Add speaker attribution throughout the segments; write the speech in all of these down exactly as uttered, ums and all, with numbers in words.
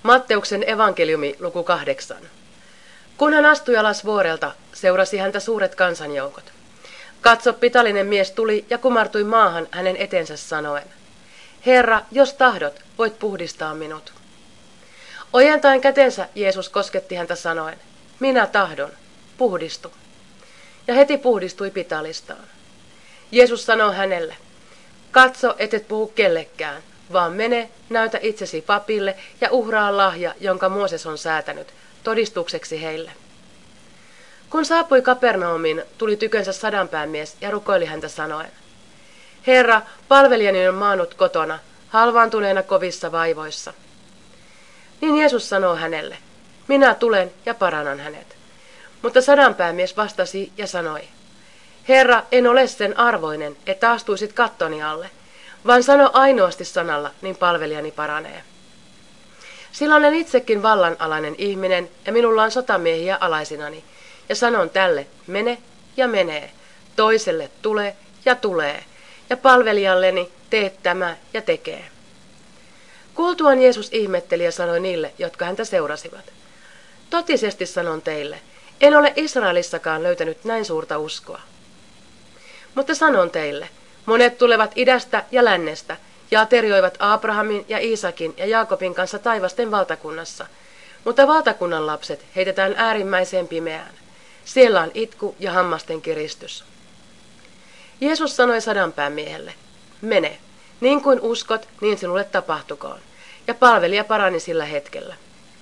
Speaker 1: Matteuksen evankeliumi luku kahdeksan. Kun hän astui alas vuorelta, seurasi häntä suuret kansanjoukot. Katso, pitalinen mies tuli ja kumartui maahan hänen etensä sanoen: Herra, jos tahdot, voit puhdistaa minut. Ojentaen kätensä Jeesus kosketti häntä sanoen: Minä tahdon, puhdistu. Ja heti puhdistui pitalistaan. Jeesus sanoi hänelle: Katso, et et puhu kellekään, vaan mene, näytä itsesi papille ja uhraa lahja, jonka Mooses on säätänyt, todistukseksi heille. Kun saapui Kapernaumiin, tuli tykönsä sadanpäämies ja rukoili häntä sanoen: Herra, palvelijani on maannut kotona, halvaantuneena kovissa vaivoissa. Niin Jeesus sanoo hänelle: Minä tulen ja parannan hänet. Mutta sadanpäämies vastasi ja sanoi: Herra, en ole sen arvoinen, että astuisit kattoni alle, vaan sano ainoasti sanalla, niin palvelijani paranee. Sillä olen itsekin vallanalainen ihminen, ja minulla on sotamiehiä alaisinani, ja sanon tälle: mene, ja menee, toiselle tule, ja tulee, ja palvelijalleni tee tämä, ja tekee. Kuultuaan Jeesus ihmetteli ja sanoi niille, jotka häntä seurasivat: Totisesti sanon teille, en ole Israelissakaan löytänyt näin suurta uskoa. Mutta sanon teille, monet tulevat idästä ja lännestä ja aterioivat Abrahamin ja Iisakin ja Jaakobin kanssa taivasten valtakunnassa, mutta valtakunnan lapset heitetään äärimmäiseen pimeään. Siellä on itku ja hammasten kiristys. Jeesus sanoi sadanpäämiehelle: Mene, niin kuin uskot, niin sinulle tapahtukoon. Ja palvelija parani sillä hetkellä.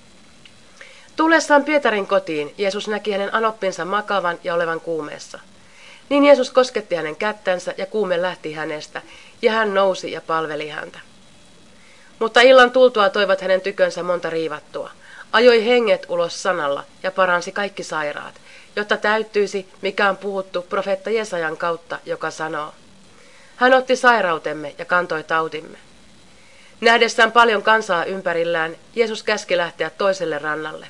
Speaker 1: Tullessaan Pietarin kotiin Jeesus näki hänen anoppinsa makaavan ja olevan kuumeessa. Niin Jeesus kosketti hänen kättänsä ja kuume lähti hänestä, ja hän nousi ja palveli häntä. Mutta illan tultua toivat hänen tykönsä monta riivattua, ajoi henget ulos sanalla ja paransi kaikki sairaat, jotta täyttyisi, mikä on puhuttu profeetta Jesajan kautta, joka sanoo: Hän otti sairautemme ja kantoi tautimme. Nähdessään paljon kansaa ympärillään, Jeesus käski lähteä toiselle rannalle.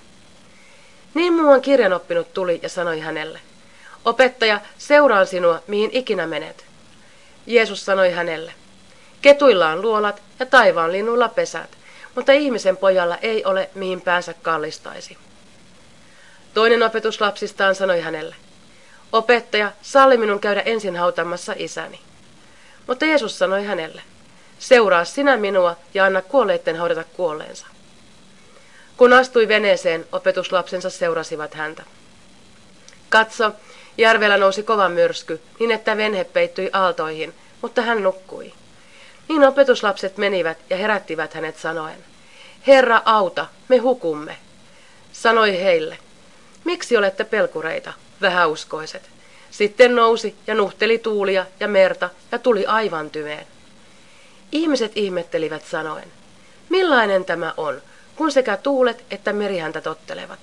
Speaker 1: Niin muuan kirjanoppinut tuli ja sanoi hänelle: Opettaja, seuraan sinua, mihin ikinä menet. Jeesus sanoi hänelle: Ketuilla on luolat ja taivaan linnuilla pesät, mutta ihmisen pojalla ei ole, mihin päänsä kallistaisi. Toinen opetuslapsistaan sanoi hänelle: Opettaja, salli minun käydä ensin hautamassa isäni. Mutta Jeesus sanoi hänelle: Seuraa sinä minua ja anna kuolleitten haudata kuolleensa. Kun astui veneeseen, opetuslapsensa seurasivat häntä. Katso, järvellä nousi kova myrsky, niin että venhe peittyi aaltoihin, mutta hän nukkui. Niin opetuslapset menivät ja herättivät hänet sanoen: Herra, auta, me hukumme. Sanoi heille: Miksi olette pelkureita, vähäuskoiset? Sitten nousi ja nuhteli tuulia ja merta ja tuli aivan tymeen. Ihmiset ihmettelivät sanoen: Millainen tämä on, kun sekä tuulet että meri häntä tottelevat?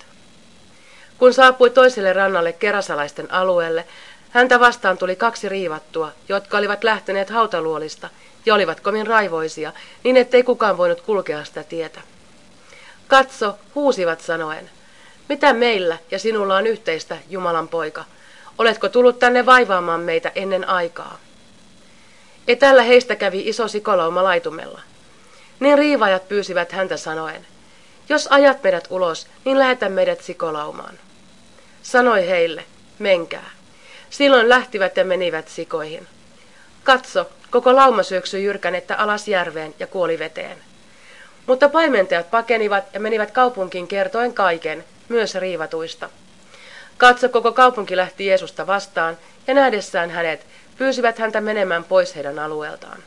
Speaker 1: Kun saapui toiselle rannalle kerasalaisten alueelle, häntä vastaan tuli kaksi riivattua, jotka olivat lähteneet hautaluolista ja olivat kovin raivoisia, niin ettei kukaan voinut kulkea sitä tietä. Katso, huusivat sanoen: Mitä meillä ja sinulla on yhteistä, Jumalan poika? Oletko tullut tänne vaivaamaan meitä ennen aikaa? Etällä heistä kävi iso sikolauma laitumella. Niin riivaajat pyysivät häntä sanoen: Jos ajat meidät ulos, niin lähetä meidät sikolaumaan. Sanoi heille: Menkää. Silloin lähtivät ja menivät sikoihin. Katso, koko lauma syöksyi jyrkänettä alas järveen ja kuoli veteen. Mutta paimentajat pakenivat ja menivät kaupunkiin kertoen kaiken, myös riivatuista. Katso, koko kaupunki lähti Jeesusta vastaan, ja nähdessään hänet pyysivät häntä menemään pois heidän alueeltaan.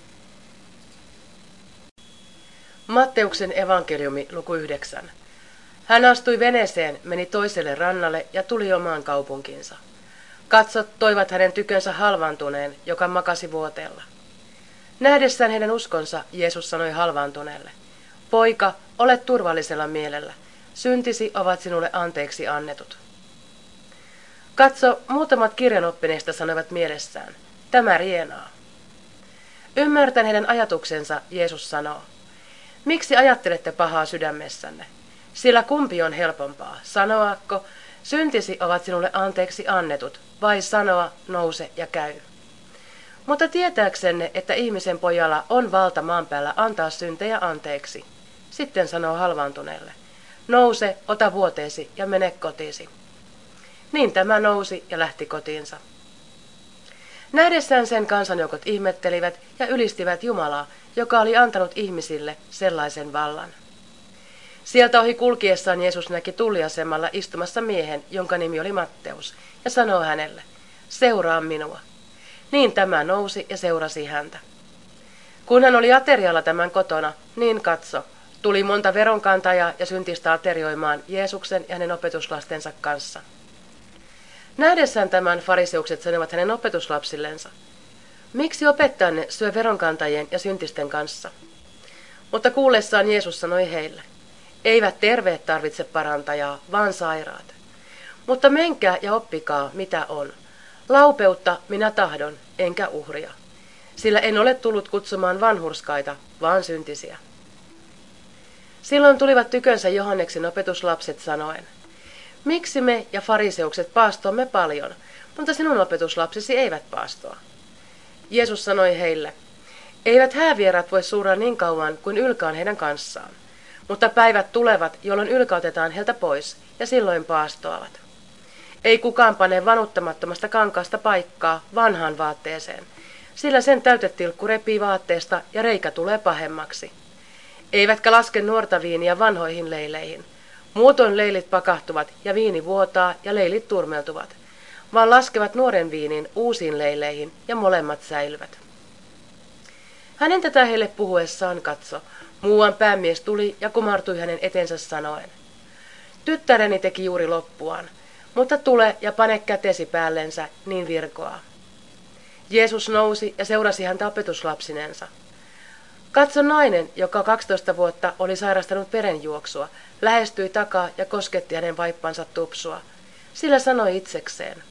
Speaker 1: Matteuksen evankeliumi luku yhdeksän. Hän astui veneeseen, meni toiselle rannalle ja tuli omaan kaupunkiinsa. Katsot, toivat hänen tykönsä halvaantuneen, joka makasi vuoteella. Nähdessään heidän uskonsa, Jeesus sanoi halvaantuneelle: Poika, ole turvallisella mielellä, syntisi ovat sinulle anteeksi annetut. Katso, muutamat kirjanoppineista sanoivat mielessään: Tämä rienaa. Ymmärtäen heidän ajatuksensa, Jeesus sanoo: Miksi ajattelette pahaa sydämessänne? Sillä kumpi on helpompaa, sanoako: Syntisi ovat sinulle anteeksi annetut, vai sanoa: Nouse ja käy. Mutta tietääksenne, että ihmisen pojalla on valta maan päällä antaa syntejä anteeksi, sitten sanoo halvaantuneelle, nouse, ota vuoteesi ja mene kotiisi. Niin tämä nousi ja lähti kotiinsa. Nähdessään sen kansanjoukot ihmettelivät ja ylistivät Jumalaa, joka oli antanut ihmisille sellaisen vallan. Sieltä ohi kulkiessaan Jeesus näki tulliasemalla istumassa miehen, jonka nimi oli Matteus, ja sanoi hänelle, seuraa minua. Niin tämä nousi ja seurasi häntä. Kun hän oli aterialla tämän kotona, niin katso, tuli monta veronkantajaa ja syntistä aterioimaan Jeesuksen ja hänen opetuslastensa kanssa. Nähdessään tämän fariseukset sanoivat hänen opetuslapsillensa, miksi opettajanne syö veronkantajien ja syntisten kanssa? Mutta kuullessaan Jeesus sanoi heille, eivät terveet tarvitse parantajaa, vaan sairaat. Mutta menkää ja oppikaa, mitä on. Laupeutta minä tahdon, enkä uhria. Sillä en ole tullut kutsumaan vanhurskaita, vaan syntisiä. Silloin tulivat tykönsä Johanneksen opetuslapset sanoen, miksi me ja fariseukset paastoamme paljon, mutta sinun opetuslapsisi eivät paastoa? Jeesus sanoi heille, eivät häävierat voi suuraa niin kauan kuin ylkä on heidän kanssaan, mutta päivät tulevat, jolloin ylkä otetaan heiltä pois, ja silloin paastoavat. Ei kukaan pane vanuttamattomasta kankaasta paikkaa vanhaan vaatteeseen, sillä sen täytetilkku repii vaatteesta ja reikä tulee pahemmaksi. Eivätkä laske nuorta viiniä vanhoihin leileihin. Muutoin leilit pakahtuvat ja viini vuotaa ja leilit turmeltuvat, vaan laskevat nuoren viinin uusiin leileihin ja molemmat säilyvät. Hänen tätä heille puhuessaan katso, muuan päämies tuli ja kumartui hänen etensä sanoen, tyttäreni teki juuri loppuaan, mutta tule ja pane kätesi päällensä, niin virkoaa. Jeesus nousi ja seurasi häntä opetuslapsinensa. Katso nainen, joka kaksitoista vuotta oli sairastanut verenjuoksua, lähestyi takaa ja kosketti hänen vaippansa tupsua. Sillä sanoi itsekseen,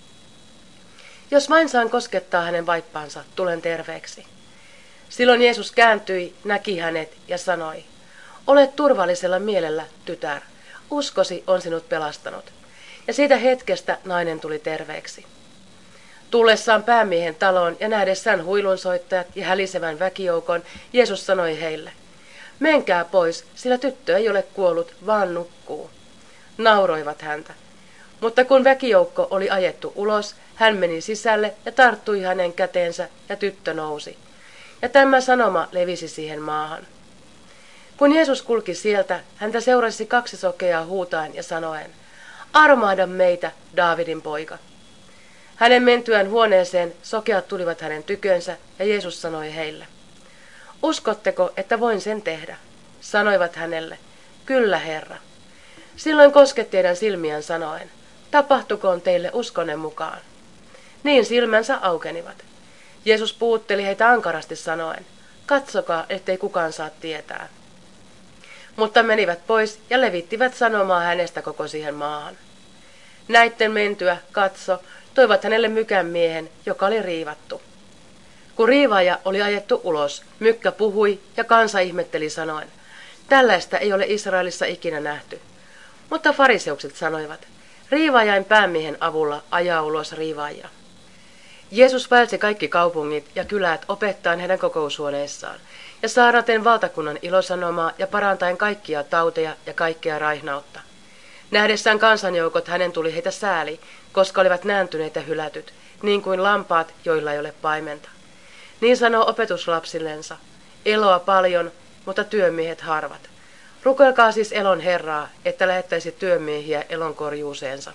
Speaker 1: jos vain saan koskettaa hänen vaippaansa, tulen terveeksi. Silloin Jeesus kääntyi, näki hänet ja sanoi, olet turvallisella mielellä, tytär, uskosi on sinut pelastanut. Ja siitä hetkestä nainen tuli terveeksi. Tullessaan päämiehen taloon ja nähdessään huilunsoittajat ja hälisevän väkijoukon, Jeesus sanoi heille, menkää pois, sillä tyttö ei ole kuollut, vaan nukkuu. Nauroivat häntä. Mutta kun väkijoukko oli ajettu ulos, hän meni sisälle ja tarttui hänen käteensä ja tyttö nousi. Ja tämä sanoma levisi siihen maahan. Kun Jeesus kulki sieltä, häntä seurasi kaksi sokeaa huutaen ja sanoen, armahda meitä, Daavidin poika. Hänen mentyään huoneeseen sokeat tulivat hänen tykönsä ja Jeesus sanoi heille, uskotteko, että voin sen tehdä? Sanoivat hänelle, kyllä Herra. Silloin kosketti heidän silmiään sanoen, tapahtukoon teille uskonne mukaan. Niin silmänsä aukenivat. Jeesus puhutteli heitä ankarasti sanoen, katsokaa, ettei kukaan saa tietää. Mutta menivät pois ja levittivät sanomaa hänestä koko siihen maahan. Näitten mentyä, katso, toivat hänelle mykän miehen, joka oli riivattu. Kun riivaaja oli ajettu ulos, mykkä puhui ja kansa ihmetteli sanoen, tällaista ei ole Israelissa ikinä nähty. Mutta fariseukset sanoivat, riivaajain päämiehen avulla ajaa ulos riivaajia. Jeesus välsi kaikki kaupungit ja kylät opettaen heidän kokoushuoneessaan ja saarnaten valtakunnan ilosanomaa ja parantaen kaikkia tauteja ja kaikkea raihnautta. Nähdessään kansanjoukot hänen tuli heitä sääli, koska olivat nääntyneet ja hylätyt, niin kuin lampaat, joilla ei ole paimenta. Niin sanoo opetuslapsillensa, eloa paljon, mutta työmiehet harvat. Rukoilkaa siis elon Herraa, että lähettäisi työmiehiä elon korjuuseensa.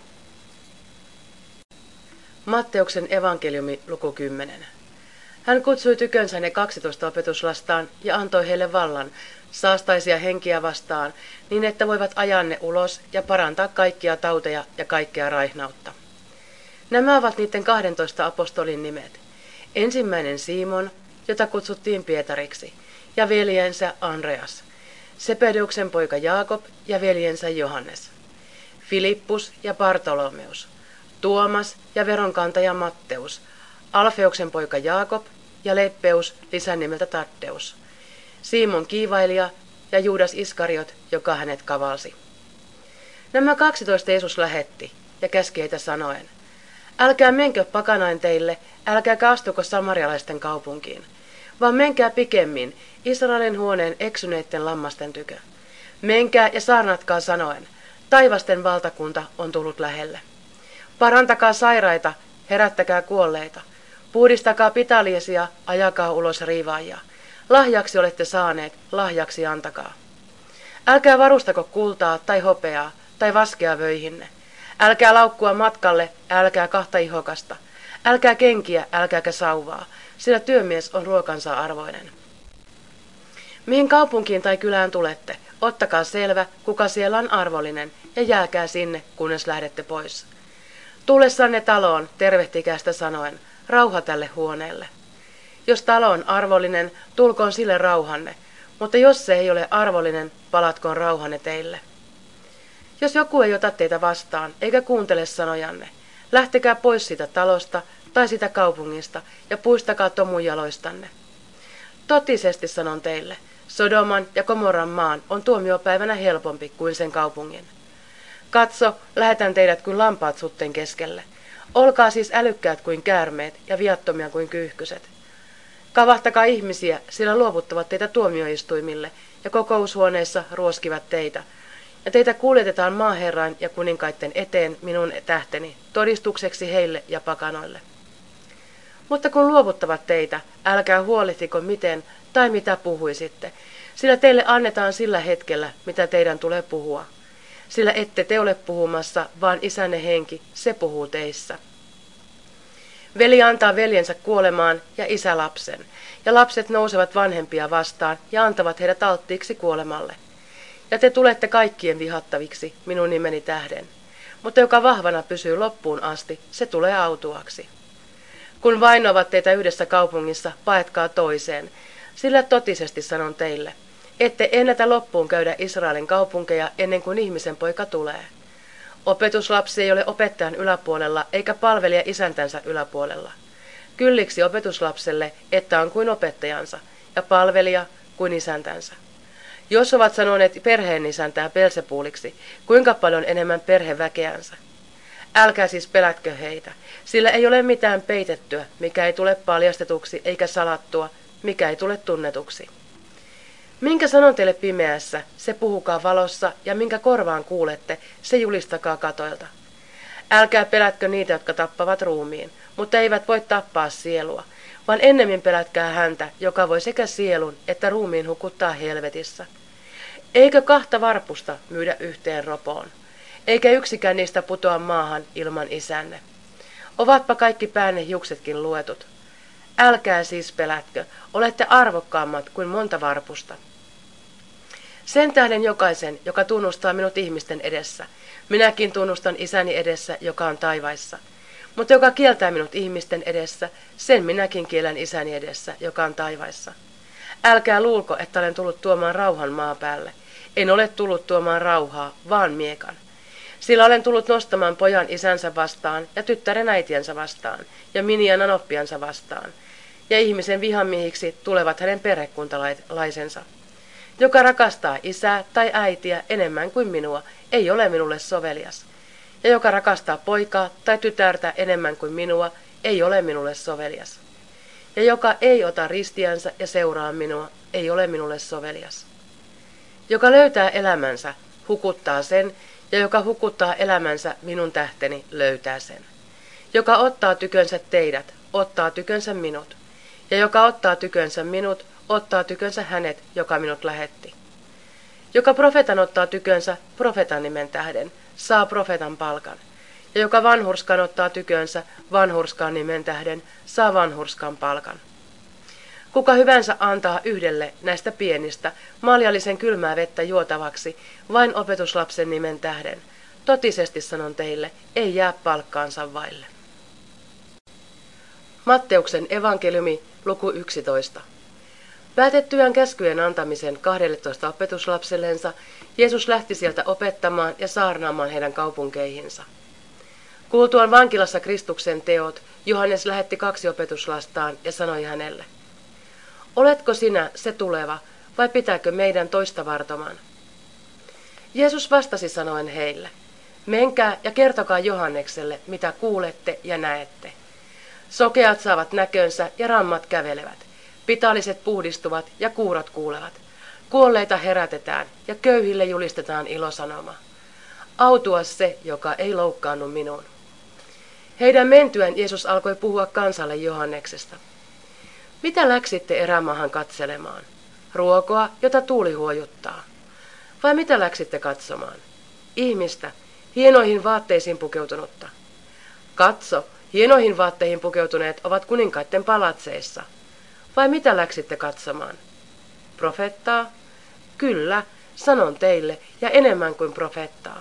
Speaker 1: Matteuksen evankeliumi luku kymmenen. Hän kutsui tykönsä ne kaksitoista opetuslastaan ja antoi heille vallan, saastaisia henkiä vastaan, niin että voivat ajaa ne ulos ja parantaa kaikkia tauteja ja kaikkea raihnautta. Nämä ovat niiden kahdentoista apostolin nimet. Ensimmäinen Simon, jota kutsuttiin Pietariksi, ja veljensä Andreas, Sepedeuksen poika Jaakob ja veljensä Johannes, Filippus ja Bartolomeus, Tuomas ja veronkantaja Matteus, Alfeuksen poika Jaakob ja Leppeus lisänimeltä Taddeus, Simon kiivailija ja Juudas Iskariot, joka hänet kavalsi. Nämä kaksitoista Jeesus lähetti ja käski heitä sanoen, älkää menkö pakanain teille, älkääkä astuko samarialaisten kaupunkiin, vaan menkää pikemmin Israelin huoneen eksyneiden lammasten tykö. Menkää ja saarnatkaa sanoen, taivasten valtakunta on tullut lähelle. Parantakaa sairaita, herättäkää kuolleita. Puhdistakaa pitaliesia, ajakaa ulos riivaajia. Lahjaksi olette saaneet, lahjaksi antakaa. Älkää varustako kultaa tai hopeaa tai vaskea vöihinne. Älkää laukkua matkalle, älkää kahta ihokasta. Älkää kenkiä, älkääkä sauvaa, sillä työmies on ruokansa arvoinen. Mihin kaupunkiin tai kylään tulette, ottakaa selvä, kuka siellä on arvollinen, ja jääkää sinne, kunnes lähdette pois. Tullessanne taloon, tervehtikää sitä sanoen, rauha tälle huoneelle. Jos talo on arvollinen, tulkoon sille rauhanne, mutta jos se ei ole arvollinen, palatkoon rauhanne teille. Jos joku ei ota teitä vastaan, eikä kuuntele sanojanne, lähtekää pois siitä talosta tai siitä kaupungista ja puistakaa tomun jaloistanne. Totisesti sanon teille, Sodoman ja Gomorran maan on tuomiopäivänä helpompi kuin sen kaupungin. Katso, lähetän teidät kuin lampaat sutten keskelle. Olkaa siis älykkäät kuin käärmeet ja viattomia kuin kyyhkyset. Kavahtakaa ihmisiä, sillä luovuttavat teitä tuomioistuimille ja kokoushuoneissa ruoskivat teitä. Ja teitä kuljetetaan maaherrain ja kuninkaitten eteen minun tähteni, todistukseksi heille ja pakanoille. Mutta kun luovuttavat teitä, älkää huolehtiko miten tai mitä puhuisitte, sillä teille annetaan sillä hetkellä, mitä teidän tulee puhua. Sillä ette te ole puhumassa, vaan isänne henki, se puhuu teissä. Veli antaa veljensä kuolemaan ja isä lapsen, ja lapset nousevat vanhempia vastaan ja antavat heidät alttiiksi kuolemalle. Ja te tulette kaikkien vihattaviksi minun nimeni tähden, mutta joka vahvana pysyy loppuun asti, se tulee autuaksi. Kun vainoavat teitä yhdessä kaupungissa, paetkaa toiseen, sillä totisesti sanon teille, ette ennätä loppuun käydä Israelin kaupunkeja ennen kuin ihmisen poika tulee. Opetuslapsi ei ole opettajan yläpuolella eikä palvelija isäntänsä yläpuolella. Kylliksi opetuslapselle, että on kuin opettajansa, ja palvelija kuin isäntänsä. Jos ovat sanoneet perheenisäntää Belsepuuliksi, kuinka paljon enemmän perheväkeänsä? Älkää siis pelätkö heitä, sillä ei ole mitään peitettyä, mikä ei tule paljastetuksi, eikä salattua, mikä ei tule tunnetuksi. Minkä sanon teille pimeässä, se puhukaa valossa, ja minkä korvaan kuulette, se julistakaa katoilta. Älkää pelätkö niitä, jotka tappavat ruumiin, mutta eivät voi tappaa sielua, vaan ennemmin pelätkää häntä, joka voi sekä sielun että ruumiin hukuttaa helvetissä. Eikö kahta varpusta myydä yhteen ropoon? Eikä yksikään niistä putoa maahan ilman isänne. Ovatpa kaikki päänne hiuksetkin luetut. Älkää siis pelätkö, olette arvokkaammat kuin monta varpusta. Sen tähden jokaisen, joka tunnustaa minut ihmisten edessä, minäkin tunnustan isäni edessä, joka on taivaissa. Mutta joka kieltää minut ihmisten edessä, sen minäkin kielän isäni edessä, joka on taivaissa. Älkää luulko, että olen tullut tuomaan rauhan maapäälle. En ole tullut tuomaan rauhaa, vaan miekan. Sillä olen tullut nostamaan pojan isänsä vastaan ja tyttären äitiensä vastaan ja minian anoppiansa vastaan. Ja ihmisen vihamiehiksi tulevat hänen perhekuntalaisensa. Joka rakastaa isää tai äitiä enemmän kuin minua, ei ole minulle sovelias. Ja joka rakastaa poikaa tai tytärtä enemmän kuin minua, ei ole minulle sovelias. Ja joka ei ota ristiänsä ja seuraa minua, ei ole minulle sovelias. Joka löytää elämänsä, hukuttaa sen, ja joka hukuttaa elämänsä minun tähteni, löytää sen. Joka ottaa tykönsä teidät, ottaa tykönsä minut. Ja joka ottaa tykönsä minut, ottaa tykönsä hänet, joka minut lähetti. Joka profeetan ottaa tykönsä profeetan nimen tähden, saa profeetan palkan. Ja joka vanhurskan ottaa tykönsä vanhurskan nimen tähden, saa vanhurskan palkan. Kuka hyvänsä antaa yhdelle näistä pienistä maljallisen kylmää vettä juotavaksi vain opetuslapsen nimen tähden, totisesti sanon teille, ei jää palkkaansa vaille. Matteuksen evankeliumi, luku yksitoista. Päätettyään käskyjen antamisen kahdelletoista opetuslapsellensa, Jeesus lähti sieltä opettamaan ja saarnaamaan heidän kaupunkeihinsa. Kuultuaan vankilassa Kristuksen teot, Johannes lähetti kaksi opetuslastaan ja sanoi hänelle, oletko sinä se tuleva, vai pitääkö meidän toista vartomaan? Jeesus vastasi sanoen heille, menkää ja kertokaa Johannekselle, mitä kuulette ja näette. Sokeat saavat näkönsä ja rammat kävelevät, pitaliset puhdistuvat ja kuurot kuulevat. kuolleita herätetään ja köyhille julistetaan ilosanoma. Autua se, joka ei loukkaannu minuun. Heidän mentyään Jeesus alkoi puhua kansalle Johanneksesta. Mitä läksitte erämaahan katselemaan? Ruokoa, jota tuuli huojuttaa. Vai mitä läksitte katsomaan? Ihmistä, hienoihin vaatteisiin pukeutunutta. Katso, hienoihin vaatteihin pukeutuneet ovat kuninkaitten palatseissa. Vai mitä läksitte katsomaan? Profettaa? Kyllä, sanon teille, ja enemmän kuin profettaa.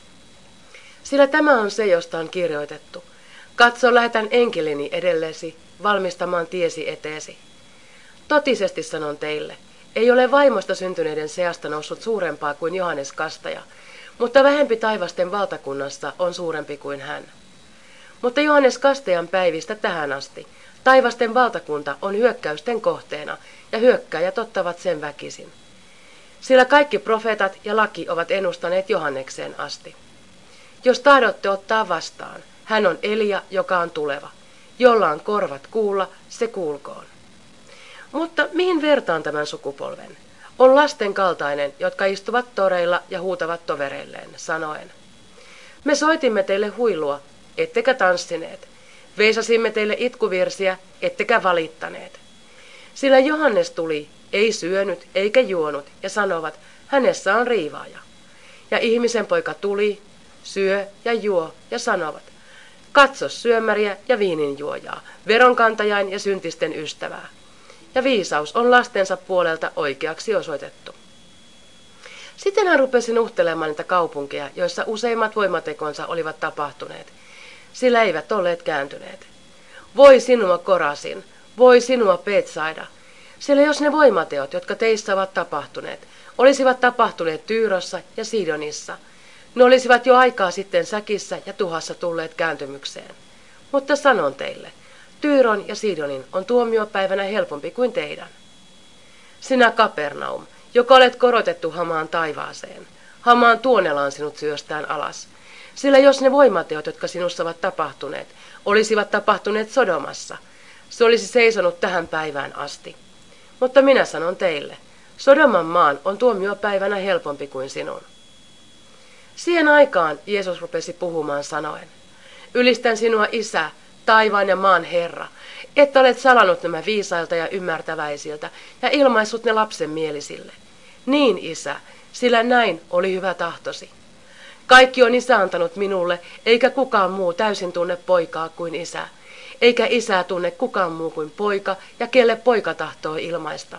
Speaker 1: Sillä tämä on se, josta on kirjoitettu. Katso, lähetän enkelini edellesi, valmistamaan tiesi eteesi. Totisesti sanon teille, ei ole vaimosta syntyneiden seasta noussut suurempaa kuin Johannes Kastaja, mutta vähempi taivasten valtakunnassa on suurempi kuin hän. Mutta Johannes Kastajan päivistä tähän asti taivasten valtakunta on hyökkäysten kohteena, ja hyökkääjät ottavat sen väkisin. Sillä kaikki profeetat ja laki ovat ennustaneet Johannekseen asti. Jos tahdotte ottaa vastaan, hän on Elia, joka on tuleva. Jolla on korvat kuulla, se kuulkoon. Mutta mihin vertaan tämän sukupolven? On lasten kaltainen, jotka istuvat toreilla ja huutavat tovereilleen, sanoen. Me soitimme teille huilua, ettekä tanssineet. Veisasimme teille itkuvirsiä, ettekä valittaneet. Sillä Johannes tuli, ei syönyt eikä juonut, ja sanovat, hänessä on riivaaja. Ja ihmisen poika tuli, syö ja juo, ja sanovat, katso syömäriä ja viininjuojaa, veronkantajain ja syntisten ystävää. Ja viisaus on lastensa puolelta oikeaksi osoitettu. Sitten hän rupesi nuhtelemaan niitä kaupunkeja, joissa useimmat voimatekonsa olivat tapahtuneet, sillä eivät olleet kääntyneet. Voi sinua Korasin, voi sinua Betsaida, sillä jos ne voimateot, jotka teissä ovat tapahtuneet, olisivat tapahtuneet Tyyrossa ja Sidonissa, ne olisivat jo aikaa sitten säkissä ja tuhassa tulleet kääntymykseen. Mutta sanon teille, Tyyron ja Sidonin on tuomiopäivänä helpompi kuin teidän. Sinä Kapernaum, joka olet korotettu hamaan taivaaseen, hamaan tuonelaan sinut syöstään alas. Sillä jos ne voimateot, jotka sinussa ovat tapahtuneet, olisivat tapahtuneet Sodomassa, se olisi seisonut tähän päivään asti. Mutta minä sanon teille, Sodoman maan on tuomiopäivänä helpompi kuin sinun. Siihen aikaan Jeesus rupesi puhumaan sanoen, ylistän sinua Isä, taivaan ja maan Herra, että olet salannut nämä viisailta ja ymmärtäväisiltä ja ilmaissut ne lapsen mielisille. Niin, Isä, sillä näin oli hyvä tahtosi. Kaikki on Isä antanut minulle, eikä kukaan muu täysin tunne poikaa kuin Isä, eikä Isää tunne kukaan muu kuin poika, ja kelle poika tahtoo ilmaista.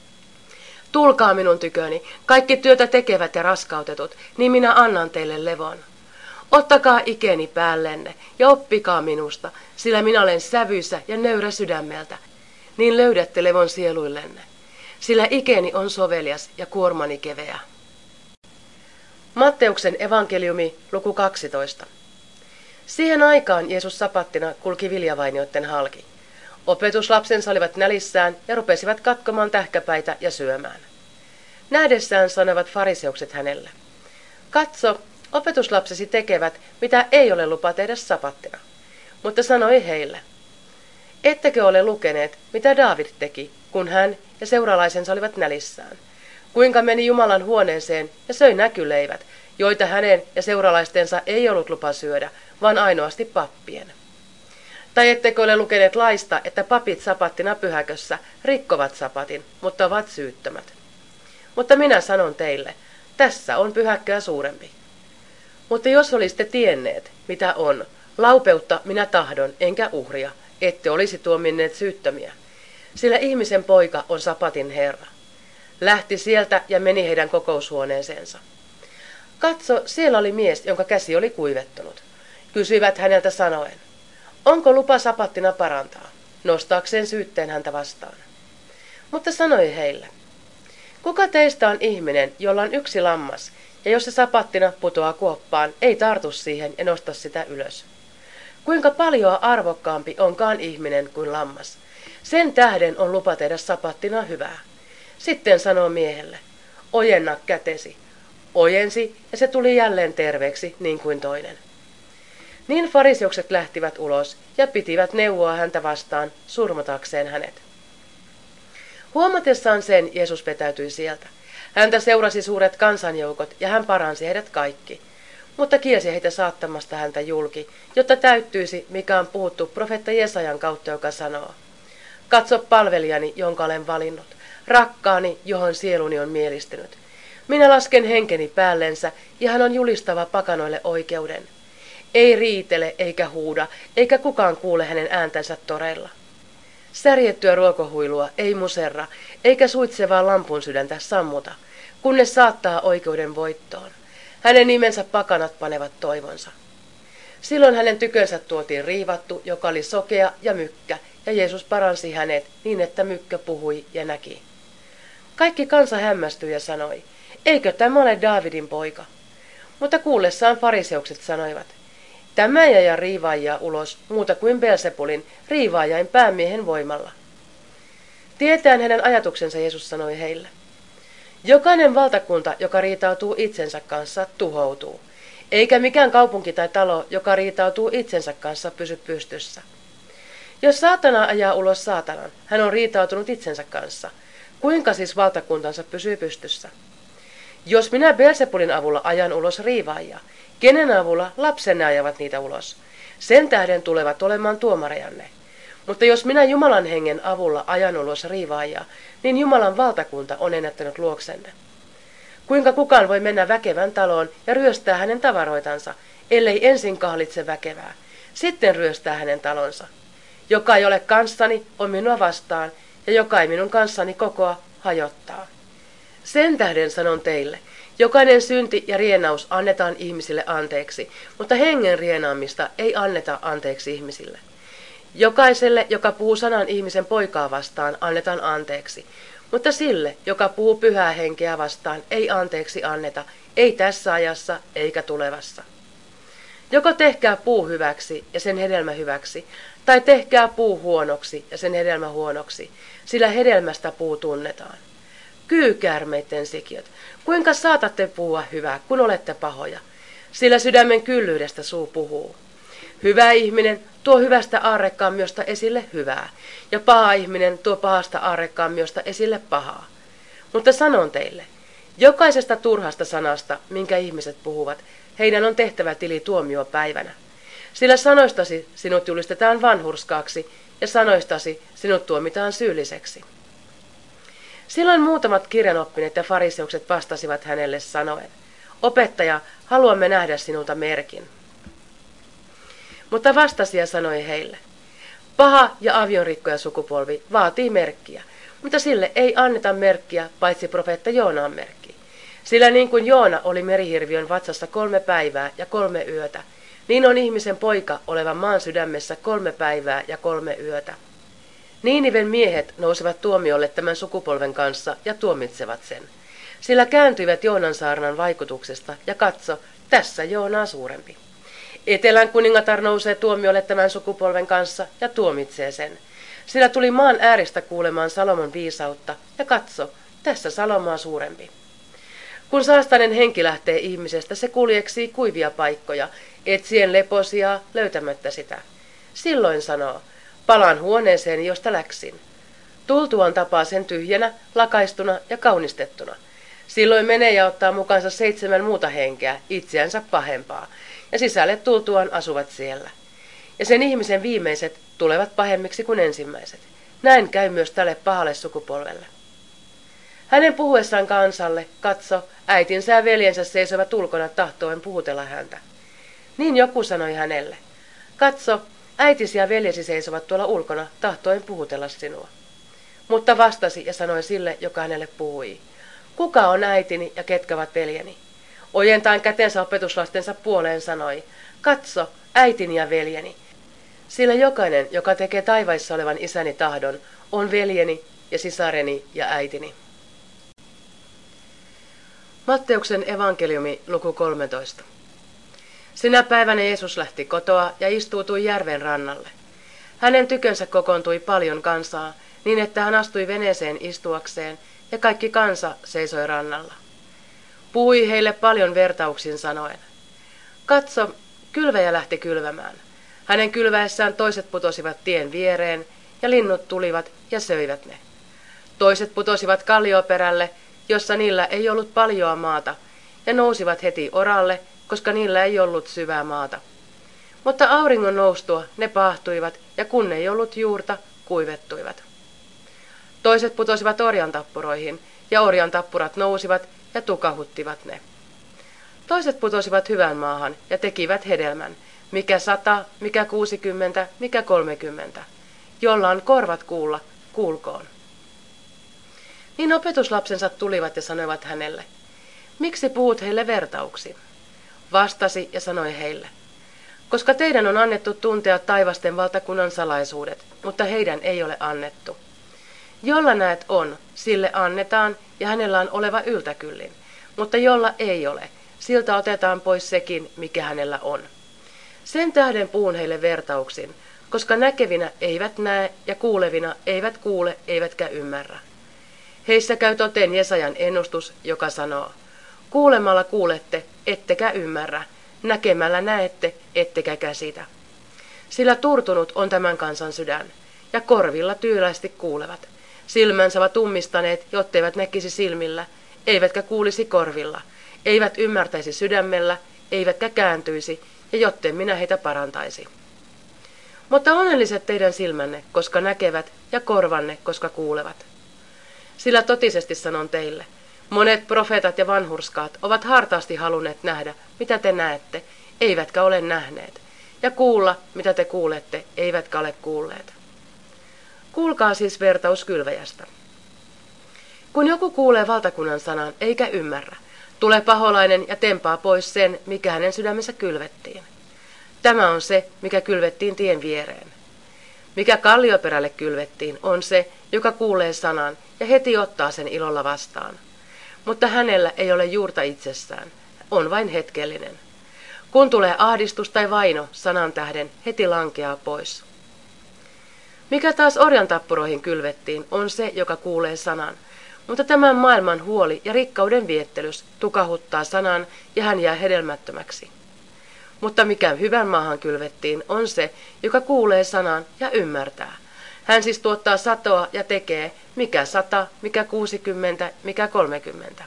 Speaker 1: Tulkaa minun tyköni, kaikki työtä tekevät ja raskautetut, niin minä annan teille levon. Ottakaa ikeni päällenne ja oppikaa minusta, sillä minä olen sävyisä ja nöyrä sydämeltä, niin löydätte levon sieluillenne. Sillä ikeni on sovelias ja kuormani keveä. Matteuksen evankeliumi, luku kaksitoista. Siihen aikaan Jeesus sapattina kulki viljavainioiden halki. Opetuslapsensa olivat nälissään ja rupesivat katkomaan tähkäpäitä ja syömään. Nähdessään sanoivat fariseukset hänelle, katso, opetuslapsesi tekevät, mitä ei ole lupa tehdä sapattina. Mutta sanoi heille, ettekö ole lukeneet, mitä Daavid teki, kun hän ja seuralaisensa olivat nälissään? Kuinka meni Jumalan huoneeseen ja söi näkyleivät, joita hänen ja seuralaistensa ei ollut lupa syödä, vaan ainoasti pappien. Tai ettekö ole lukeneet laista, että papit sapattina pyhäkössä rikkovat sapatin, mutta ovat syyttömät. Mutta minä sanon teille, tässä on pyhäkköä suurempi. Mutta jos olisitte tienneet, mitä on, laupeutta minä tahdon, enkä uhria, ette olisi tuominneet syyttömiä, sillä ihmisen poika on sapatin Herra. Lähti sieltä ja meni heidän kokoushuoneeseensa. Katso, siellä oli mies, jonka käsi oli kuivettunut. Kysyivät häneltä sanoen, onko lupa sapattina parantaa, nostaakseen syytteen häntä vastaan. Mutta sanoi heille, kuka teistä on ihminen, jolla on yksi lammas, ja jos se sapattina putoaa kuoppaan, ei tartu siihen ja nosta sitä ylös. Kuinka paljon arvokkaampi onkaan ihminen kuin lammas. Sen tähden on lupa tehdä sapattina hyvää. Sitten sanoo miehelle, ojenna kätesi. Ojensi, ja se tuli jälleen terveeksi, niin kuin toinen. Niin fariseukset lähtivät ulos ja pitivät neuvoa häntä vastaan surmatakseen hänet. Huomatessaan sen Jeesus vetäytyi sieltä. Häntä seurasi suuret kansanjoukot ja hän paransi heidät kaikki, mutta kielsi heitä saattamasta häntä julki, jotta täyttyisi, mikä on puhuttu profeetta Jesajan kautta, joka sanoo: Katso palvelijani, jonka olen valinnut, rakkaani, johon sieluni on mielistynyt. Minä lasken henkeni päällensä, ja hän on julistava pakanoille oikeuden. Ei riitele eikä huuda, eikä kukaan kuule hänen ääntänsä toreilla. Särjettyä ruokohuilua ei muserra, eikä suitsevaa lampun sydäntä sammuta, kunnes saattaa oikeuden voittoon. Hänen nimensä pakanat panevat toivonsa. Silloin hänen tykönsä tuotiin riivattu, joka oli sokea ja mykkä, ja Jeesus paransi hänet niin, että mykkä puhui ja näki. Kaikki kansa hämmästyi ja sanoi: Eikö tämä ole Daavidin poika? Mutta kuullessaan fariseukset sanoivat: Tämä ei aja riivaajia ulos muuta kuin Beelzebulin, riivaajain päämiehen voimalla. Tietäen hänen ajatuksensa Jeesus sanoi heille: Jokainen valtakunta, joka riitautuu itsensä kanssa, tuhoutuu, eikä mikään kaupunki tai talo, joka riitautuu itsensä kanssa, pysy pystyssä. Jos saatana ajaa ulos saatanan, hän on riitautunut itsensä kanssa. Kuinka siis valtakuntansa pysyy pystyssä? Jos minä Beelzebulin avulla ajan ulos riivaajia, kenen avulla lapsenne ajavat niitä ulos? Sen tähden tulevat olemaan tuomarejanne. Mutta jos minä Jumalan hengen avulla ajan ulos riivaajia, niin Jumalan valtakunta on ennättänyt luoksenne. Kuinka kukaan voi mennä väkevän taloon ja ryöstää hänen tavaroitansa, ellei ensin kahlitse väkevää, sitten ryöstää hänen talonsa? Joka ei ole kanssani, on minua vastaan, ja joka ei minun kanssani kokoa, hajottaa. Sen tähden sanon teille, jokainen synti ja rienaus annetaan ihmisille anteeksi, mutta hengen rienaamista ei anneta anteeksi ihmisille. Jokaiselle, joka puhuu sanan ihmisen poikaa vastaan, annetaan anteeksi, mutta sille, joka puhuu pyhää henkeä vastaan, ei anteeksi anneta, ei tässä ajassa eikä tulevassa. Joko tehkää puu hyväksi ja sen hedelmä hyväksi, tai tehkää puu huonoksi ja sen hedelmä huonoksi, sillä hedelmästä puu tunnetaan. Kyykäärmeitten sikiöt, kuinka saatatte puhua hyvää, kun olette pahoja? Sillä sydämen kyllyydestä suu puhuu. Hyvä ihminen tuo hyvästä aarrekkaamiosta esille hyvää, ja paha ihminen tuo pahasta aarrekkaamiosta esille pahaa. Mutta sanon teille, jokaisesta turhasta sanasta, minkä ihmiset puhuvat, heidän on tehtävä tili tuomiopäivänä. Sillä sanoistasi sinut julistetaan vanhurskaaksi, ja sanoistasi sinut tuomitaan syylliseksi. Silloin muutamat kirjanoppineet ja fariseukset vastasivat hänelle sanoen: Opettaja, haluamme nähdä sinulta merkin. Mutta vastasi ja sanoi heille: Paha ja avionrikkoja sukupolvi vaatii merkkiä, mutta sille ei anneta merkkiä paitsi profeetta Joonaan merkki. Sillä niin kuin Joona oli merihirviön vatsassa kolme päivää ja kolme yötä, niin on ihmisen poika olevan maan sydämessä kolme päivää ja kolme yötä. Niiniven miehet nousevat tuomiolle tämän sukupolven kanssa ja tuomitsevat sen. Sillä kääntyivät Joonan saarnan vaikutuksesta ja katso, tässä Joonaa suurempi. Etelän kuningatar nousee tuomiolle tämän sukupolven kanssa ja tuomitsee sen. Sillä tuli maan ääristä kuulemaan Salomon viisautta ja katso, tässä Salomaa suurempi. Kun saastainen henki lähtee ihmisestä, se kuljeksii kuivia paikkoja, etsien leposijaa löytämättä sitä. Silloin sanoo: Palaan huoneeseen, josta läksin. Tultuaan tapaa sen tyhjänä, lakaistuna ja kaunistettuna. Silloin menee ja ottaa mukaansa seitsemän muuta henkeä, itseänsä pahempaa, ja sisälle tultuaan asuvat siellä. Ja sen ihmisen viimeiset tulevat pahemmiksi kuin ensimmäiset. Näin käy myös tälle pahalle sukupolvelle. Hänen puhuessaan kansalle, katso, äitinsä ja veljensä seisovat ulkona tahtoen puhutella häntä. Niin joku sanoi hänelle: Katso, äitisi ja veljesi seisovat tuolla ulkona tahtoen puhutella sinua. Mutta vastasi ja sanoi sille, joka hänelle puhui: Kuka on äitini ja ketkä ovat veljeni? Ojentaen kätensä opetuslastensa puoleen sanoi: Katso, äitini ja veljeni. Sillä jokainen, joka tekee taivaissa olevan isäni tahdon, on veljeni ja sisareni ja äitini. Matteuksen evankeliumi, luku kolmetoista. Sinä päivänä Jeesus lähti kotoa ja istuutui järven rannalle. Hänen tykönsä kokoontui paljon kansaa, niin että hän astui veneeseen istuakseen, ja kaikki kansa seisoi rannalla. Puhui heille paljon vertauksin sanoen: Katso, kylväjä lähti kylvämään. Hänen kylväessään toiset putosivat tien viereen, ja linnut tulivat ja söivät ne. Toiset putosivat kallioperälle, jossa niillä ei ollut paljoa maata, ja nousivat heti oralle, koska niillä ei ollut syvää maata. Mutta auringon noustua ne paahtuivat, ja kun ei ollut juurta, kuivettuivat. Toiset putosivat orjantappuroihin, ja orjantappurat nousivat ja tukahuttivat ne. Toiset putosivat hyvään maahan ja tekivät hedelmän, mikä sata, mikä kuusikymmentä, mikä kolmekymmentä. Jolla on korvat kuulla, kuulkoon. Niin opetuslapsensa tulivat ja sanoivat hänelle, miksi puhut heille vertauksin? Vastasi ja sanoi heille, koska teidän on annettu tuntea taivasten valtakunnan salaisuudet, mutta heidän ei ole annettu. Jolla näet on, sille annetaan ja hänellä on oleva yltäkyllin, mutta jolla ei ole, siltä otetaan pois sekin, mikä hänellä on. Sen tähden puhun heille vertauksin, koska näkevinä eivät näe ja kuulevina eivät kuule eivätkä ymmärrä. Heissä käy toteen Jesajan ennustus, joka sanoo, kuulemalla kuulette, ettekä ymmärrä, näkemällä näette, ettekä käsitä. Sillä turtunut on tämän kansan sydän, ja korvilla tyyläisesti kuulevat. Silmänsä ovat ummistaneet, jotteivät näkisi silmillä, eivätkä kuulisi korvilla, eivät ymmärtäisi sydämellä, eivätkä kääntyisi, ja jotten minä heitä parantaisi. Mutta onnelliset teidän silmänne, koska näkevät, ja korvanne, koska kuulevat. Sillä totisesti sanon teille, monet profeetat ja vanhurskaat ovat hartaasti halunneet nähdä, mitä te näette, eivätkä ole nähneet, ja kuulla, mitä te kuulette, eivätkä ole kuulleet. Kuulkaa siis vertaus kylväjästä. Kun joku kuulee valtakunnan sanan eikä ymmärrä, tulee paholainen ja tempaa pois sen, mikä hänen sydämensä kylvettiin. Tämä on se, mikä kylvettiin tien viereen. Mikä kallioperälle kylvettiin, on se, joka kuulee sanan ja heti ottaa sen ilolla vastaan. Mutta hänellä ei ole juurta itsessään, on vain hetkellinen. Kun tulee ahdistus tai vaino sanan tähden, heti lankeaa pois. Mikä taas orjantappuroihin kylvettiin, on se, joka kuulee sanan. Mutta tämän maailman huoli ja rikkauden viettelys tukahuttaa sanan ja hän jää hedelmättömäksi. Mutta mikä hyvän maahan kylvettiin, on se, joka kuulee sanan ja ymmärtää. Hän siis tuottaa satoa ja tekee, mikä sata, mikä kuusikymmentä, mikä kolmekymmentä.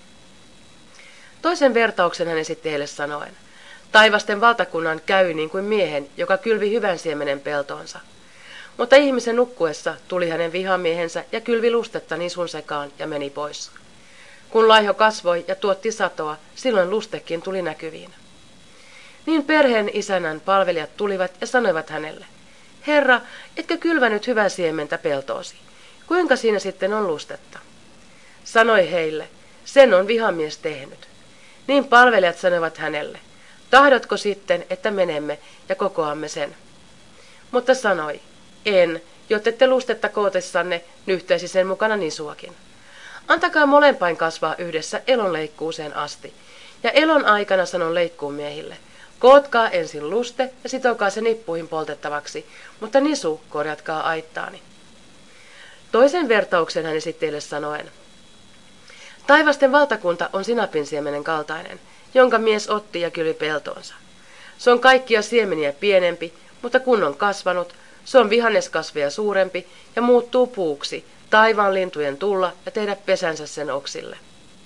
Speaker 1: Toisen vertauksen hän esitti heille sanoen, taivasten valtakunnan käy niin kuin miehen, joka kylvi hyvän siemenen peltoonsa. Mutta ihmisen nukkuessa tuli hänen vihamiehensä ja kylvi lustetta nisun sekaan ja meni pois. Kun laiho kasvoi ja tuotti satoa, silloin lustekin tuli näkyviin. Niin perheen isännän palvelijat tulivat ja sanoivat hänelle, Herra, etkö kylvänyt hyvää siementä peltoosi? Kuinka siinä sitten on lustetta? Sanoi heille, sen on vihamies tehnyt. Niin palvelijat sanoivat hänelle, tahdotko sitten, että menemme ja kokoamme sen? Mutta sanoi, en, jottette lustetta kootessanne nyhtäisi sen mukana nisuakin. Antakaa molempain kasvaa yhdessä elon leikkuuseen asti. Ja elon aikana sanon leikkuun miehille, kootkaa ensin luste ja sitokaa se nippuihin poltettavaksi, mutta nisu korjatkaa aittaani. Toisen vertauksen hän esitti teille sanoen, taivasten valtakunta on sinapinsiemenen kaltainen, jonka mies otti ja kylvi peltoonsa. Se on kaikkia siemeniä pienempi, mutta kun on kasvanut, se on vihanneskasveja suurempi ja muuttuu puuksi, taivaan lintujen tulla ja tehdä pesänsä sen oksille.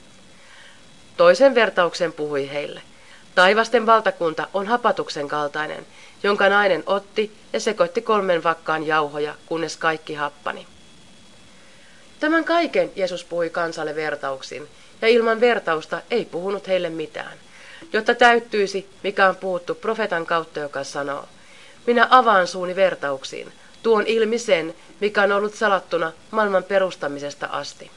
Speaker 1: Toisen vertauksen puhui heille. Taivasten valtakunta on hapatuksen kaltainen, jonka nainen otti ja sekoitti kolmen vakkaan jauhoja, kunnes kaikki happani. Tämän kaiken Jeesus puhui kansalle vertauksin, ja ilman vertausta ei puhunut heille mitään, jotta täyttyisi, mikä on puhuttu profeetan kautta, joka sanoo, minä avaan suuni vertauksiin, tuon ilmi sen, mikä on ollut salattuna maailman perustamisesta asti.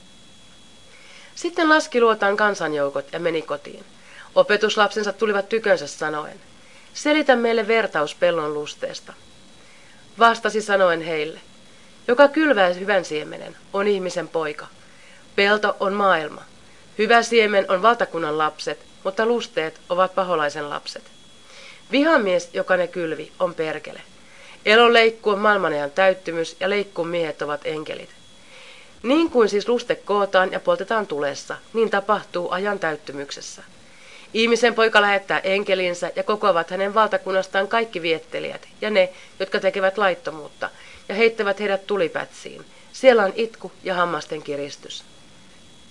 Speaker 1: Sitten laski luotaan kansanjoukot ja meni kotiin. Opetuslapsensa tulivat tykönsä sanoen, selitä meille vertaus pellon lusteesta. Vastasi sanoen heille, joka kylvää hyvän siemenen, on ihmisen poika. Pelto on maailma. Hyvä siemen on valtakunnan lapset, mutta lusteet ovat paholaisen lapset. Vihamies, joka ne kylvi, on perkele. Elon leikku on maailmanajan täyttymys ja leikkuun miehet ovat enkelit. Niin kuin siis luste kootaan ja poltetaan tulessa, niin tapahtuu ajan täyttymyksessä. Ihmisen poika lähettää enkelinsä ja kokoavat hänen valtakunnastaan kaikki viettelijät ja ne, jotka tekevät laittomuutta, ja heittävät heidät tulipätsiin. Siellä on itku ja hammasten kiristys.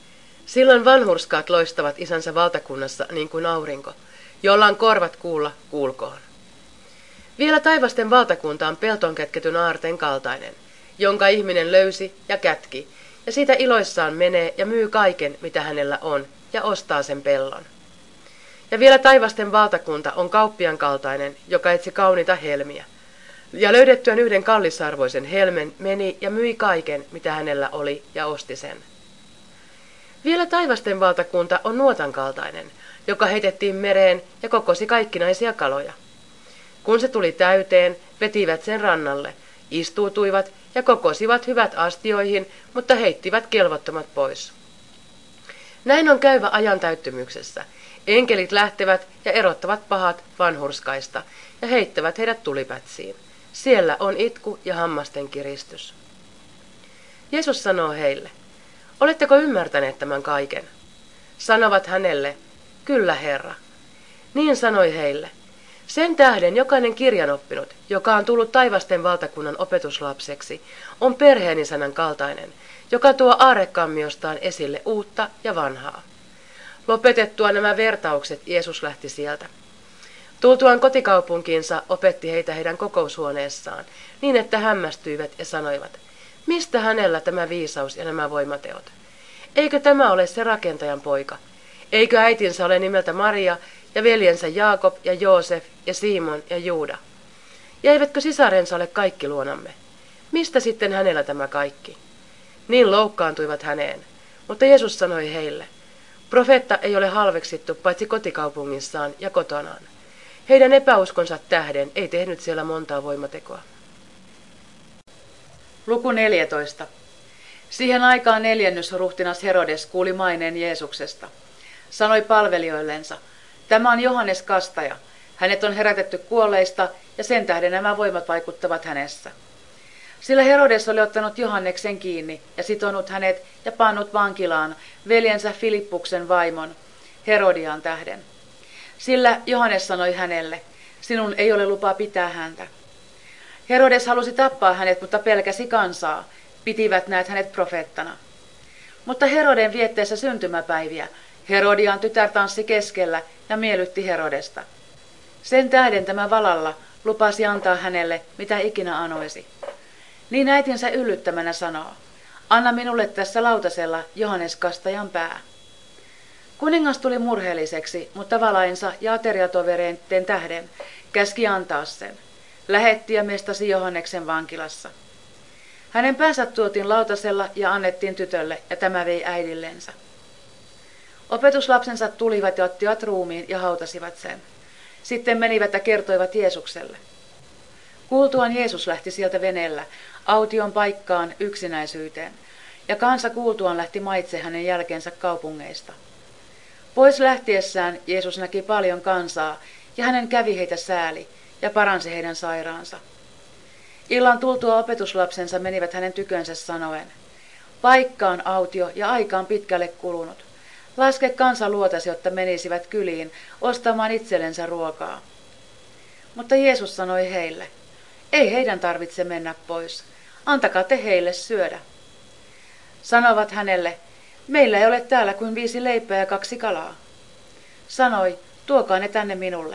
Speaker 1: Silloin vanhurskaat loistavat isänsä valtakunnassa niin kuin aurinko, jolla on korvat kuulla, kuulkoon. Vielä taivasten valtakunta on peltoon kätketyn aarteen kaltainen, jonka ihminen löysi ja kätki, ja siitä iloissaan menee ja myy kaiken, mitä hänellä on, ja ostaa sen pellon. Ja vielä taivasten valtakunta on kauppian kaltainen, joka etsi kauniita helmiä. Ja löydettyään yhden kallisarvoisen helmen meni ja myi kaiken, mitä hänellä oli, ja osti sen. Vielä taivasten valtakunta on nuotan kaltainen, joka heitettiin mereen ja kokosi kaikkinaisia kaloja. Kun se tuli täyteen, vetivät sen rannalle, istuutuivat ja kokosivat hyvät astioihin, mutta heittivät kelvottomat pois. Näin on käyvä ajan täyttymyksessä. Enkelit lähtevät ja erottavat pahat vanhurskaista ja heittävät heidät tulipätsiin. Siellä on itku ja hammasten kiristys. Jeesus sanoo heille, oletteko ymmärtäneet tämän kaiken? Sanovat hänelle, kyllä Herra. Niin sanoi heille, sen tähden jokainen kirjanoppinut, joka on tullut taivasten valtakunnan opetuslapseksi, on perheenisännän kaltainen, joka tuo aarrekammiostaan esille uutta ja vanhaa. Lopetettua nämä vertaukset Jeesus lähti sieltä. Tultuaan kotikaupunkiinsa opetti heitä heidän kokoushuoneessaan, niin että hämmästyivät ja sanoivat, mistä hänellä tämä viisaus ja nämä voimateot? Eikö tämä ole se rakentajan poika? Eikö äitinsä ole nimeltä Maria ja veljensä Jaakob ja Joosef ja Simon ja Juuda? Ja eivätkö sisarensa ole kaikki luonamme? Mistä sitten hänellä tämä kaikki? Niin loukkaantuivat häneen, mutta Jeesus sanoi heille, profeetta ei ole halveksittu paitsi kotikaupungissaan ja kotonaan. Heidän epäuskonsa tähden ei tehnyt siellä montaa voimatekoa.
Speaker 2: Luku neljätoista. Siihen aikaan neljännys ruhtinas Herodes kuuli maineen Jeesuksesta. Sanoi palvelijoillensa, tämä on Johannes Kastaja. Hänet on herätetty kuolleista ja sen tähden nämä voimat vaikuttavat hänessä. Sillä Herodes oli ottanut Johanneksen kiinni ja sitonut hänet ja pannut vankilaan veljensä Filippuksen vaimon Herodian tähden. Sillä Johannes sanoi hänelle, sinun ei ole lupa pitää häntä. Herodes halusi tappaa hänet, mutta pelkäsi kansaa. Pitivät näet hänet profeettana. Mutta Heroden vietteessä syntymäpäiviä Herodian tytär tanssi keskellä ja miellytti Herodesta. Sen tähden tämä valalla lupasi antaa hänelle mitä ikinä anoisi. Niin äitinsä yllyttämänä sanoo, anna minulle tässä lautasella Johannes Kastajan pää. Kuningas tuli murheelliseksi, mutta valainsa ja ateriatovereiden tähden käski antaa sen. Lähetti ja mestasi Johanneksen vankilassa. Hänen päänsä tuotiin lautasella ja annettiin tytölle, ja tämä vei äidillensä. Opetuslapsensa tulivat ja ottivat ruumiin ja hautasivat sen. Sitten menivät ja kertoivat Jeesukselle. Kuultuaan Jeesus lähti sieltä veneellä, aution paikkaan yksinäisyyteen, ja kansa kuultuaan lähti maitse hänen jälkeensä kaupungeista. Pois lähtiessään Jeesus näki paljon kansaa, ja hänen kävi heitä sääli, ja paransi heidän sairaansa. Illan tultua opetuslapsensa menivät hänen tykönsä sanoen, paikka on autio ja aika on pitkälle kulunut. Laske kansa luotasi, jotta menisivät kyliin ostamaan itsellensä ruokaa. Mutta Jeesus sanoi heille, ei heidän tarvitse mennä pois, antakaa te heille syödä. Sanovat hänelle, meillä ei ole täällä kuin viisi leipää ja kaksi kalaa. Sanoi, tuokaa ne tänne minulle.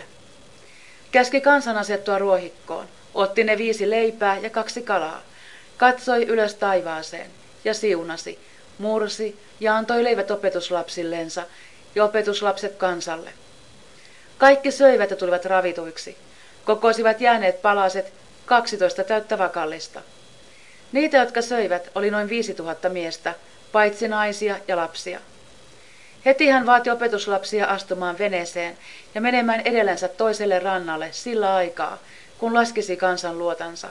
Speaker 2: Käski kansan asettua ruohikkoon, otti ne viisi leipää ja kaksi kalaa, katsoi ylös taivaaseen ja siunasi, mursi ja antoi leivät opetuslapsillensa ja opetuslapset kansalle. Kaikki söivät ja tulivat ravituiksi, kokosivat jääneet palaset kaksitoista täyttä vakallista. Niitä, jotka söivät, oli noin viisi tuhatta miestä, paitsi naisia ja lapsia. Heti hän vaati opetuslapsia astumaan veneeseen ja menemään edellensä toiselle rannalle sillä aikaa, kun laskisi kansan luotansa.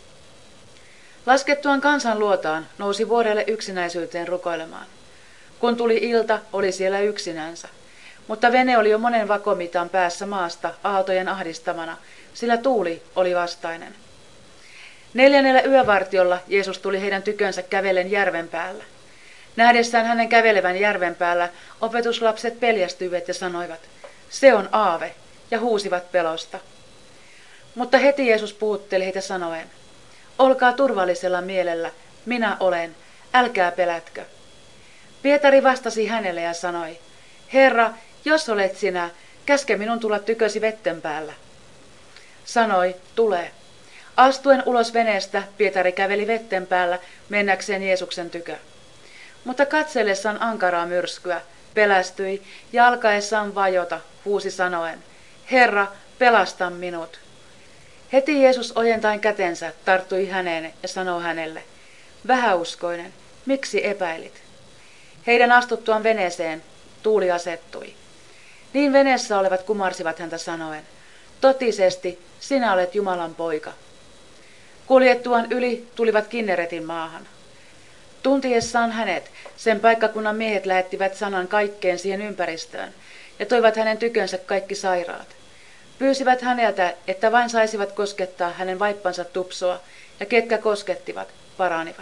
Speaker 2: Laskettuaan kansan luotaan nousi vuorelle yksinäisyyteen rukoilemaan. Kun tuli ilta, oli siellä yksinänsä, mutta vene oli jo monen vakomitan päässä maasta aaltojen ahdistamana, sillä tuuli oli vastainen. Neljännellä yövartiolla Jeesus tuli heidän tykönsä kävellen järven päällä. Nähdessään hänen kävelevän järven päällä, opetuslapset peljästyivät ja sanoivat, se on aave, ja huusivat pelosta. Mutta heti Jeesus puhutteli heitä sanoen, olkaa turvallisella mielellä, minä olen, älkää pelätkö. Pietari vastasi hänelle ja sanoi, Herra, jos olet sinä, käske minun tulla tykösi vetten päällä. Sanoi, tule. Astuen ulos veneestä, Pietari käveli vetten päällä mennäkseen Jeesuksen tykö. Mutta katsellessaan ankaraa myrskyä, pelästyi ja alkaessaan vajota, huusi sanoen, Herra, pelasta minut. Heti Jeesus ojentain kätensä tarttui häneen ja sanoi hänelle, vähäuskoinen, miksi epäilit? Heidän astuttuaan veneeseen tuuli asettui. Niin veneessä olevat kumarsivat häntä sanoen, totisesti sinä olet Jumalan poika. Kuljettuaan yli tulivat Kinneretin maahan. Tuntiessaan hänet, sen paikkakunnan miehet lähettivät sanan kaikkeen siihen ympäristöön ja toivat hänen tykönsä kaikki sairaat. Pyysivät häneltä, että vain saisivat koskettaa hänen vaippansa tupsoa, ja ketkä koskettivat, paranivat.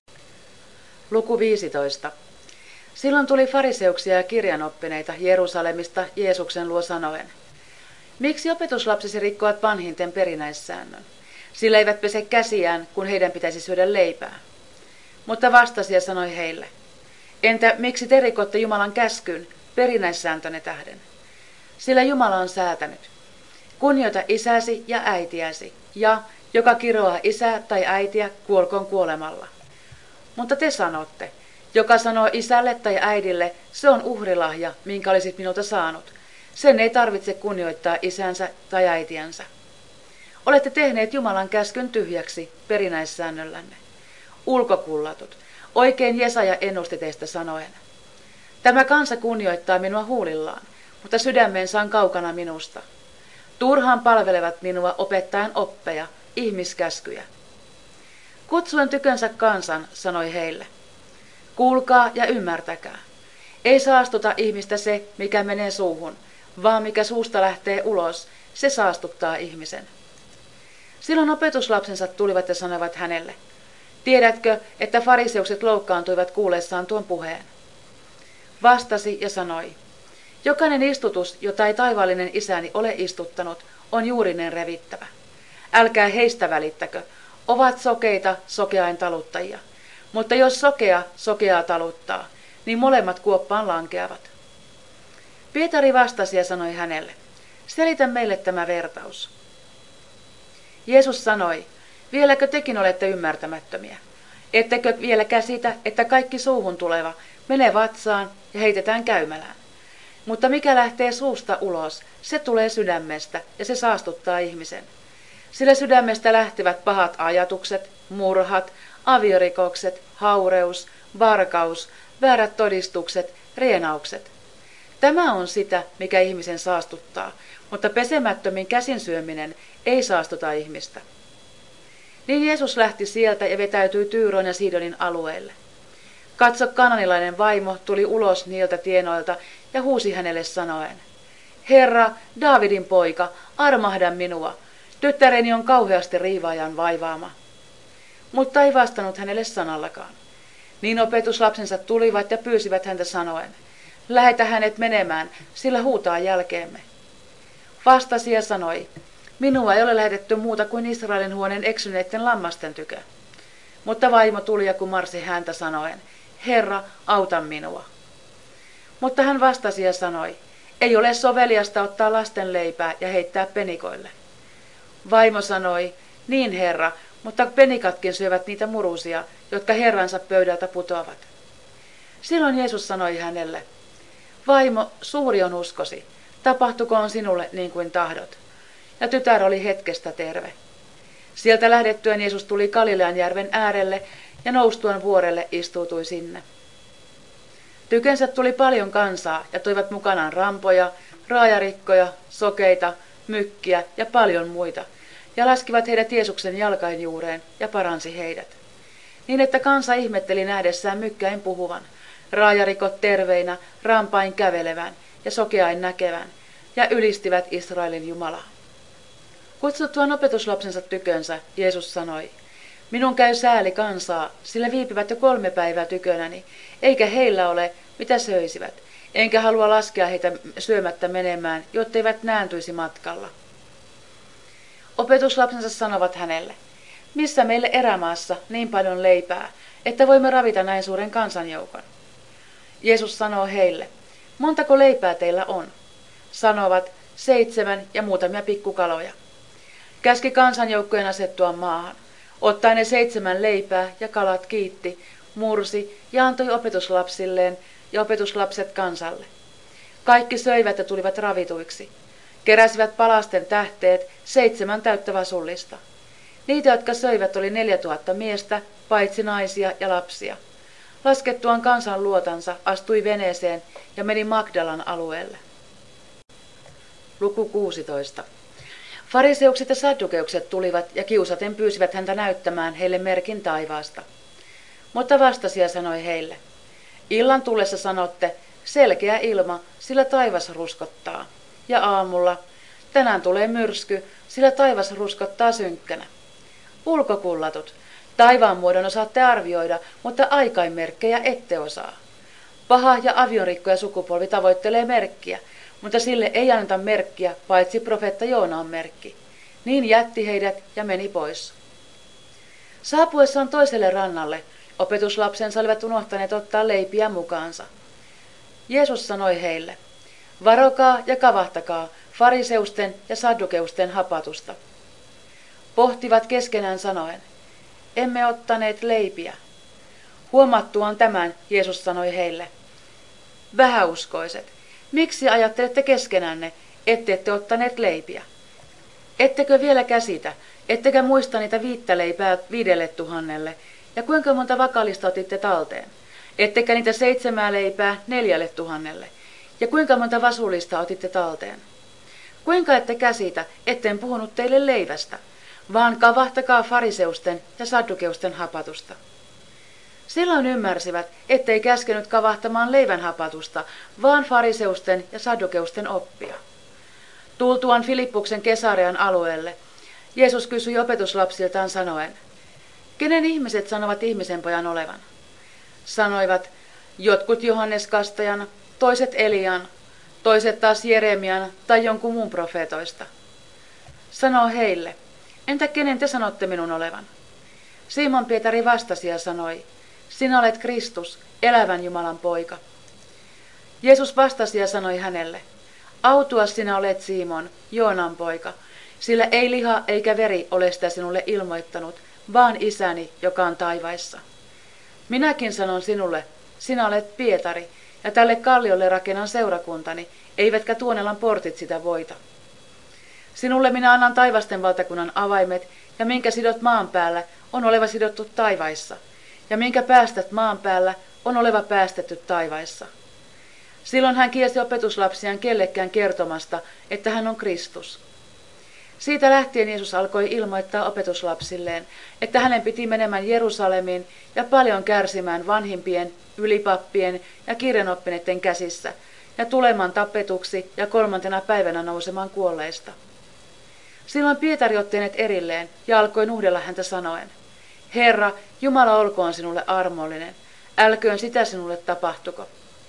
Speaker 2: Luku viisitoista. Silloin tuli fariseuksia ja kirjanoppineita Jerusalemista Jeesuksen luo sanoen, miksi opetuslapsesi rikkovat vanhinten perinnäissäännön? Sillä eivät pese käsiään, kun heidän pitäisi syödä leipää. Mutta vastasi ja sanoi heille, entä miksi te rikotte Jumalan käskyn perinnäissääntönne tähden? Sillä Jumala on säätänyt, kunnioita isäsi ja äitiäsi, ja joka kiroaa isää tai äitiä, kuolkoon kuolemalla. Mutta te sanotte, joka sanoo isälle tai äidille, se on uhrilahja, minkä olisit minulta saanut. Sen ei tarvitse kunnioittaa isänsä tai äitiänsä. Olette tehneet Jumalan käskyn tyhjäksi perinnäissäännöllänne. Ulkokullatut, oikein Jesaja ennusti teistä sanoen. Tämä kansa kunnioittaa minua huulillaan, mutta sydämensä on kaukana minusta. Turhaan palvelevat minua opettajan oppeja, ihmiskäskyjä. Kutsuen tykönsä kansan, sanoi heille. Kuulkaa ja ymmärtäkää. Ei saastuta ihmistä se, mikä menee suuhun, vaan mikä suusta lähtee ulos, se saastuttaa ihmisen. Silloin opetuslapsensa tulivat ja sanoivat hänelle, tiedätkö, että fariseukset loukkaantuivat kuullessaan tuon puheen? Vastasi ja sanoi, jokainen istutus, jota ei taivaallinen isäni ole istuttanut, on juurinen revittävä. Älkää heistä välittäkö, ovat sokeita sokeain taluttajia. Mutta jos sokea sokeaa taluttaa, niin molemmat kuoppaan lankeavat. Pietari vastasi ja sanoi hänelle, selitä meille tämä vertaus. Jeesus sanoi, vieläkö tekin olette ymmärtämättömiä? Ettekö vielä käsitä, että kaikki suuhun tuleva menee vatsaan ja heitetään käymälään? Mutta mikä lähtee suusta ulos, se tulee sydämestä ja se saastuttaa ihmisen. Sillä sydämestä lähtevät pahat ajatukset, murhat, aviorikokset, haureus, varkaus, väärät todistukset, rienaukset. Tämä on sitä, mikä ihmisen saastuttaa, mutta pesemättömin käsin syöminen ei saastuta ihmistä. Niin Jeesus lähti sieltä ja vetäytyi Tyyron ja Sidonin alueelle. Katso, kananilainen vaimo tuli ulos niiltä tienoilta ja huusi hänelle sanoen, Herra, Daavidin poika, armahda minua, tyttäreni on kauheasti riivaajan vaivaama. Mutta ei vastannut hänelle sanallakaan. Niin opetuslapsensa tulivat ja pyysivät häntä sanoen, lähetä hänet menemään, sillä huutaa jälkeemme. Vastasi ja sanoi, minua ei ole lähetetty muuta kuin Israelin huoneen eksyneiden lammasten tykö. Mutta vaimo tuli ja kumarsi häntä sanoen, Herra, auta minua. Mutta hän vastasi ja sanoi, ei ole soveliasta ottaa lasten leipää ja heittää penikoille. Vaimo sanoi, niin Herra, mutta penikatkin syövät niitä murusia, jotka herransa pöydältä putoavat. Silloin Jeesus sanoi hänelle, vaimo, suuri on uskosi, tapahtukoon sinulle niin kuin tahdot. Ja tytär oli hetkestä terve. Sieltä lähdettyään Jeesus tuli Galilean järven äärelle ja noustuaan vuorelle istuutui sinne. Tykensä tuli paljon kansaa ja toivat mukanaan rampoja, raajarikkoja, sokeita, mykkiä ja paljon muita, ja laskivat heidät Jeesuksen jalkain juureen ja paransi heidät. Niin että kansa ihmetteli nähdessään mykkäin puhuvan, raajarikot terveinä, rampain kävelevän ja sokeain näkevän, ja ylistivät Israelin Jumalaa. Kutsuttuaan opetuslapsensa tykönsä, Jeesus sanoi, minun käy sääli kansaa, sillä viipivät jo kolme päivää tykönäni, eikä heillä ole, mitä söisivät, enkä halua laskea heitä syömättä menemään, jotteivät nääntyisi matkalla. Opetuslapsensa sanovat hänelle, missä meille erämaassa niin paljon leipää, että voimme ravita näin suuren kansanjoukon. Jeesus sanoo heille, montako leipää teillä on? Sanovat, seitsemän ja muutamia pikkukaloja. Käski kansanjoukkojen asettua maahan. Ottaen ne seitsemän leipää ja kalat kiitti, mursi ja antoi opetuslapsilleen ja opetuslapset kansalle. Kaikki söivät ja tulivat ravituiksi. Keräsivät palasten tähteet seitsemän täyttä vasullista. Niitä, jotka söivät, oli neljä tuhatta miestä, paitsi naisia ja lapsia. Laskettuaan kansan luotansa astui veneeseen ja meni Magdalan alueelle. Luku kuusitoista. Fariseukset ja saddukeukset tulivat ja kiusaten pyysivät häntä näyttämään heille merkin taivaasta. Mutta vastasia sanoi heille, illan tullessa sanotte, selkeä ilma, sillä taivas ruskottaa. Ja aamulla, tänään tulee myrsky, sillä taivas ruskottaa synkkänä. Ulkokullatut, taivaan muodon osaatte arvioida, mutta aikainmerkkejä ette osaa. Paha ja avionrikkoja sukupolvi tavoittelee merkkiä, mutta sille ei anneta merkkiä, paitsi profeetta Joonaan merkki. Niin jätti heidät ja meni pois. Saapuessaan toiselle rannalle, opetuslapsensa olivat unohtaneet ottaa leipiä mukaansa. Jeesus sanoi heille, varokaa ja kavahtakaa fariseusten ja saddukeusten hapatusta. Pohtivat keskenään sanoen, emme ottaneet leipiä. Huomattuaan tämän, Jeesus sanoi heille, vähäuskoiset, miksi ajattelette keskenänne, ette ette ottaneet leipiä? Ettekö vielä käsitä, ettekä muista niitä viittä leipää viidelle tuhannelle, ja kuinka monta vakalista otitte talteen? Ettekä niitä seitsemää leipää neljälle tuhannelle, ja kuinka monta vasullista otitte talteen? Kuinka ette käsitä, etten puhunut teille leivästä, vaan kavahtakaa fariseusten ja saddukeusten hapatusta. Silloin ymmärsivät, ettei käskenyt kavahtamaan leivän hapatusta, vaan fariseusten ja saddukeusten oppia. Tultuaan Filippuksen Kesarean alueelle, Jeesus kysyi opetuslapsiltaan sanoen, kenen ihmiset sanovat ihmisen pojan olevan? Sanoivat, jotkut Johannes Kastajan, toiset Elian, toiset taas Jeremian tai jonkun muun profeetoista. Sanoo heille, entä kenen te sanotte minun olevan? Simon Pietari vastasi ja sanoi, sinä olet Kristus, elävän Jumalan poika. Jeesus vastasi ja sanoi hänelle, autua sinä olet Simon, Joonan poika, sillä ei liha eikä veri ole sitä sinulle ilmoittanut, vaan isäni, joka on taivaissa. Minäkin sanon sinulle, sinä olet Pietari, ja tälle kalliolle rakennan seurakuntani, eivätkä Tuonelan portit sitä voita. Sinulle minä annan taivasten valtakunnan avaimet, ja minkä sidot maan päällä, on oleva sidottu taivaissa, ja minkä päästät maan päällä, on oleva päästetty taivaissa. Silloin hän kielsi opetuslapsiaan kellekään kertomasta, että hän on Kristus. Siitä lähtien Jeesus alkoi ilmoittaa opetuslapsilleen, että hänen piti menemään Jerusalemiin ja paljon kärsimään vanhimpien, ylipappien ja kirjanoppineiden käsissä, ja tulemaan tapetuksi ja kolmantena päivänä nousemaan kuolleista. Silloin Pietari otti hänet erilleen ja alkoi nuhdella häntä sanoen, Herra, Jumala olkoon sinulle armollinen, älköön sitä sinulle tapahtuko.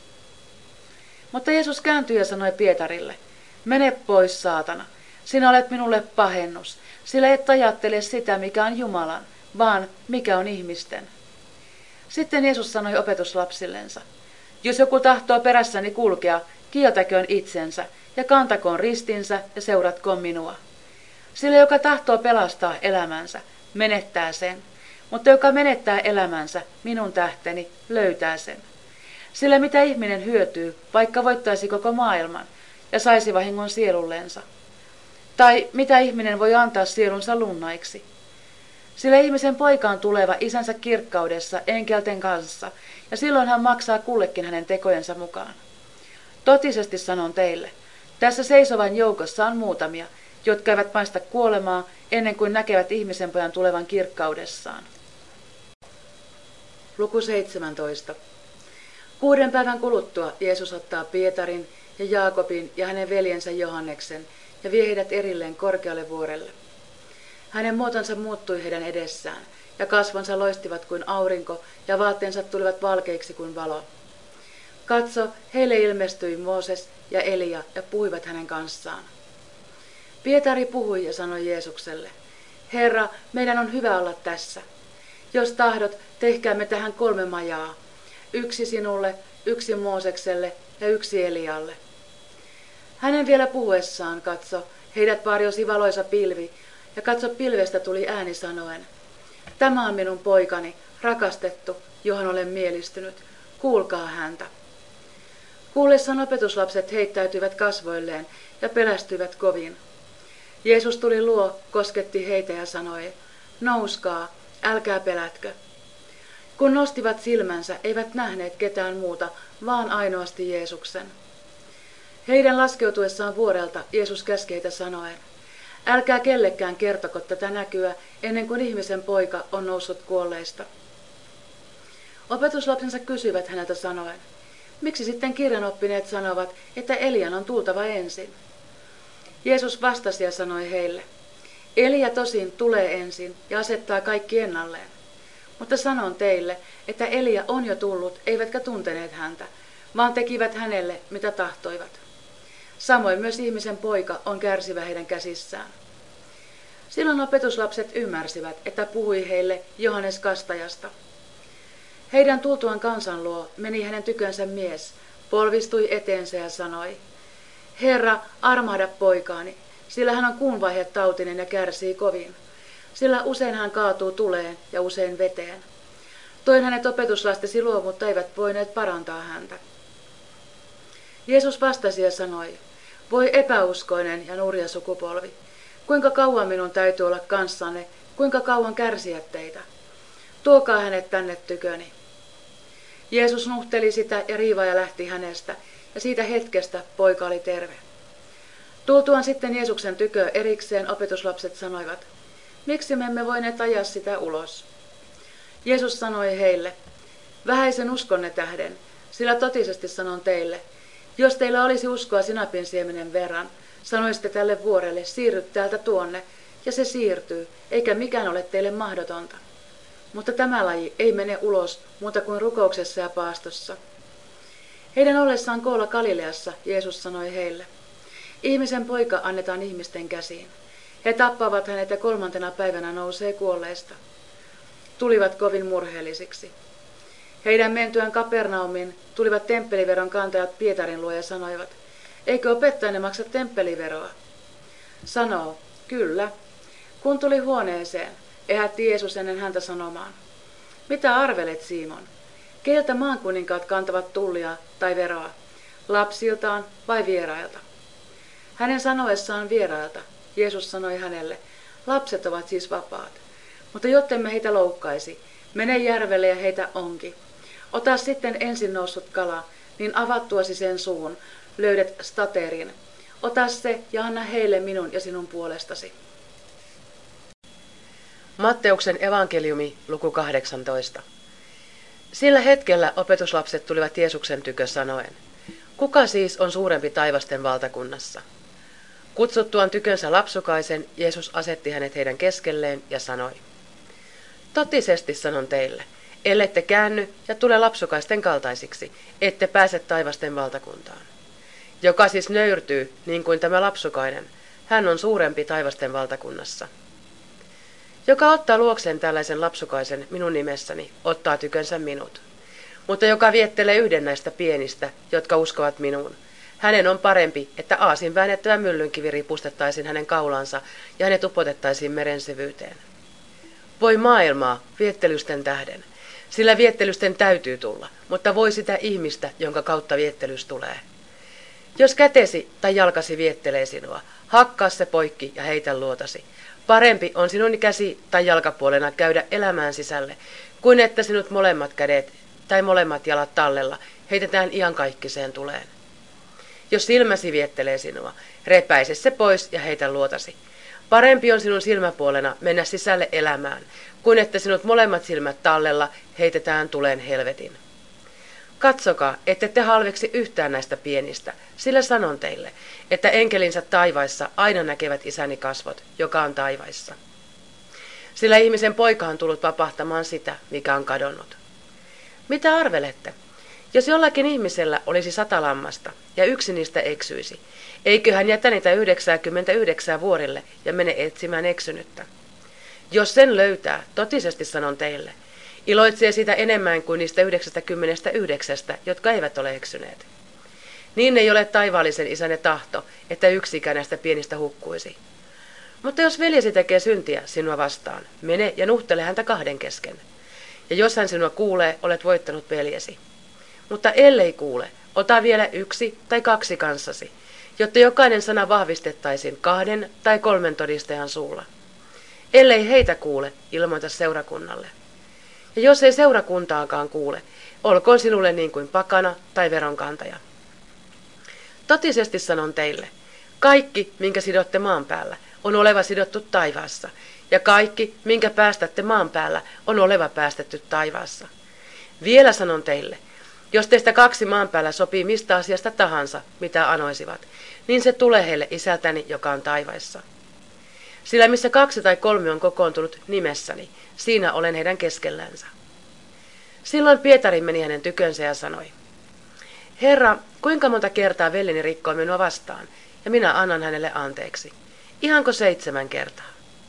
Speaker 2: Mutta Jeesus kääntyi ja sanoi Pietarille, mene pois saatana, sinä olet minulle pahennus, sillä et ajattele sitä, mikä on Jumalan, vaan mikä on ihmisten. Sitten Jeesus sanoi opetuslapsillensa, jos joku tahtoo perässäni kulkea, kieltäköön itsensä ja kantakoon ristinsä ja seuratkoon minua. Sillä joka tahtoo pelastaa elämänsä, menettää sen, mutta joka menettää elämänsä, minun tähteni, löytää sen. Sillä mitä ihminen hyötyy, vaikka voittaisi koko maailman ja saisi vahingon sielullensa? Tai mitä ihminen voi antaa sielunsa lunnaiksi? Sillä ihmisen poika on tuleva isänsä kirkkaudessa enkelten kanssa, ja silloin hän maksaa kullekin hänen tekojensa mukaan. Totisesti sanon teille, tässä seisovan joukossa on muutamia, jotka eivät maista kuolemaa ennen kuin näkevät ihmisen pojan tulevan kirkkaudessaan. Luku seitsemäntoista. Kuuden päivän kuluttua Jeesus ottaa Pietarin ja Jaakobin ja hänen veljensä Johanneksen ja vie heidät erilleen korkealle vuorelle. Hänen muotonsa muuttui heidän edessään, ja kasvonsa loistivat kuin aurinko, ja vaatteensa tulivat valkeiksi kuin valo. Katso, heille ilmestyi Mooses ja Elia ja puhuivat hänen kanssaan. Pietari puhui ja sanoi Jeesukselle, Herra, meidän on hyvä olla tässä. Jos tahdot, tehkäämme tähän kolme majaa, yksi sinulle yksi Moosekselle ja yksi Elialle. Hänen vielä puhuessaan, katso, heidät varjosi valoisa pilvi, ja katso, pilvestä tuli ääni sanoen: Tämä on minun poikani, rakastettu, johon olen mielistynyt, kuulkaa häntä. Kuullessaan opetuslapset heittäytyivät kasvoilleen ja pelästyivät kovin. Jeesus tuli luo, kosketti heitä ja sanoi: Nouskaa, älkää pelätkö. Kun nostivat silmänsä, eivät nähneet ketään muuta, vaan ainoasti Jeesuksen. Heidän laskeutuessaan vuorelta Jeesus käski heitä sanoen: Älkää kellekään kertoko tätä näkyä, ennen kuin ihmisen poika on noussut kuolleista. Opetuslapsensa kysyivät häneltä sanoen: Miksi sitten kirjanoppineet sanovat, että Elian on tultava ensin? Jeesus vastasi ja sanoi heille: Elia tosin tulee ensin ja asettaa kaikki ennalleen. Mutta sanon teille, että Elia on jo tullut, eivätkä tunteneet häntä, vaan tekivät hänelle, mitä tahtoivat. Samoin myös ihmisen poika on kärsivä heidän käsissään. Silloin opetuslapset ymmärsivät, että puhui heille Johannes Kastajasta. Heidän tultuaan kansan luo meni hänen tykönsä mies, polvistui eteensä ja sanoi: Herra, armahda poikaani, sillä hän on kuunvaihe tautinen ja kärsii kovin. Sillä usein hän kaatuu tuleen ja usein veteen. Toin hänet opetuslastesi luo, mutta eivät voineet parantaa häntä. Jeesus vastasi ja sanoi: Voi epäuskoinen ja nurja sukupolvi, kuinka kauan minun täytyy olla kanssanne, kuinka kauan kärsiä teitä? Tuokaa hänet tänne tyköni. Jeesus nuhteli sitä ja riivaaja lähti hänestä, ja siitä hetkestä poika oli terve. Tultuaan sitten Jeesuksen tykö erikseen opetuslapset sanoivat: Miksi me emme voineet ajaa sitä ulos? Jeesus sanoi heille: Vähäisen uskonne tähden, sillä totisesti sanon teille, jos teillä olisi uskoa sinapin siemenen verran, sanoisitte tälle vuorelle: siirry täältä tuonne, ja se siirtyy, eikä mikään ole teille mahdotonta. Mutta tämä laji ei mene ulos muuta kuin rukouksessa ja paastossa. Heidän ollessaan koolla Galileassa Jeesus sanoi heille: Ihmisen poika annetaan ihmisten käsiin. He tappavat hänet ja kolmantena päivänä nousee kuolleista. Tulivat kovin murheellisiksi. Heidän mentyään Kapernaumiin tulivat temppeliveron kantajat Pietarin luo ja sanoivat: Eikö opettajanne maksa temppeliveroa? Sanoo: Kyllä. Kun tuli huoneeseen, ehätti Jeesus ennen häntä sanomaan: Mitä arvelet, Simon? Keiltä maankuninkaat kantavat tullia tai veroa? Lapsiltaan vai vierailta? Hänen sanoessaan vierailta Jeesus sanoi hänelle: Lapset ovat siis vapaat. Mutta jottemme heitä loukkaisi, mene järvelle ja heitä onki. Ota sitten ensin noussut kala, niin avattuasi sen suun, löydät staterin. Ota se ja anna heille minun ja sinun puolestasi.
Speaker 1: Matteuksen evankeliumi, luku kahdeksantoista. Sillä hetkellä opetuslapset tulivat Jeesuksen tykö sanoen: Kuka siis on suurempi taivasten valtakunnassa? Kutsuttuaan tykönsä lapsukaisen, Jeesus asetti hänet heidän keskelleen ja sanoi: Totisesti sanon teille, ellette käänny ja tule lapsukaisten kaltaisiksi, ette pääse taivasten valtakuntaan. Joka siis nöyrtyy, niin kuin tämä lapsukainen, hän on suurempi taivasten valtakunnassa. Joka ottaa luokseen tällaisen lapsukaisen minun nimessäni, ottaa tykönsä minut. Mutta joka viettelee yhden näistä pienistä, jotka uskovat minuun, hänen on parempi, että aasin väännettävä myllynkivi ripustettaisiin hänen kaulansa ja hänet upotettaisiin meren syvyyteen. Voi maailmaa viettelysten tähden, sillä viettelysten täytyy tulla, mutta voi sitä ihmistä, jonka kautta viettelys tulee. Jos kätesi tai jalkasi viettelee sinua, hakkaa se poikki ja heitä luotasi. Parempi on sinun käsi tai jalkapuolena käydä elämään sisälle, kuin että sinut molemmat kädet tai molemmat jalat tallella heitetään iankaikkiseen tuleen. Jos silmäsi viettelee sinua, repäise se pois ja heitä luotasi. Parempi on sinun silmäpuolena mennä sisälle elämään, kuin että sinut molemmat silmät tallella heitetään tuleen helvetin. Katsokaa, ette te halveksi yhtään näistä pienistä, sillä sanon teille, että enkelinsä taivaissa aina näkevät isäni kasvot, joka on taivaissa. Sillä ihmisen poika on tullut vapahtamaan sitä, mikä on kadonnut. Mitä arvelette? Jos jollakin ihmisellä olisi sata lammasta ja yksi niistä eksyisi, eikö hän jätä niitä yhdeksänkymmentäyhdeksän vuorille ja mene etsimään eksynyttä? Jos sen löytää, totisesti sanon teille, Iloitsee sitä enemmän kuin niistä yhdeksästäkymmenestä yhdeksästä, jotka eivät ole eksyneet. Niin ei ole taivaallisen isänne tahto, että yksikään näistä pienistä hukkuisi. Mutta jos veljesi tekee syntiä sinua vastaan, mene ja nuhtele häntä kahden kesken. Ja jos hän sinua kuulee, olet voittanut veljesi. Mutta ellei kuule, ota vielä yksi tai kaksi kanssasi, jotta jokainen sana vahvistettaisiin kahden tai kolmen todistajan suulla. Ellei heitä kuule, ilmoita seurakunnalle. Ja jos ei seurakuntaakaan kuule, olkoon sinulle niin kuin pakana tai veronkantaja. Totisesti sanon teille, kaikki, minkä sidotte maan päällä, on oleva sidottu taivaassa, ja kaikki, minkä päästätte maan päällä, on oleva päästetty taivaassa. Vielä sanon teille, jos teistä kaksi maan päällä sopii mistä asiasta tahansa, mitä anoisivat, niin se tulee heille isältäni, joka on taivaissa. Sillä missä kaksi tai kolme on kokoontunut nimessäni, siinä olen heidän keskellänsä. Silloin Pietari meni hänen tykönsä ja sanoi, Herra, kuinka monta kertaa veljeni rikkoi minua vastaan, ja minä annan hänelle anteeksi? Ihanko seitsemän kertaa?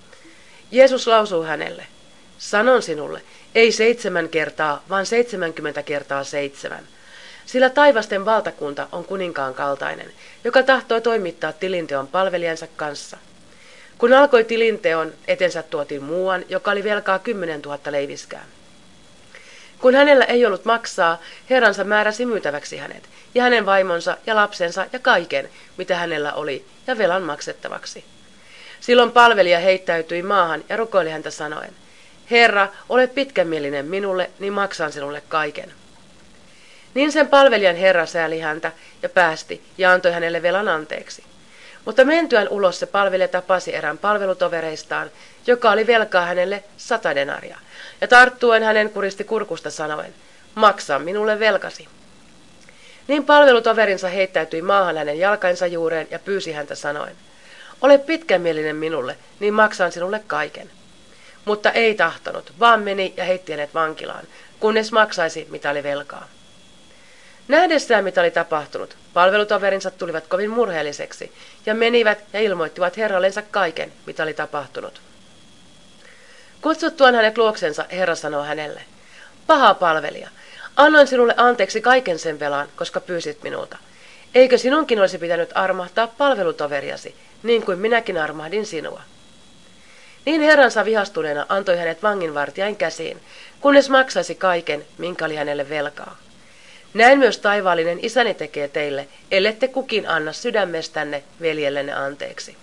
Speaker 1: Jeesus lausuu hänelle, sanon sinulle, ei seitsemän kertaa, vaan seitsemänkymmentä kertaa seitsemän. Sillä taivasten valtakunta on kuninkaan kaltainen, joka tahtoi toimittaa tilinteon palvelijansa kanssa. Kun alkoi tilinteon, etensä tuotiin muuan, joka oli velkaa kymmenen tuhatta leiviskää. Kun hänellä ei ollut maksaa, herransa määräsi myytäväksi hänet, ja hänen vaimonsa ja lapsensa ja kaiken, mitä hänellä oli, ja velan maksettavaksi. Silloin palvelija heittäytyi maahan ja rukoili häntä sanoen, Herra, ole pitkämielinen minulle, niin maksan sinulle kaiken. Niin sen palvelijan herra sääli häntä ja päästi ja antoi hänelle velan anteeksi. Mutta mentyään ulos se palvelija tapasi erään palvelutovereistaan, joka oli velkaa hänelle sata denaria, ja tarttuen hänen kuristi kurkusta sanoen, maksa minulle velkasi. Niin palvelutoverinsa heittäytyi maahan hänen jalkainsa juureen ja pyysi häntä sanoen, ole pitkämielinen minulle, niin maksan sinulle kaiken. Mutta ei tahtonut, vaan meni ja heitti hänet vankilaan, kunnes maksaisi, mitä oli velkaa. Nähdessään, mitä oli tapahtunut, palvelutoverinsa tulivat kovin murheelliseksi ja menivät ja ilmoittivat herrallensa kaiken, mitä oli tapahtunut. Kutsuttuaan hänet luoksensa, herra sanoi hänelle, paha palvelija, annoin sinulle anteeksi kaiken sen velan, koska pyysit minulta. Eikö sinunkin olisi pitänyt armahtaa palvelutoveriasi, niin kuin minäkin armahdin sinua? Niin herransa vihastuneena antoi hänet vanginvartijain käsiin, kunnes maksaisi kaiken, minkä oli hänelle velkaa. Näin myös taivaallinen isäni tekee teille, ellette kukin anna sydämestänne veljellenne anteeksi.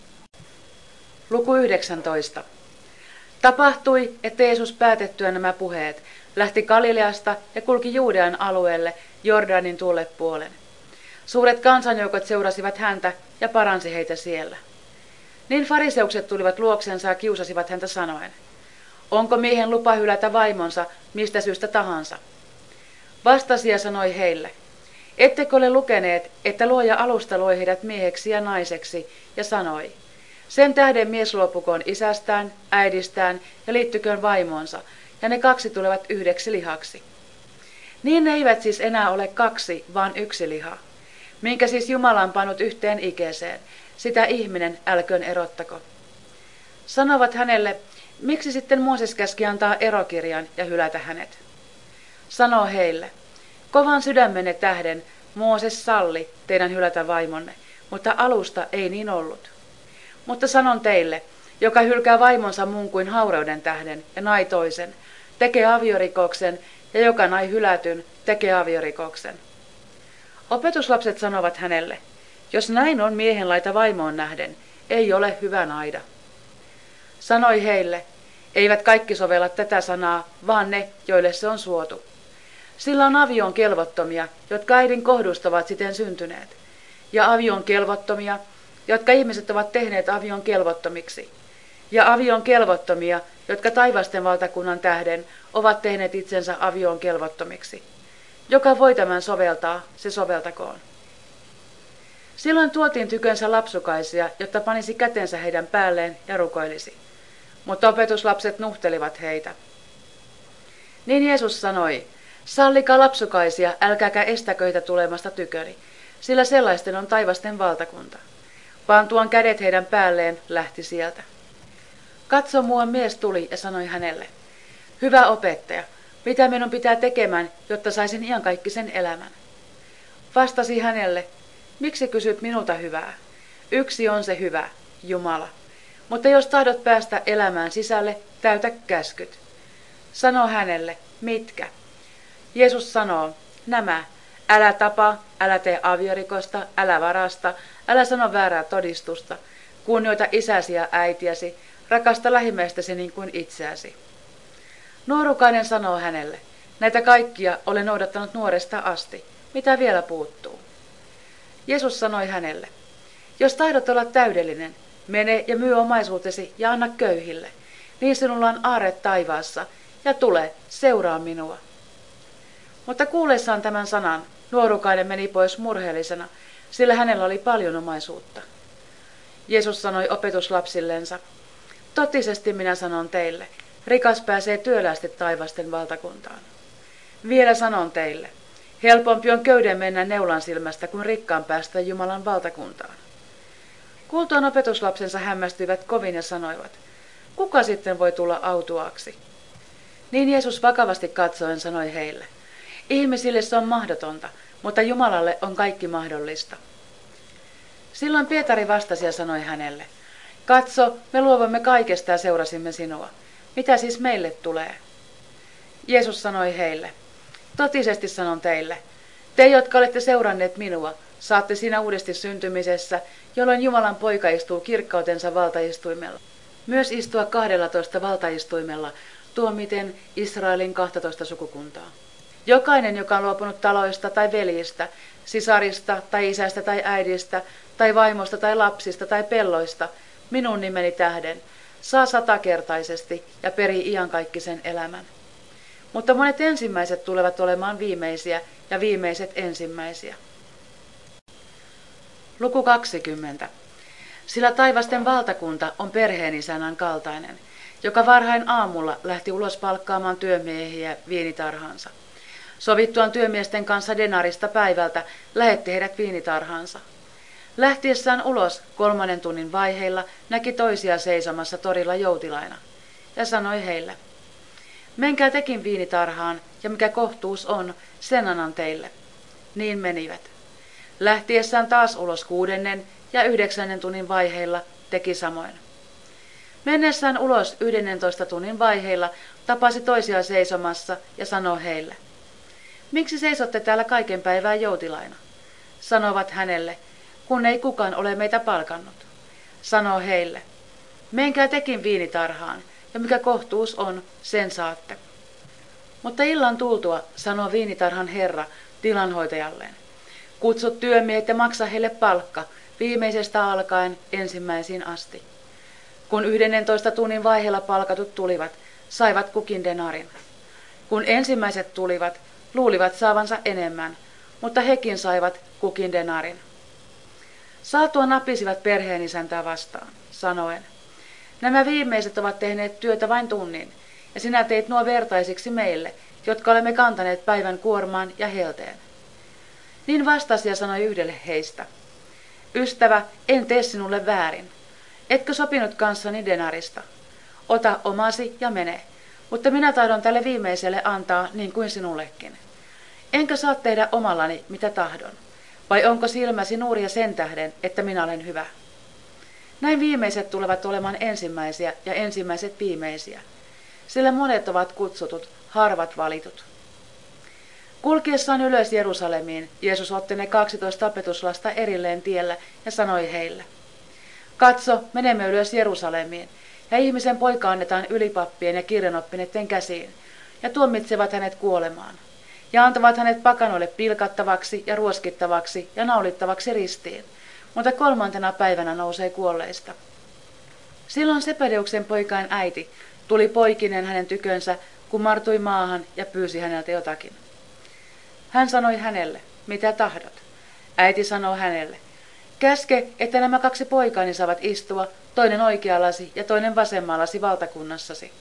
Speaker 2: Luku yhdeksäntoista. Tapahtui, että Jeesus päätettyä nämä puheet lähti Galileasta ja kulki Juudean alueelle Jordanin tuolle puolen. Suuret kansanjoukot seurasivat häntä ja paransi heitä siellä. Niin fariseukset tulivat luoksensa ja kiusasivat häntä sanoen, onko miehen lupa hylätä vaimonsa mistä syystä tahansa? Vastasi ja sanoi heille, ettekö ole lukeneet, että luoja alusta loi heidät mieheksi ja naiseksi, ja sanoi, sen tähden mies luopukoon isästään, äidistään ja liittyköön vaimonsa, ja ne kaksi tulevat yhdeksi lihaksi. Niin ne eivät siis enää ole kaksi, vaan yksi liha, minkä siis Jumala on pannut yhteen ikeeseen, sitä ihminen älköön erottako. Sanovat hänelle, miksi sitten Mooses käski antaa erokirjan ja hylätä hänet? Sanoo heille, kovan sydämenne tähden Mooses salli teidän hylätä vaimonne, mutta alusta ei niin ollut. Mutta sanon teille, joka hylkää vaimonsa muun kuin haureuden tähden ja nai toisen, tekee aviorikoksen, ja joka nai hylätyn, tekee aviorikoksen. Opetuslapset sanovat hänelle, jos näin on miehen laita vaimoon nähden, ei ole hyvä naida. Sanoi heille, eivät kaikki sovella tätä sanaa, vaan ne, joille se on suotu. Sillä on avion kelvottomia, jotka äidin kohdusta ovat siten syntyneet, ja avion kelvottomia, jotka ihmiset ovat tehneet avion kelvottomiksi, ja avion kelvottomia, jotka taivasten valtakunnan tähden ovat tehneet itsensä avion kelvottomiksi. Joka voi tämän soveltaa, se soveltakoon. Silloin tuotiin tykönsä lapsukaisia, jotta panisi kätensä heidän päälleen ja rukoilisi. Mutta opetuslapset nuhtelivat heitä. Niin Jeesus sanoi, sallikaa lapsukaisia, älkääkä estäkö heitä tulemasta tyköni, sillä sellaisten on taivasten valtakunta. Pantuaan kädet heidän päälleen lähti sieltä. Katso, muuan mies tuli ja sanoi hänelle, hyvä opettaja, mitä minun pitää tekemään, jotta saisin iankaikkisen elämän? Vastasi hänelle, miksi kysyt minulta hyvää? Yksi on se hyvä, Jumala. Mutta jos tahdot päästä elämään sisälle, täytä käskyt. Sano hänelle, mitkä? Jeesus sanoo, nämä, älä tapa, älä tee aviorikosta, älä varasta, älä sano väärää todistusta, kunnioita isäsi ja äitiäsi, rakasta lähimmäistäsi niin kuin itseäsi. Nuorukainen sanoo hänelle, näitä kaikkia olen noudattanut nuoresta asti, mitä vielä puuttuu? Jeesus sanoi hänelle, jos tahdot olla täydellinen, mene ja myy omaisuutesi ja anna köyhille, niin sinulla on aarre taivaassa, ja tule, seuraa minua. Mutta kuullessaan tämän sanan, nuorukainen meni pois murheellisena, sillä hänellä oli paljon omaisuutta. Jeesus sanoi opetuslapsillensa, totisesti minä sanon teille, rikas pääsee työlästi taivasten valtakuntaan. Vielä sanon teille, helpompi on köyden mennä neulan silmästä kuin rikkaan päästä Jumalan valtakuntaan. Kuultuaan opetuslapsensa hämmästyivät kovin ja sanoivat, kuka sitten voi tulla autuaaksi? Niin Jeesus vakavasti katsoen sanoi heille, ihmisille se on mahdotonta, mutta Jumalalle on kaikki mahdollista. Silloin Pietari vastasi ja sanoi hänelle, katso, me luovuimme kaikesta ja seurasimme sinua. Mitä siis meille tulee? Jeesus sanoi heille, totisesti sanon teille, te, jotka olette seuranneet minua, saatte siinä uudesti syntymisessä, jolloin Jumalan poika istuu kirkkautensa valtaistuimella. Myös istua kahdellatoista valtaistuimella, tuomiten Israelin kahtatoista sukukuntaa. Jokainen, joka on luopunut taloista tai veljistä, sisarista tai isästä tai äidistä, tai vaimosta tai lapsista tai pelloista, minun nimeni tähden, saa satakertaisesti ja perii iankaikkisen elämän. Mutta monet ensimmäiset tulevat olemaan viimeisiä ja viimeiset ensimmäisiä. Luku kaksikymmentä. Sillä taivasten valtakunta on perheenisännän kaltainen, joka varhain aamulla lähti ulos palkkaamaan työmiehiä viinitarhaansa. Sovittuaan työmiesten kanssa denarista päivältä lähetti heidät viinitarhaansa. Lähtiessään ulos kolmannen tunnin vaiheilla näki toisia seisomassa torilla joutilaina ja sanoi heille, menkää tekin viinitarhaan ja mikä kohtuus on, sen annan teille. Niin menivät. Lähtiessään taas ulos kuudennen ja yhdeksännen tunnin vaiheilla teki samoin. Mennessään ulos yhdennentoista tunnin vaiheilla tapasi toisia seisomassa ja sanoi heille, miksi seisotte täällä kaiken päivää joutilaina? Sanovat hänelle, kun ei kukaan ole meitä palkannut. Sanoo heille, menkää tekin viinitarhaan, ja mikä kohtuus on, sen saatte. Mutta illan tultua sanoo viinitarhan herra tilanhoitajalleen, kutsu työmiehet ja maksa heille palkka, viimeisestä alkaen ensimmäisiin asti. Kun yhdennentoista tunnin vaiheella palkatut tulivat, saivat kukin denarin. Kun ensimmäiset tulivat, luulivat saavansa enemmän, mutta hekin saivat kukin denarin. Saatua napisivat perheenisäntää vastaan, sanoen, nämä viimeiset ovat tehneet työtä vain tunnin, ja sinä teit nuo vertaisiksi meille, jotka olemme kantaneet päivän kuormaan ja helteen. Niin vastasi ja sanoi yhdelle heistä, ystävä, en tee sinulle väärin. Etkö sopinut kanssani denarista? Ota omasi ja mene, mutta minä tahdon tälle viimeiselle antaa niin kuin sinullekin. Enkö saa tehdä omallani mitä tahdon? Vai onko silmäsi nuuria sen tähden, että minä olen hyvä? Näin viimeiset tulevat olemaan ensimmäisiä ja ensimmäiset viimeisiä, sillä monet ovat kutsutut, harvat valitut. Kulkiessaan ylös Jerusalemiin, Jeesus otti ne kaksitoista opetuslasta erilleen tiellä ja sanoi heille, katso, menemme ylös Jerusalemiin, ja ihmisen poika annetaan ylipappien ja kirjanoppineiden käsiin, ja tuomitsevat hänet kuolemaan, ja antavat hänet pakanoille pilkattavaksi ja ruoskittavaksi ja naulittavaksi ristiin, mutta kolmantena päivänä nousee kuolleista. Silloin Sepedeuksen poikain äiti tuli poikinen hänen tykönsä, kumartui maahan ja pyysi häneltä jotakin. Hän sanoi hänelle, mitä tahdot? Äiti sanoi hänelle, käske, että nämä kaksi poikaani saavat istua, toinen oikeallasi ja toinen vasemmallasi valtakunnassasi.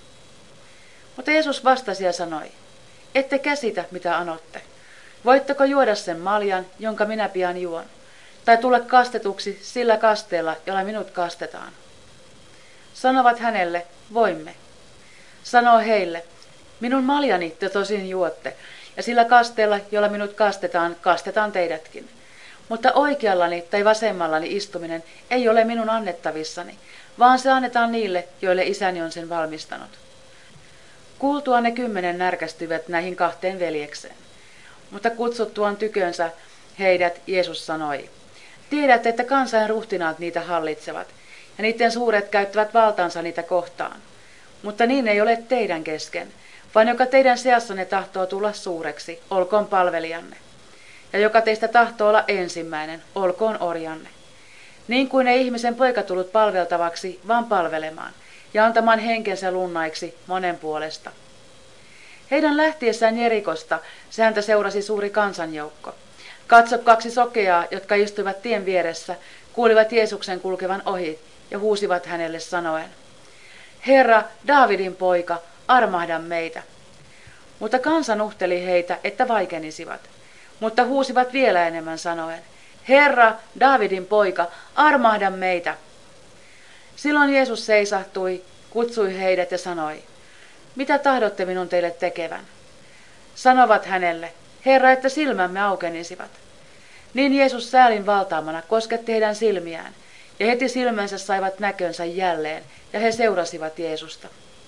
Speaker 2: Mutta Jeesus vastasi ja sanoi, ette käsitä, mitä anotte. Voitteko juoda sen maljan, jonka minä pian juon, tai tulla kastetuksi sillä kasteella, jolla minut kastetaan? Sanovat hänelle, voimme. Sanoo heille, Minun maljani te tosin juotte, ja sillä kasteella, jolla minut kastetaan, kastetaan teidätkin. Mutta oikeallani tai vasemmallani istuminen ei ole minun annettavissani, vaan se annetaan niille, joille isäni on sen valmistanut. Kuultuaan ne kymmenen närkästyivät näihin kahteen veljekseen. Mutta kutsuttuaan tykönsä heidät Jeesus sanoi, tiedätte, että kansain ruhtinaat niitä hallitsevat, ja niiden suuret käyttävät valtansa niitä kohtaan. Mutta niin ei ole teidän kesken, vaan joka teidän seassanne tahtoo tulla suureksi, olkoon palvelijanne. Ja joka teistä tahtoo olla ensimmäinen, olkoon orjanne. Niin kuin ei ihmisen poika tullut palveltavaksi, vaan palvelemaan, ja antamaan henkensä lunnaiksi monen puolesta. Heidän lähtiessään Jerikosta se häntä seurasi suuri kansanjoukko. Katso, kaksi sokeaa, jotka istuivat tien vieressä, kuulivat Jeesuksen kulkevan ohi ja huusivat hänelle sanoen, Herra, Daavidin poika, armahda meitä. Mutta kansa nuhteli heitä, että vaikenisivat. Mutta huusivat vielä enemmän sanoen, Herra, Daavidin poika, armahda meitä. Silloin Jeesus seisahtui, kutsui heidät ja sanoi, mitä tahdotte minun teille tekevän? Sanovat hänelle, Herra, että silmämme aukenisivat. Niin Jeesus säälin valtaamana kosketti heidän silmiään, ja heti silmänsä saivat näkönsä jälleen, ja he seurasivat Jeesusta.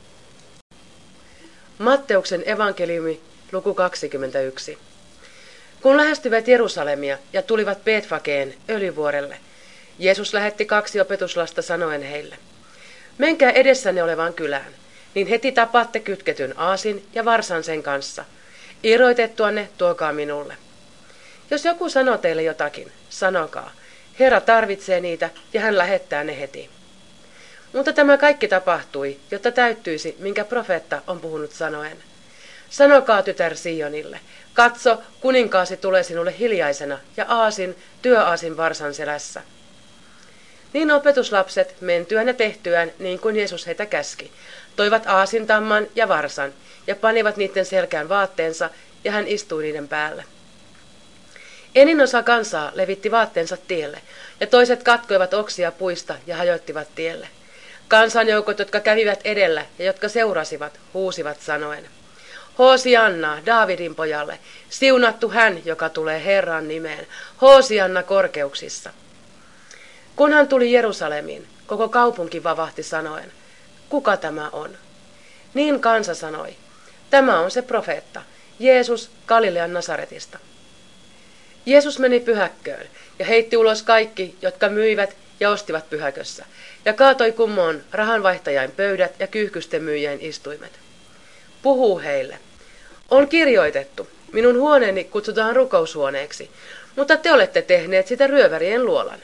Speaker 1: Matteuksen evankeliumi, luku kaksikymmentäyksi. Kun lähestyivät Jerusalemia ja tulivat Betfageen Öljyvuorelle, Jeesus lähetti kaksi opetuslasta sanoen heille, menkää edessänne olevaan kylään, niin heti tapaatte kytketyn aasin ja varsan sen kanssa. Irroitettuanne tuokaa minulle. Jos joku sanoo teille jotakin, sanokaa, Herra tarvitsee niitä ja hän lähettää ne heti. Mutta tämä kaikki tapahtui, jotta täyttyisi, minkä profeetta on puhunut sanoen. Sanokaa tytär Sionille, katso, kuninkaasi tulee sinulle hiljaisena ja aasin, työaasin varsan selässä. Niin opetuslapset mentyään ja tehtyään, niin kuin Jeesus heitä käski, toivat aasintamman ja varsan ja panivat niiden selkään vaatteensa ja hän istui niiden päälle. Enin osa kansaa levitti vaatteensa tielle ja toiset katkoivat oksia puista ja hajoittivat tielle. Kansanjoukot, jotka kävivät edellä ja jotka seurasivat, huusivat sanoen, Hoosianna, Daavidin pojalle, siunattu hän, joka tulee Herran nimeen, Hoosianna korkeuksissa. Kun hän tuli Jerusalemiin, koko kaupunki vavahti sanoen, kuka tämä on? Niin kansa sanoi, tämä on se profeetta, Jeesus Galilean Nasaretista. Jeesus meni pyhäkköön ja heitti ulos kaikki, jotka myivät ja ostivat pyhäkössä, ja kaatoi kummoon rahanvaihtajain pöydät ja kyyhkysten myyjien istuimet. Puhuu heille. On kirjoitettu, minun huoneeni kutsutaan rukoushuoneeksi, mutta te olette tehneet sitä ryövärien luolan.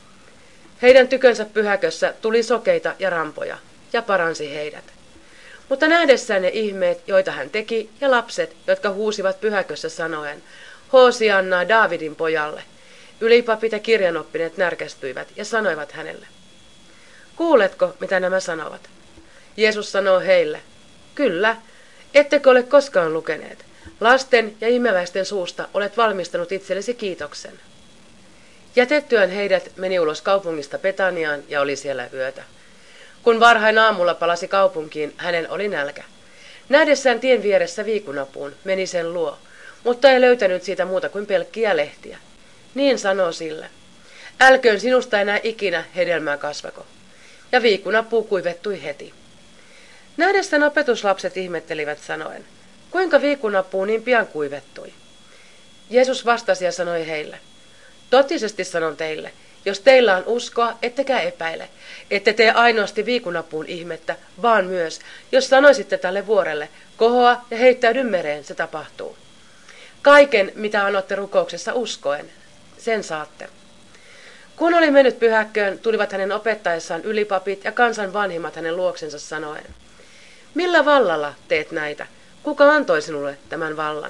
Speaker 1: Heidän tykönsä pyhäkössä tuli sokeita ja rampoja, ja paransi heidät. Mutta nähdessään ne ihmeet, joita hän teki, ja lapset, jotka huusivat pyhäkössä sanoen, Hoosianna Daavidin pojalle, ylipapit ja kirjanoppineet närkästyivät ja sanoivat hänelle, kuuletko, mitä nämä sanovat? Jeesus sanoo heille, kyllä, ettekö ole koskaan lukeneet. Lasten ja imeväisten suusta olet valmistanut itsellesi kiitoksen. Jätettyään heidät meni ulos kaupungista Betaniaan ja oli siellä yötä. Kun varhain aamulla palasi kaupunkiin, hänen oli nälkä. Nähdessään tien vieressä viikunapuun, meni sen luo, mutta ei löytänyt siitä muuta kuin pelkkiä lehtiä. Niin sanoo sille, älköön sinusta enää ikinä hedelmää kasvako. Ja viikunapuu kuivettui heti. Nähdessään opetuslapset ihmettelivät sanoen, kuinka viikunapuu niin pian kuivettui? Jeesus vastasi ja sanoi heille, totisesti sanon teille, jos teillä on uskoa, ettekä epäile, ette tee ainoasti viikunapuun ihmettä, vaan myös, jos sanoisitte tälle vuorelle, kohoa ja heittäydy mereen, se tapahtuu. Kaiken, mitä anotte rukouksessa uskoen, sen saatte. Kun oli mennyt pyhäkköön, tulivat hänen opettaessaan ylipapit ja kansan vanhimmat hänen luoksensa sanoen, millä vallalla teet näitä? Kuka antoi sinulle tämän vallan?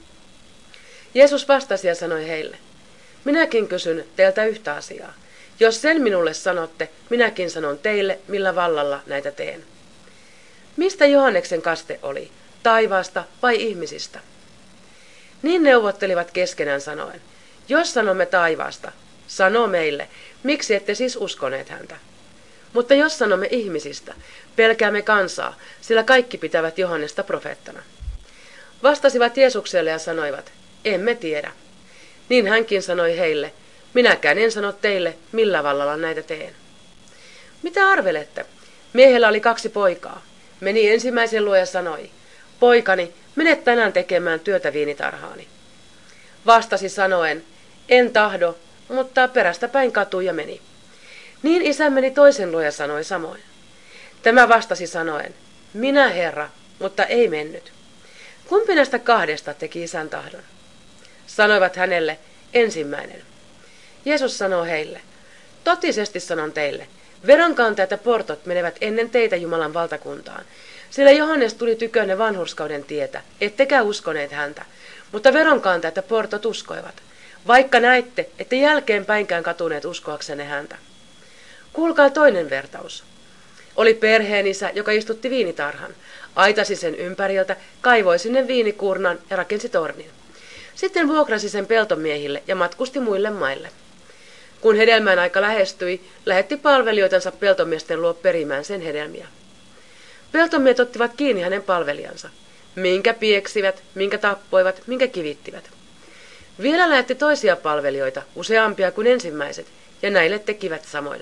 Speaker 1: Jeesus vastasi ja sanoi heille, minäkin kysyn teiltä yhtä asiaa. Jos sen minulle sanotte, minäkin sanon teille, millä vallalla näitä teen. Mistä Johanneksen kaste oli, taivaasta vai ihmisistä? Niin neuvottelivat keskenään sanoen, jos sanomme taivaasta, sano meille, miksi ette siis uskoneet häntä? Mutta jos sanomme ihmisistä, pelkäämme kansaa, sillä kaikki pitävät Johannesta profeettana. Vastasivat Jeesukselle ja sanoivat, emme tiedä. Niin hänkin sanoi heille, minäkään en sano teille, millä vallalla näitä teen. Mitä arvelette? Miehellä oli kaksi poikaa. Meni ensimmäisen luo ja sanoi, poikani, mene tänään tekemään työtä viinitarhaani. Vastasi sanoen, en tahdo, mutta perästä päin katui ja meni. Niin isä meni toisen luo ja sanoi samoin. Tämä vastasi sanoen, minä Herra, mutta ei mennyt. Kumpi näistä kahdesta teki isän tahdon? Sanoivat hänelle, ensimmäinen. Jeesus sanoo heille, totisesti sanon teille, veronkantajat ja portot menevät ennen teitä Jumalan valtakuntaan, sillä Johannes tuli tykönne vanhurskauden tietä, ettekä uskoneet häntä, mutta veronkantajat ja portot uskoivat, vaikka näitte, ette jälkeenpäinkään katuneet uskoaksenne häntä. Kuulkaa toinen vertaus. Oli perheenisä, joka istutti viinitarhan, aitasi sen ympäriltä, kaivoi sinne viinikuurnan ja rakensi tornin. Sitten vuokrasi sen peltomiehille ja matkusti muille maille. Kun hedelmän aika lähestyi, lähetti palvelijoitansa peltomiesten luo perimään sen hedelmiä. Peltomiehet ottivat kiinni hänen palvelijansa, minkä pieksivät, minkä tappoivat, minkä kivittivät. Vielä lähetti toisia palvelijoita, useampia kuin ensimmäiset, ja näille tekivät samoin.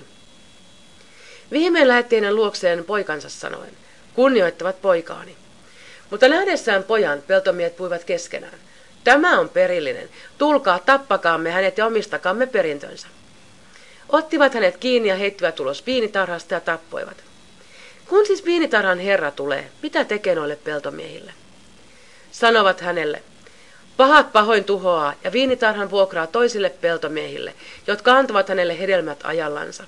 Speaker 1: Viimein lähetti hänen luokseen poikansa sanoen, kunnioittavat poikaani. Mutta nähdessään pojan peltomiehet puivat keskenään. Tämä on perillinen, tulkaa, tappakaamme hänet ja omistakaamme perintönsä. Ottivat hänet kiinni ja heittivät ulos viinitarhasta ja tappoivat. Kun siis viinitarhan herra tulee, mitä tekee noille peltomiehille? Sanovat hänelle, pahat pahoin tuhoaa ja viinitarhan vuokraa toisille peltomiehille, jotka antavat hänelle hedelmät ajallansa.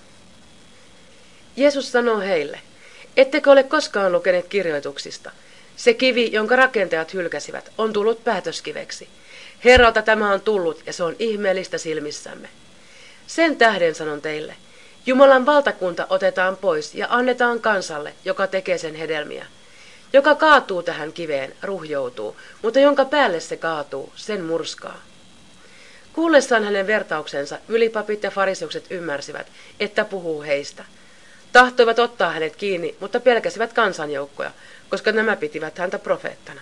Speaker 1: Jeesus sanoo heille, ettekö ole koskaan lukeneet kirjoituksista? Se kivi, jonka rakentajat hylkäsivät, on tullut päätöskiveksi. Herralta tämä on tullut ja se on ihmeellistä silmissämme. Sen tähden sanon teille, Jumalan valtakunta otetaan pois ja annetaan kansalle, joka tekee sen hedelmiä. Joka kaatuu tähän kiveen, ruhjoutuu, mutta jonka päälle se kaatuu, sen murskaa. Kuullessaan hänen vertauksensa ylipapit ja fariseukset ymmärsivät, että puhuu heistä. Tahtoivat ottaa hänet kiinni, mutta pelkäsivät kansanjoukkoja, koska nämä pitivät häntä profeettana.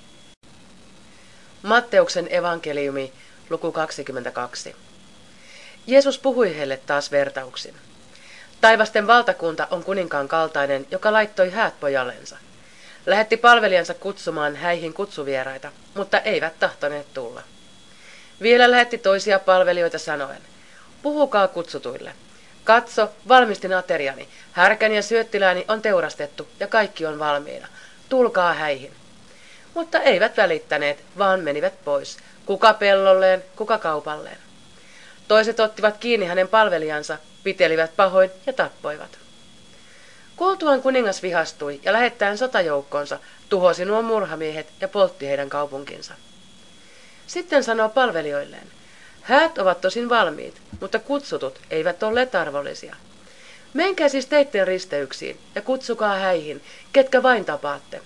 Speaker 1: Matteuksen evankeliumi, luku kaksikymmentäkaksi. Jeesus puhui heille taas vertauksin. Taivasten valtakunta on kuninkaan kaltainen, joka laittoi häät pojallensa. Lähetti palvelijansa kutsumaan häihin kutsuvieraita, mutta eivät tahtoneet tulla. Vielä lähetti toisia palvelijoita sanoen, puhukaa kutsutuille. Katso, valmistin ateriani, härkäni ja syöttilääni on teurastettu ja kaikki on valmiina. Tulkaa häihin. Mutta eivät välittäneet, vaan menivät pois, kuka pellolleen, kuka kaupalleen. Toiset ottivat kiinni hänen palvelijansa, pitelivät pahoin ja tappoivat. Kuultuaan kuningas vihastui ja lähettäen sotajoukkonsa tuhosi nuo murhamiehet ja poltti heidän kaupunkinsa. Sitten sanoo palvelijoilleen, häät ovat tosin valmiit, mutta kutsutut eivät olleet arvollisia. Menkää siis teitten risteyksiin ja kutsukaa häihin, ketkä vain tapaatte.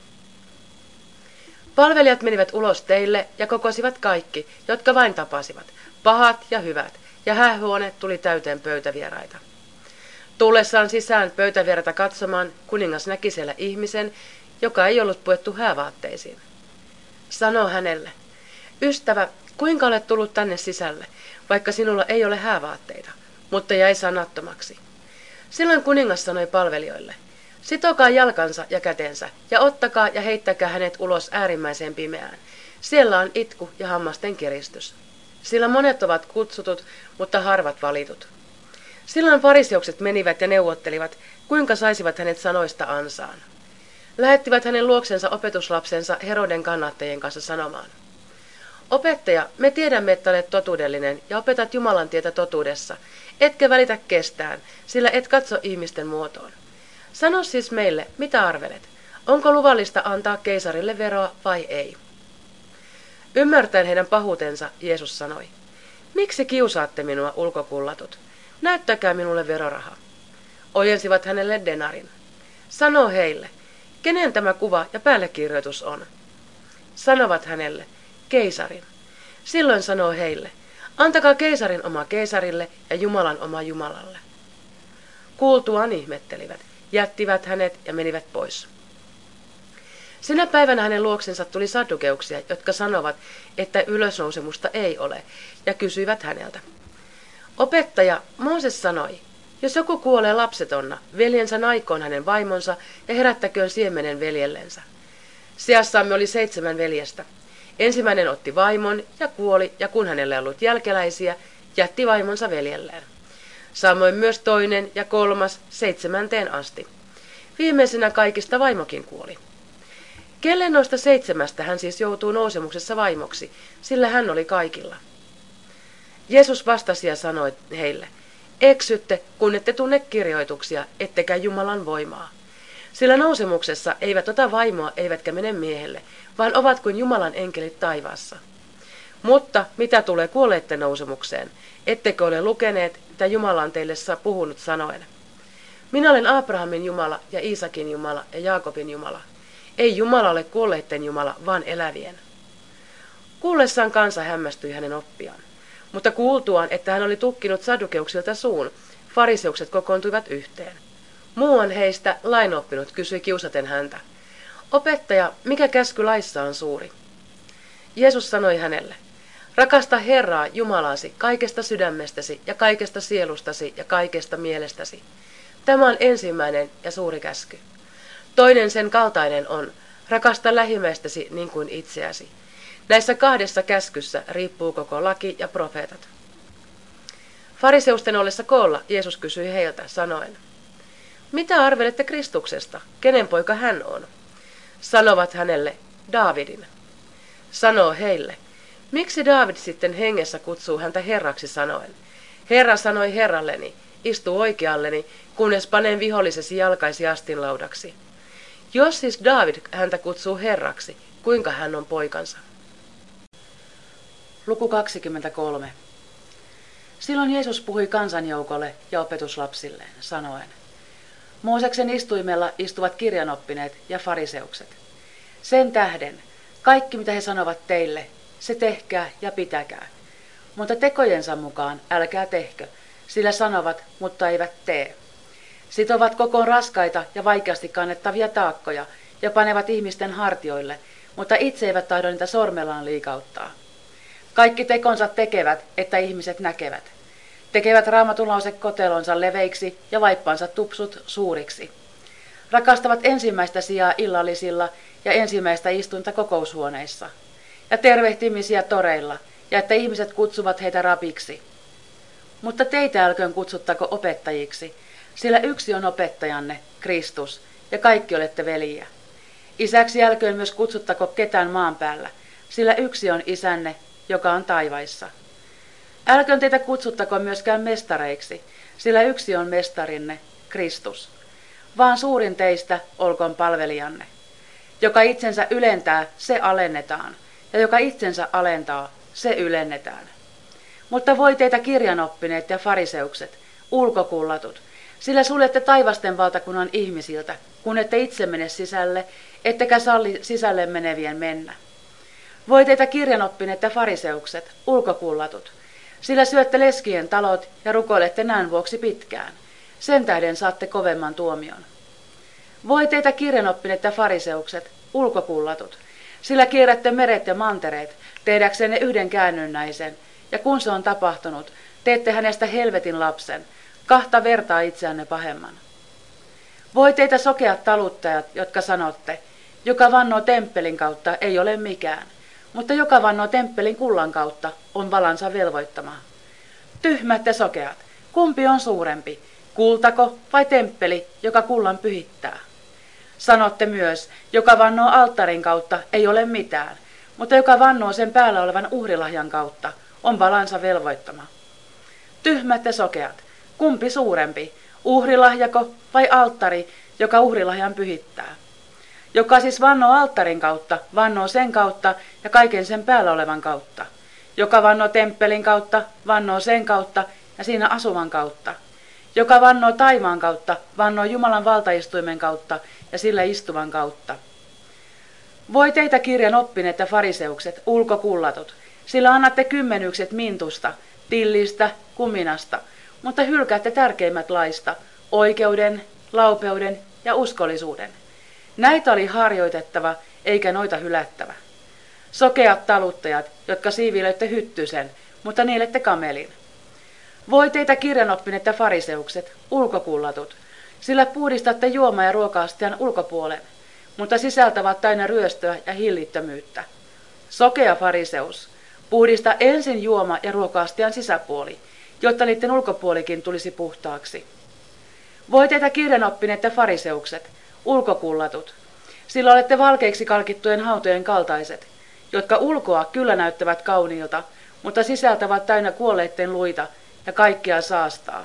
Speaker 1: Palvelijat menivät ulos teille ja kokosivat kaikki, jotka vain tapasivat, pahat ja hyvät, ja häähuone tuli täyteen pöytävieraita. Tullessaan sisään pöytävieraita katsomaan, kuningas näki siellä ihmisen, joka ei ollut puettu häävaatteisiin. Sanoo hänelle, ystävä, kuinka olet tullut tänne sisälle, vaikka sinulla ei ole häävaatteita, mutta jäi sanattomaksi. Silloin kuningas sanoi palvelijoille, sitokaa jalkansa ja kätensä, ja ottakaa ja heittäkää hänet ulos äärimmäiseen pimeään. Siellä on itku ja hammasten kiristys. Sillä monet ovat kutsutut, mutta harvat valitut. Silloin fariseukset menivät ja neuvottelivat, kuinka saisivat hänet sanoista ansaan. Lähettivät hänen luoksensa opetuslapsensa Heroden kannattajien kanssa sanomaan. Opettaja, me tiedämme, että olet totuudellinen ja opetat Jumalan tietä totuudessa, etkä välitä kestään, sillä et katso ihmisten muotoon. Sano siis meille, mitä arvelet, onko luvallista antaa keisarille veroa vai ei? Ymmärtäen heidän pahuutensa, Jeesus sanoi, miksi kiusaatte minua, ulkokullatut? Näyttäkää minulle veroraha. Ojensivat hänelle denarin. Sano heille, kenen tämä kuva ja päällekirjoitus on? Sanovat hänelle, keisarin. Silloin sanoo heille, antakaa keisarin oma keisarille ja Jumalan oma Jumalalle. kuultuaan ihmettelivät, jättivät hänet ja menivät pois. Sinä päivänä hänen luoksensa tuli saddukeuksia, jotka sanovat, että ylösnousemusta ei ole, ja kysyivät häneltä. Opettaja, Mooses sanoi, jos joku kuolee lapsetonna, veljensä naikoon hänen vaimonsa ja herättäköön siemenen veljellensä. Seassamme oli seitsemän veljestä. Ensimmäinen otti vaimon ja kuoli, ja kun hänellä ei ollut jälkeläisiä, jätti vaimonsa veljelleen. Samoin myös toinen ja kolmas seitsemänteen asti. Viimeisenä kaikista vaimokin kuoli. Kelle noista seitsemästä hän siis joutuu nousemuksessa vaimoksi, sillä hän oli kaikilla? Jeesus vastasi ja sanoi heille, eksytte, kun ette tunne kirjoituksia, ettekä Jumalan voimaa. Sillä nousemuksessa eivät ota vaimoa eivätkä mene miehelle, vaan ovat kuin Jumalan enkelit taivaassa. Mutta mitä tulee kuolleitten nousemukseen, ettekö ole lukeneet, mitä Jumala on teille puhunut sanoen? Minä olen Abrahamin Jumala ja Iisakin Jumala ja Jaakobin Jumala. Ei Jumala ole kuolleitten Jumala, vaan elävien. Kuullessaan kansa hämmästyi hänen oppiaan. Mutta kuultuaan, että hän oli tukkinut saddukeuksilta suun, fariseukset kokoontuivat yhteen. Muuan heistä lainoppinut kysyi kiusaten häntä. Opettaja, mikä käsky laissa on suuri? Jeesus sanoi hänelle, rakasta Herraa Jumalasi kaikesta sydämestäsi ja kaikesta sielustasi ja kaikesta mielestäsi. Tämä on ensimmäinen ja suuri käsky. Toinen sen kaltainen on, rakasta lähimmäistäsi niin kuin itseäsi. Näissä kahdessa käskyssä riippuu koko laki ja profeetat. Fariseusten ollessa koolla Jeesus kysyi heiltä sanoen, mitä arvelette Kristuksesta? Kenen poika hän on? Sanovat hänelle, Daavidin. Sanoo heille, miksi Daavid sitten hengessä kutsuu häntä Herraksi sanoen? Herra sanoi Herralleni, istu oikealleni, kunnes panen vihollisesi jalkaisi astinlaudaksi. Jos siis Daavid häntä kutsuu Herraksi, kuinka hän on poikansa?
Speaker 2: Luku kaksikymmentäkolme. Silloin Jeesus puhui kansanjoukolle ja opetuslapsilleen, sanoen, Mooseksen istuimella istuvat kirjanoppineet ja fariseukset. Sen tähden, kaikki mitä he sanovat teille, se tehkää ja pitäkää. Mutta tekojensa mukaan älkää tehkö, sillä sanovat, mutta eivät tee. Sitovat kokoon raskaita ja vaikeasti kannettavia taakkoja ja panevat ihmisten hartioille, mutta itse eivät tahdo niitä sormellaan liikauttaa. Kaikki tekonsa tekevät, että ihmiset näkevät. Tekevät raamatunlausekotelonsa leveiksi ja vaippansa tupsut suuriksi. Rakastavat ensimmäistä sijaa illallisilla ja ensimmäistä istunta kokoushuoneissa. Ja tervehtimisiä toreilla, ja että ihmiset kutsuvat heitä rabiksi. Mutta teitä älköön kutsuttako opettajiksi, sillä yksi on opettajanne, Kristus, ja kaikki olette veljiä. Isäksi älköön myös kutsuttako ketään maan päällä, sillä yksi on isänne, joka on taivaissa. Älköön teitä kutsuttako myöskään mestareiksi, sillä yksi on mestarinne, Kristus. Vaan suurin teistä olkoon palvelijanne. Joka itsensä ylentää, se alennetaan, ja joka itsensä alentaa, se ylennetään. Mutta voi teitä kirjanoppineet ja fariseukset, ulkokullatut, sillä suljette taivasten valtakunnan ihmisiltä, kun ette itse mene sisälle, ettekä salli sisälle menevien mennä. Voi teitä kirjanoppineet ja fariseukset, ulkokullatut, sillä syötte leskien talot ja rukoilette näön vuoksi pitkään. Sen tähden saatte kovemman tuomion. Voi teitä kirjanoppineet ja fariseukset, ulkokullatut, sillä kierrätte meret ja mantereet, tehdäksenne yhden käännynnäisen, ja kun se on tapahtunut, teette hänestä helvetin lapsen, kahta vertaa itseänne pahemman. Voi teitä sokeat taluttajat, jotka sanotte, joka vannoo temppelin kautta ei ole mikään, mutta joka vannoo temppelin kullan kautta on valansa velvoittama. Tyhmät ja sokeat, kumpi on suurempi, kultako vai temppeli, joka kullan pyhittää? Sanotte myös, joka vannoo alttarin kautta ei ole mitään, mutta joka vannoo sen päällä olevan uhrilahjan kautta on valansa velvoittama. Tyhmät ja sokeat, kumpi suurempi, uhrilahjako vai alttari, joka uhrilahjan pyhittää? Joka siis vannoo alttarin kautta, vannoo sen kautta ja kaiken sen päällä olevan kautta. Joka vannoo temppelin kautta, vannoo sen kautta ja siinä asuvan kautta. Joka vannoo taivaan kautta, vannoo Jumalan valtaistuimen kautta ja sillä istuvan kautta. Voi teitä kirjan oppineet ja fariseukset, ulkokullatut, sillä annatte kymmenykset mintusta, tillistä, kuminasta, mutta hylkäätte tärkeimmät laista, oikeuden, laupeuden ja uskollisuuden. Näitä oli harjoitettava, eikä noita hylättävä. Sokeat taluttajat, jotka siivilöitte hyttysen, mutta nielette kamelin. Voi teitä kirjanoppineet ja fariseukset, ulkokullatut, sillä puhdistatte juoma- ja ruoka-astian ulkopuolen, mutta sisältä ovat täynnä ryöstöä ja hillittömyyttä. Sokea fariseus, puhdista ensin juoma- ja ruoka-astian sisäpuoli, jotta niiden ulkopuolikin tulisi puhtaaksi. Voi teitä kirjanoppineet ja fariseukset, ulkokullatut, sillä olette valkeiksi kalkittujen hautojen kaltaiset, jotka ulkoa kyllä näyttävät kauniilta, mutta sisältävät täynnä kuolleitten luita ja kaikkea saastaa.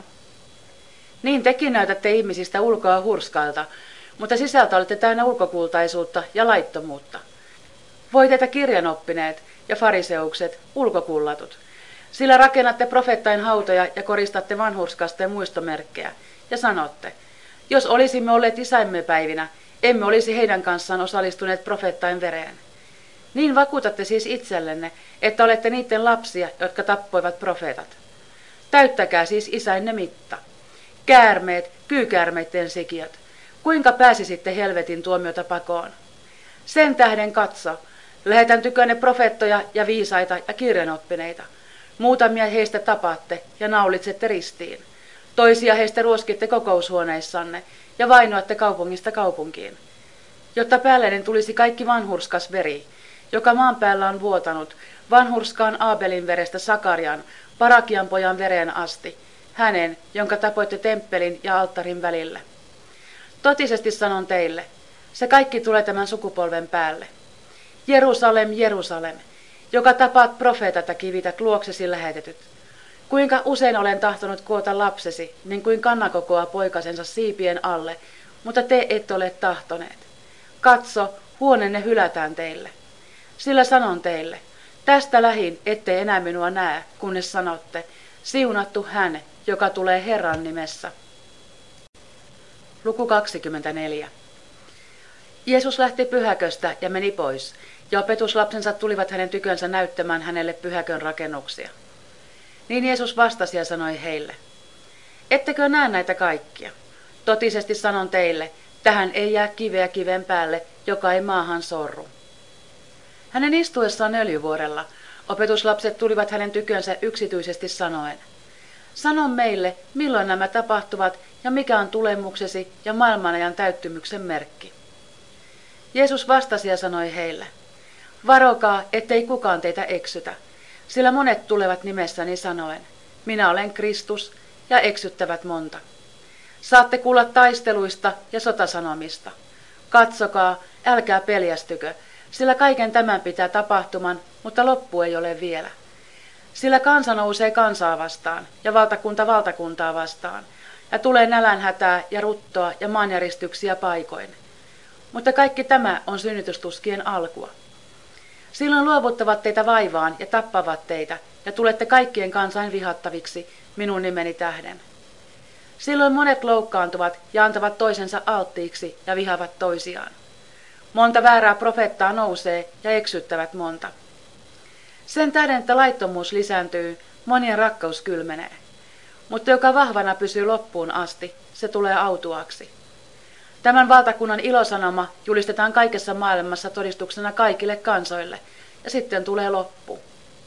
Speaker 2: Niin tekin näytätte ihmisistä ulkoa hurskailta, mutta sisältä olette täynnä ulkokultaisuutta ja laittomuutta. Voi teitä kirjanoppineet ja fariseukset, ulkokullatut, sillä rakennatte profeettain hautoja ja koristatte vanhurskasten muistomerkkejä ja sanotte, jos olisimme olleet isäimme päivinä, emme olisi heidän kanssaan osallistuneet profeettain vereen. Niin vakuutatte siis itsellenne, että olette niiden lapsia, jotka tappoivat profeetat. Täyttäkää siis isäinne mitta. Käärmeet, kyykäärmeitten sikiöt, kuinka pääsisitte helvetin tuomiota pakoon? Sen tähden katso, lähetän tykönne profeettoja ja viisaita ja kirjanoppineita. Muutamia heistä tapaatte ja naulitsette ristiin. Toisia heistä ruoskitte kokoushuoneissanne ja vainoatte kaupungista kaupunkiin. Jotta päällinen tulisi kaikki vanhurskas veri, joka maan päällä on vuotanut, vanhurskaan Aabelin verestä Sakarian, Parakian pojan vereen asti, hänen, jonka tapoitte temppelin ja alttarin välillä. Totisesti sanon teille, se kaikki tulee tämän sukupolven päälle. Jerusalem, Jerusalem, joka tapaat profeetat ja kivität luoksesi lähetetyt. Kuinka usein olen tahtonut koota lapsesi, niin kuin kanna kokoaa poikasensa siipien alle, mutta te ette ole tahtoneet. Katso, huonenne hylätään teille. Sillä sanon teille, tästä lähin ette enää minua näe, kunnes sanotte, siunattu hän, joka tulee Herran nimessä. Luku kaksikymmentäneljä. Jeesus lähti pyhäköstä ja meni pois, ja opetuslapsensa tulivat hänen tykönsä näyttämään hänelle pyhäkön rakennuksia. Niin Jeesus vastasi ja sanoi heille, ettekö näe näitä kaikkia? Totisesti sanon teille, tähän ei jää kiveä kiven päälle, joka ei maahan sorru. Hänen istuessaan öljyvuorella opetuslapset tulivat hänen tykönsä yksityisesti sanoen, sano meille, milloin nämä tapahtuvat ja mikä on tulemuksesi ja maailmanajan täyttymyksen merkki. Jeesus vastasi ja sanoi heille, varokaa, ettei kukaan teitä eksytä, sillä monet tulevat nimessäni sanoen, minä olen Kristus, ja eksyttävät monta. Saatte kuulla taisteluista ja sotasanomista. Katsokaa, älkää peljästykö, sillä kaiken tämän pitää tapahtuman, mutta loppu ei ole vielä. Sillä kansa nousee kansaa vastaan ja valtakunta valtakuntaa vastaan, ja tulee nälänhätää ja ruttoa ja maanjäristyksiä paikoin. Mutta kaikki tämä on synnytystuskien alkua. Silloin luovuttavat teitä vaivaan ja tappavat teitä, ja tulette kaikkien kansain vihattaviksi minun nimeni tähden. Silloin monet loukkaantuvat ja antavat toisensa alttiiksi ja vihavat toisiaan. Monta väärää profeettaa nousee ja eksyttävät monta. Sen tähden, että laittomuus lisääntyy, monien rakkaus kylmenee. Mutta joka vahvana pysyy loppuun asti, se tulee autuaksi. Tämän valtakunnan ilosanoma julistetaan kaikessa maailmassa todistuksena kaikille kansoille, ja sitten tulee loppu.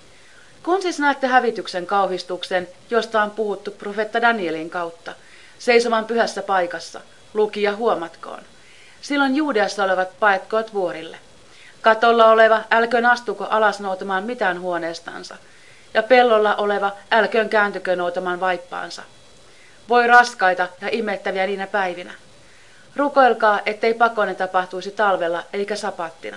Speaker 2: Kun siis näette hävityksen kauhistuksen, josta on puhuttu profeetta Danielin kautta, seisovan pyhässä paikassa, lukija huomatkoon. Silloin Juudeassa olevat paetkoot vuorille. Katolla oleva, älköön astuko alas noutamaan mitään huoneestansa, ja pellolla oleva, älköön kääntykö noutamaan vaippaansa. Voi raskaita ja imettäviä niinä päivinä. Rukoilkaa, ettei pakone tapahtuisi talvella eikä sapattina.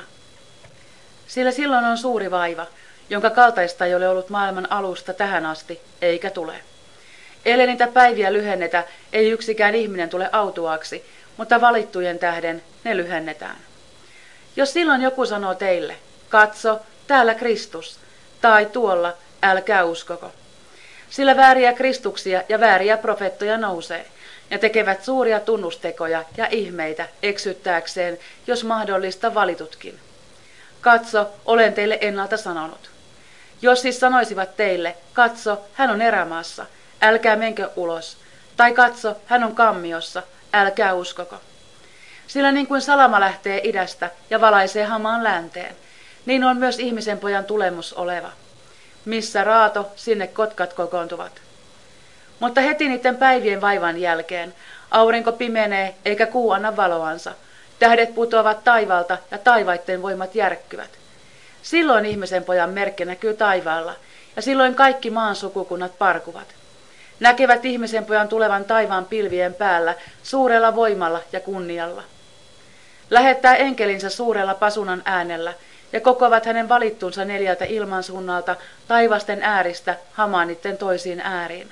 Speaker 2: Sillä silloin on suuri vaiva, jonka kaltaista ei ole ollut maailman alusta tähän asti, eikä tule. Ellei niitä päiviä lyhennetä, ei yksikään ihminen tule autuaaksi, mutta valittujen tähden ne lyhennetään. Jos silloin joku sanoo teille, katso, täällä Kristus, tai tuolla, älkää uskoko. Sillä vääriä kristuksia ja vääriä profeettoja nousee, ja tekevät suuria tunnustekoja ja ihmeitä eksyttääkseen, jos mahdollista valitutkin. Katso, olen teille ennalta sanonut. Jos siis sanoisivat teille, katso, hän on erämaassa, älkää menkö ulos, Tai katso, hän on kammiossa, älkää uskoko. Sillä niin kuin salama lähtee idästä ja valaisee hamaan länteen, niin on myös ihmisen pojan tulemus oleva. Missä raato, sinne kotkat kokoontuvat. Mutta heti niiden päivien vaivan jälkeen aurinko pimenee eikä kuu anna valoansa. Tähdet putoavat taivalta ja taivaitten voimat järkkyvät. Silloin ihmisen pojan merkki näkyy taivaalla ja silloin kaikki maan sukukunnat parkuvat. Näkevät ihmisen pojan tulevan taivaan pilvien päällä suurella voimalla ja kunnialla. Lähettää enkelinsä suurella pasunan äänellä ja kokoavat hänen valittunsa neljältä ilmansuunnalta taivasten ääristä hamaanitten toisiin ääriin.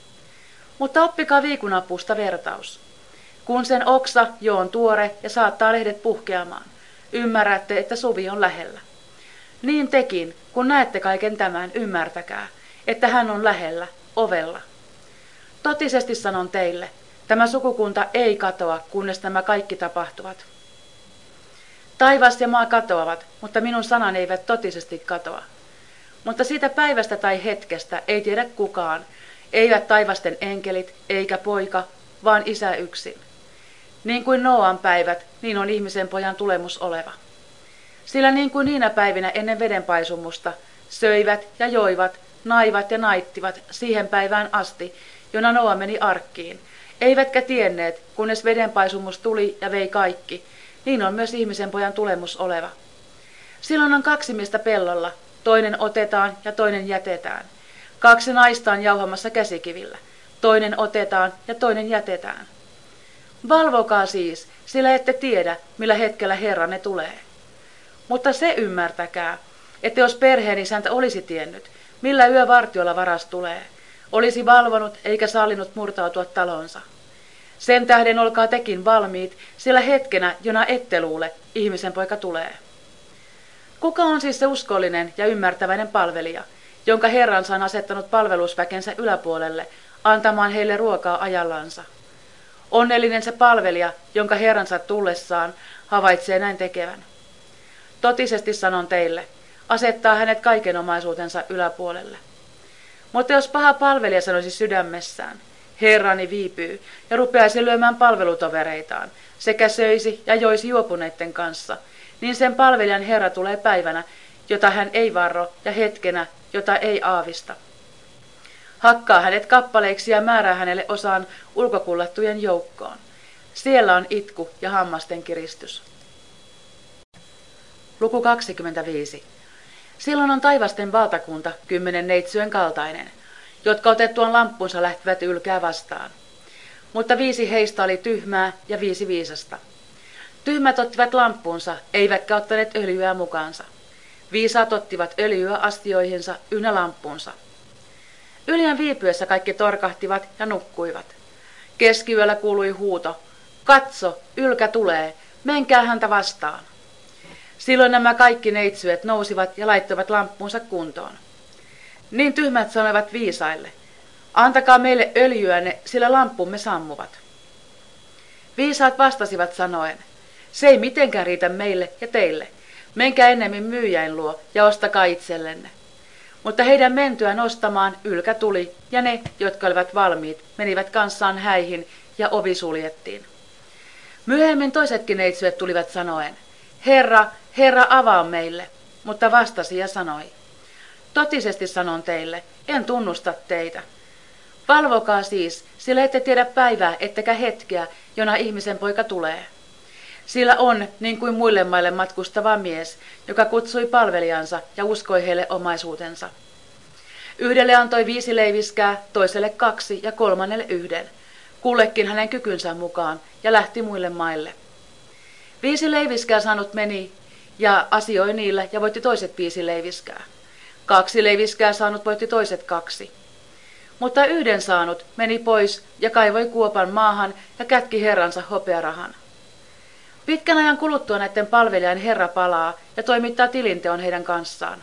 Speaker 2: Mutta oppikaa viikunapuusta vertaus. Kun sen oksa jo on tuore ja saattaa lehdet puhkeamaan, ymmärrätte, että suvi on lähellä. Niin tekin, kun näette kaiken tämän, ymmärtäkää, että hän on lähellä, ovella. Totisesti sanon teille, tämä sukukunta ei katoa, kunnes nämä kaikki tapahtuvat. Taivas ja maa katoavat, mutta minun sanani eivät totisesti katoa. Mutta siitä päivästä tai hetkestä ei tiedä kukaan, eivät taivasten enkelit, eikä poika, vaan Isä yksin. Niin kuin Nooan päivät, niin on ihmisen pojan tulemus oleva. Sillä niin kuin niinä päivinä ennen vedenpaisumusta, söivät ja joivat, naivat ja naittivat siihen päivään asti, jona Noa meni arkkiin, eivätkä tienneet, kunnes vedenpaisumus tuli ja vei kaikki, niin on myös ihmisen pojan tulemus oleva. Silloin on kaksi miestä pellolla, toinen otetaan ja toinen jätetään. Kaksi naista on jauhamassa käsikivillä, toinen otetaan ja toinen jätetään. Valvokaa siis, sillä ette tiedä, millä hetkellä Herranne tulee. Mutta se ymmärtäkää, että jos perheenisäntä olisi tiennyt, millä yövartiolla varas tulee, olisi valvonut eikä sallinut murtautua talonsa. Sen tähden olkaa tekin valmiit, sillä hetkenä, jona ette luule, ihmisen poika tulee. Kuka on siis se uskollinen ja ymmärtäväinen palvelija, jonka Herransa on asettanut palvelusväkensä yläpuolelle, antamaan heille ruokaa ajallansa? Onnellinen se palvelija, jonka Herransa tullessaan havaitsee näin tekevän. Totisesti sanon teille, asettaa hänet kaiken omaisuutensa yläpuolelle. Mutta jos paha palvelija sanoisi sydämessään, Herrani viipyy, ja rupeaisi lyömään palvelutovereitaan, sekä söisi ja joisi juopuneiden kanssa, niin sen palvelijan Herra tulee päivänä, jota hän ei varro, ja hetkenä, jota ei aavista. Hakkaa hänet kappaleiksi ja määrää hänelle osaan ulkokullattujen joukkoon. Siellä on itku ja hammasten kiristys. Luku kaksikymmentäviisi. Silloin on taivasten valtakunta kymmenen neitsyen kaltainen, jotka otettuaan lamppunsa lähtivät ylkää vastaan. Mutta viisi heistä oli tyhmää ja viisi viisasta. Tyhmät ottivat lamppunsa, eivätkä ottaneet öljyä mukaansa. Viisaat ottivat öljyä astioihinsa ynnä lamppunsa. Yljän viipyessä kaikki torkahtivat ja nukkuivat. Keskiyöllä kuului huuto, katso, ylkä tulee, menkää häntä vastaan. Silloin nämä kaikki neitsyet nousivat ja laittoivat lamppunsa kuntoon. Niin tyhmät sanoivat viisaille, antakaa meille öljyänne, sillä lamppumme sammuvat. Viisaat vastasivat sanoen, se ei mitenkään riitä meille ja teille, menkää ennemmin myyjäin luo ja ostakaa itsellenne. Mutta heidän mentyään ostamaan ylkä tuli, ja ne, jotka olivat valmiit, menivät kanssaan häihin, ja ovi suljettiin. Myöhemmin toisetkin neitsyet tulivat sanoen, Herra, Herra, avaa meille, mutta vastasi ja sanoi, totisesti sanon teille, en tunnusta teitä. Valvokaa siis, sillä ette tiedä päivää ettekä hetkeä, jona ihmisen poika tulee. Sillä on, niin kuin muille maille matkustava mies, joka kutsui palvelijansa ja uskoi heille omaisuutensa. Yhdelle antoi viisi leiviskää, toiselle kaksi ja kolmannelle yhden, kullekin hänen kykynsä mukaan, ja lähti muille maille. Viisi leiviskää saanut meni ja asioi niillä ja voitti toiset viisi leiviskää. Kaksi leiviskää saanut voitti toiset kaksi. Mutta yhden saanut meni pois ja kaivoi kuopan maahan ja kätki herransa hopearahan. Pitkän ajan kuluttua näiden palvelijan herra palaa ja toimittaa tilinteon heidän kanssaan.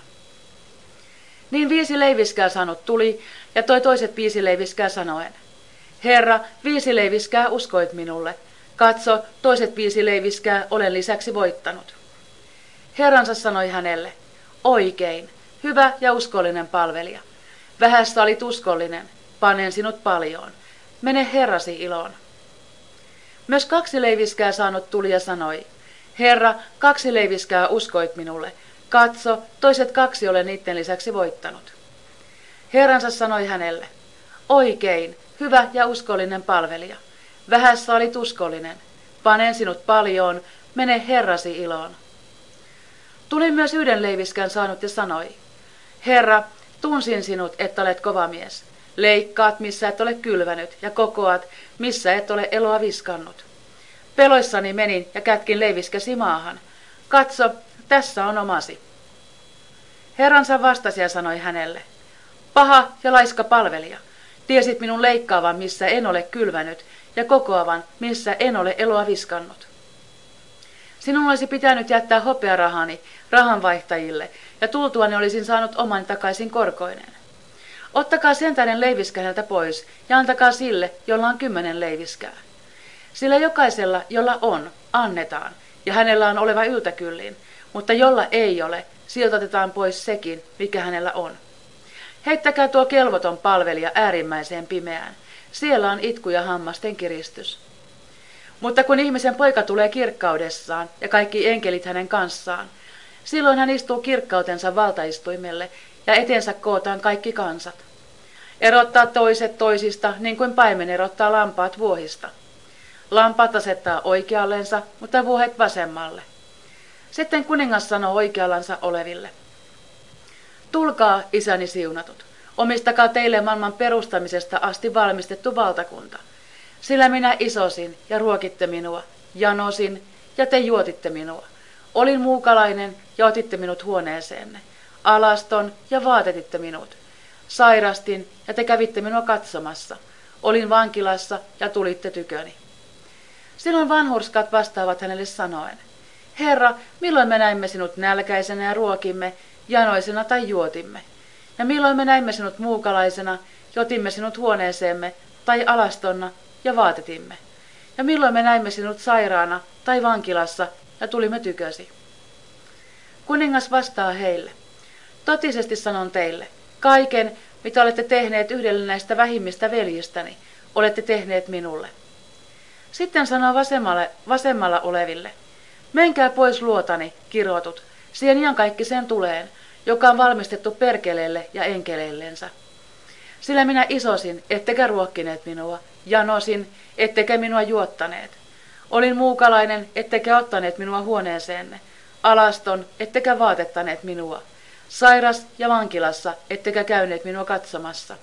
Speaker 2: Niin viisi leiviskää saanut tuli ja toi toiset viisi leiviskää sanoen, Herra, viisi leiviskää uskoit minulle. Katso, toiset viisi leiviskää olen lisäksi voittanut. Herransa sanoi hänelle, oikein, hyvä ja uskollinen palvelija. Vähässä olit uskollinen, panen sinut paljon. mene herrasi iloon. Myös kaksi leiviskää saanut tuli ja sanoi, Herra, kaksi leiviskää uskoit minulle. Katso, toiset kaksi olen niiden lisäksi voittanut. Herransa sanoi hänelle, oikein, hyvä ja uskollinen palvelija. Vähässä olit uskollinen. Panen sinut paljoon, mene herrasi iloon. Tuli myös yhden leiviskän saanut ja sanoi, Herra, tunsin sinut, että olet kova mies. Leikkaat, missä et ole kylvänyt, ja kokoat, missä et ole eloa viskannut. Peloissani menin ja kätkin leiviskäsi maahan. Katso, tässä on omasi. Herransa vastasi ja sanoi hänelle, paha ja laiska palvelija, tiesit minun leikkaavan, missä en ole kylvänyt, ja kokoavan, missä en ole eloa viskannut. Sinun olisi pitänyt jättää hopearahani rahanvaihtajille, ja tultuani olisin saanut oman takaisin korkoinen. Ottakaa sen tähden leiviskä häneltä pois, ja antakaa sille, jolla on kymmenen leiviskää. Sillä jokaisella, jolla on, annetaan, ja hänellä on oleva yltäkyllin, mutta jolla ei ole, siltä otetaan pois sekin, mikä hänellä on. Heittäkää tuo kelvoton palvelija äärimmäiseen pimeään. Siellä on itku ja hammasten kiristys. Mutta kun ihmisen poika tulee kirkkaudessaan ja kaikki enkelit hänen kanssaan, silloin hän istuu kirkkautensa valtaistuimelle ja etensä kootaan kaikki kansat. Erottaa toiset toisista niin kuin paimen erottaa lampaat vuohista. Lampaat asettaa oikeallensa, mutta vuohet vasemmalle. Sitten kuningas sanoo oikeallansa oleville. Tulkaa, isäni siunatut, omistakaa teille maailman perustamisesta asti valmistettu valtakunta. Sillä minä isosin ja ruokitte minua, janosin ja te juotitte minua. Olin muukalainen ja otitte minut huoneeseenne. Alaston ja vaatetitte minut. Sairastin ja te kävitte minua katsomassa. Olin vankilassa ja tulitte tyköni. Silloin vanhurskat vastaavat hänelle sanoen, Herra, milloin me näimme sinut nälkäisenä ja ruokimme, janoisena tai juotimme? Ja milloin me näimme sinut muukalaisena, jotimme sinut huoneeseemme, tai alastonna ja vaatetimme? Ja milloin me näimme sinut sairaana tai vankilassa ja tulimme tykösi? Kuningas vastaa heille, totisesti sanon teille, kaiken, mitä olette tehneet yhdelle näistä vähimmistä veljistäni, olette tehneet minulle. Sitten sanoo vasemmalle, vasemmalla oleville, menkää pois luotani, kirotut, siihen iankaikkiseen tuleen, joka on valmistettu perkeleelle ja enkeleillensä. Sillä minä isosin, ettekä ruokkineet minua, janosin, ettekä minua juottaneet. Olin muukalainen, ettekä ottaneet minua huoneeseenne, alaston, ettekä vaatettaneet minua, sairas ja vankilassa, ettekä käyneet minua katsomassa.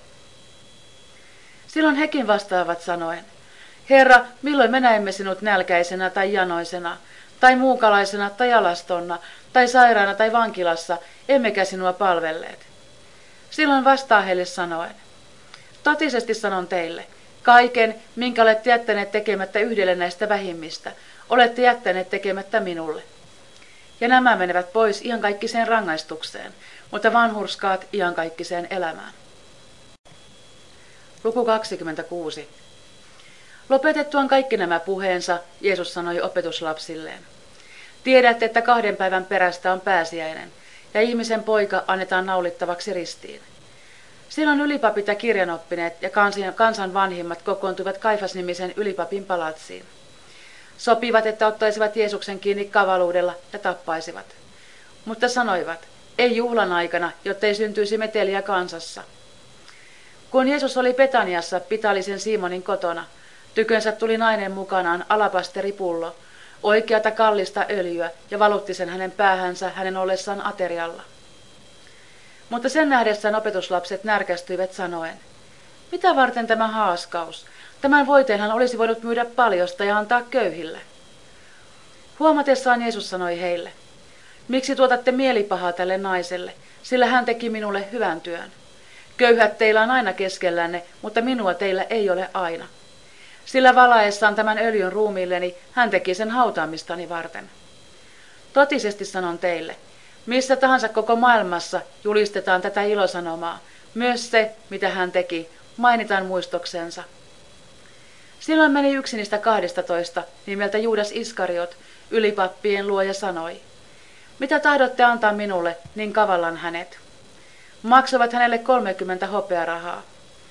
Speaker 2: Silloin hekin vastaavat sanoen, Herra, milloin me näimme sinut nälkäisenä tai janoisena, tai muukalaisena tai alastonna, tai sairaana tai vankilassa, emmekä sinua palvelleet. Silloin vastaa heille sanoen, totisesti sanon teille, kaiken, minkä olette jättäneet tekemättä yhdelle näistä vähimmistä, olette jättäneet tekemättä minulle. Ja nämä menevät pois iankaikkiseen rangaistukseen, mutta vanhurskaat iankaikkiseen elämään. Luku kaksikymmentäkuusi. Lopetettuaan kaikki nämä puheensa, Jeesus sanoi opetuslapsilleen, tiedätte, että kahden päivän perästä on pääsiäinen, ja ihmisen poika annetaan naulittavaksi ristiin. Silloin ylipapit ja kirjanoppineet ja kansan vanhimmat kokoontuivat Kaifas-nimisen ylipapin palatsiin. Sopivat, että ottaisivat Jeesuksen kiinni kavaluudella ja tappaisivat. Mutta sanoivat, ei juhlan aikana, jottei syntyisi meteliä kansassa. Kun Jeesus oli Betaniassa Pitalisen Simonin kotona, tykönsä tuli nainen mukanaan alapasteripullo, oikeata kallista öljyä ja valutti sen hänen päähänsä hänen ollessaan aterialla. Mutta sen nähdessään opetuslapset närkästyivät sanoen, mitä varten tämä haaskaus? Tämän voiteen hän olisi voinut myydä paljosta ja antaa köyhille. Huomatessaan Jeesus sanoi heille, miksi tuotatte mielipahaa tälle naiselle, sillä hän teki minulle hyvän työn. Köyhät teillä on aina keskellänne, mutta minua teillä ei ole aina. Sillä valaessaan tämän öljyn ruumiilleni hän teki sen hautaamistani varten. Totisesti sanon teille, missä tahansa koko maailmassa julistetaan tätä ilosanomaa, myös se, mitä hän teki, mainitaan muistoksensa. Silloin meni yksi niistä kahdestatoista, nimeltä Juudas Iskariot, ylipappien luo ja sanoi, mitä tahdotte antaa minulle, niin kavallan hänet. Maksavat hänelle kolmekymmentä hopearahaa.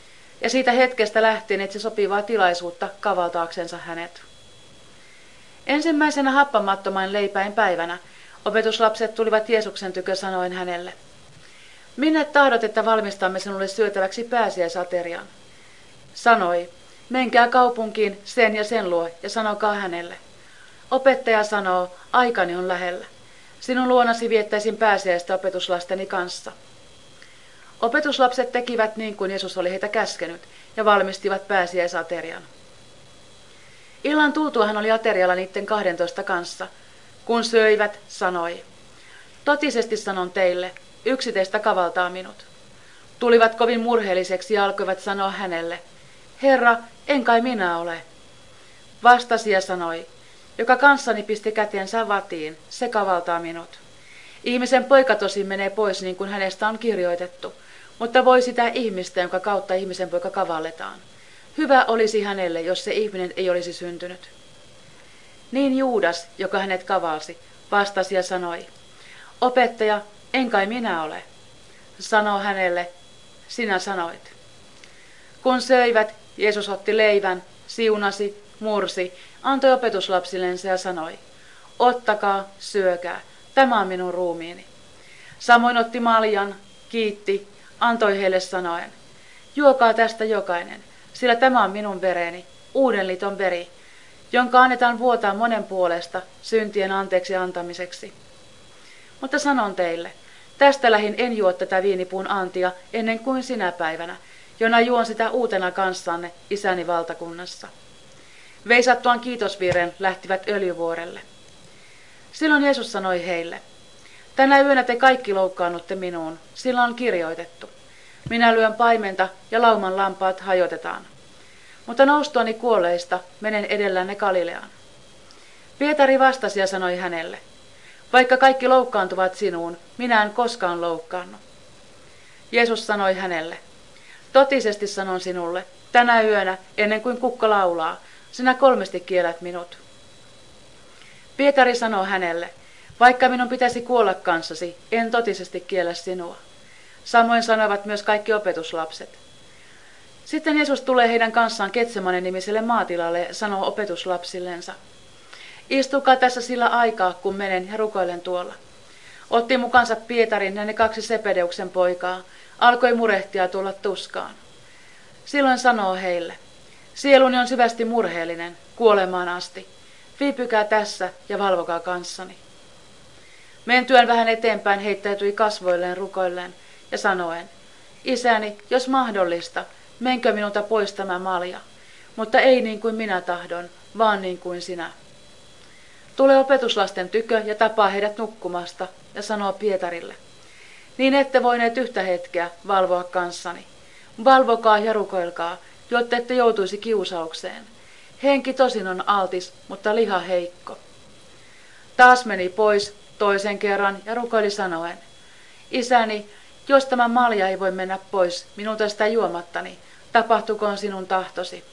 Speaker 2: ja siitä hetkestä lähtien etsi sopivaa tilaisuutta kavaltaaksensa hänet. Ensimmäisenä happamattoman leipäin päivänä opetuslapset tulivat Jeesuksen tykö sanoen hänelle: minne tahdot, että valmistamme sinulle syötäväksi pääsiäisaterian? Sanoi: menkää kaupunkiin sen ja sen luo ja sanokaa hänelle: opettaja sanoo, aikani on lähellä. Sinun luonasi viettäisin pääsiäistä opetuslasteni kanssa. Opetuslapset tekivät niin kuin Jeesus oli heitä käskenyt ja valmistivat pääsiäisaterian. Illan tultua hän oli aterialla niiden kahdentoista kanssa. Kun söivät, sanoi: totisesti sanon teille, yksi teistä kavaltaa minut. Tulivat kovin murheelliseksi ja alkoivat sanoa hänelle: Herra, en kai minä ole. Vastasi ja sanoi: joka kanssani pisti kätensä vatiin, se kavaltaa minut. Ihmisen poika tosin menee pois niin kuin hänestä on kirjoitettu, mutta voi sitä ihmistä, jonka kautta ihmisen poika kavalletaan. Hyvä olisi hänelle, jos se ihminen ei olisi syntynyt. Niin Juudas, joka hänet kavalsi, vastasi ja sanoi: opettaja, en kai minä ole. Sanoi hänelle: sinä sanoit. Kun söivät, Jeesus otti leivän, siunasi, mursi, antoi opetuslapsillensa ja sanoi: ottakaa, syökää, tämä on minun ruumiini. Samoin otti maljan, kiitti, antoi heille sanoen: juokaa tästä jokainen, sillä tämä on minun vereni, uuden liiton veri, jonka annetaan vuotaa monen puolesta syntien anteeksi antamiseksi. Mutta sanon teille, tästä lähin en juo tätä viinipuun antia ennen kuin sinä päivänä, jona juon sitä uutena kanssanne isäni valtakunnassa. Veisattuaan kiitosvirren lähtivät öljyvuorelle. Silloin Jeesus sanoi heille: tänä yönä te kaikki loukkaannutte minuun, sillä on kirjoitettu: minä lyön paimenta ja lauman lampaat hajotetaan. Mutta noustuani kuolleista menen edellänne Galileaan. Pietari vastasi ja sanoi hänelle: vaikka kaikki loukkaantuvat sinuun, minä en koskaan loukkaannu. Jeesus sanoi hänelle: totisesti sanon sinulle, tänä yönä, ennen kuin kukko laulaa, sinä kolmesti kiellät minut. Pietari sanoi hänelle: vaikka minun pitäisi kuolla kanssasi, en totisesti kiellä sinua. Samoin sanoivat myös kaikki opetuslapset. Sitten Jeesus tulee heidän kanssaan Getsemanen nimiselle maatilalle ja sanoo opetuslapsillensa: istukaa tässä sillä aikaa, kun menen ja rukoilen tuolla. Otti mukansa Pietarin ja ne kaksi Sepedeuksen poikaa, alkoi murehtia tulla tuskaan. Silloin sanoo heille: sieluni on syvästi murheellinen, kuolemaan asti. Viipykää tässä ja valvokaa kanssani. Mentyään vähän eteenpäin heittäytyi kasvoilleen rukoilleen ja sanoen: isäni, jos mahdollista, menkö minulta pois tämä malja, mutta ei niin kuin minä tahdon, vaan niin kuin sinä. Tulee opetuslasten tykö ja tapaa heidät nukkumasta ja sanoo Pietarille: niin ette voineet yhtä hetkeä valvoa kanssani. Valvokaa ja rukoilkaa, jotta ette joutuisi kiusaukseen. Henki tosin on altis, mutta liha heikko. Taas meni pois toisen kerran ja rukoili sanoen: isäni, jos tämä malja ei voi mennä pois minulta sitä juomattani, tapahtukoon sinun tahtosi.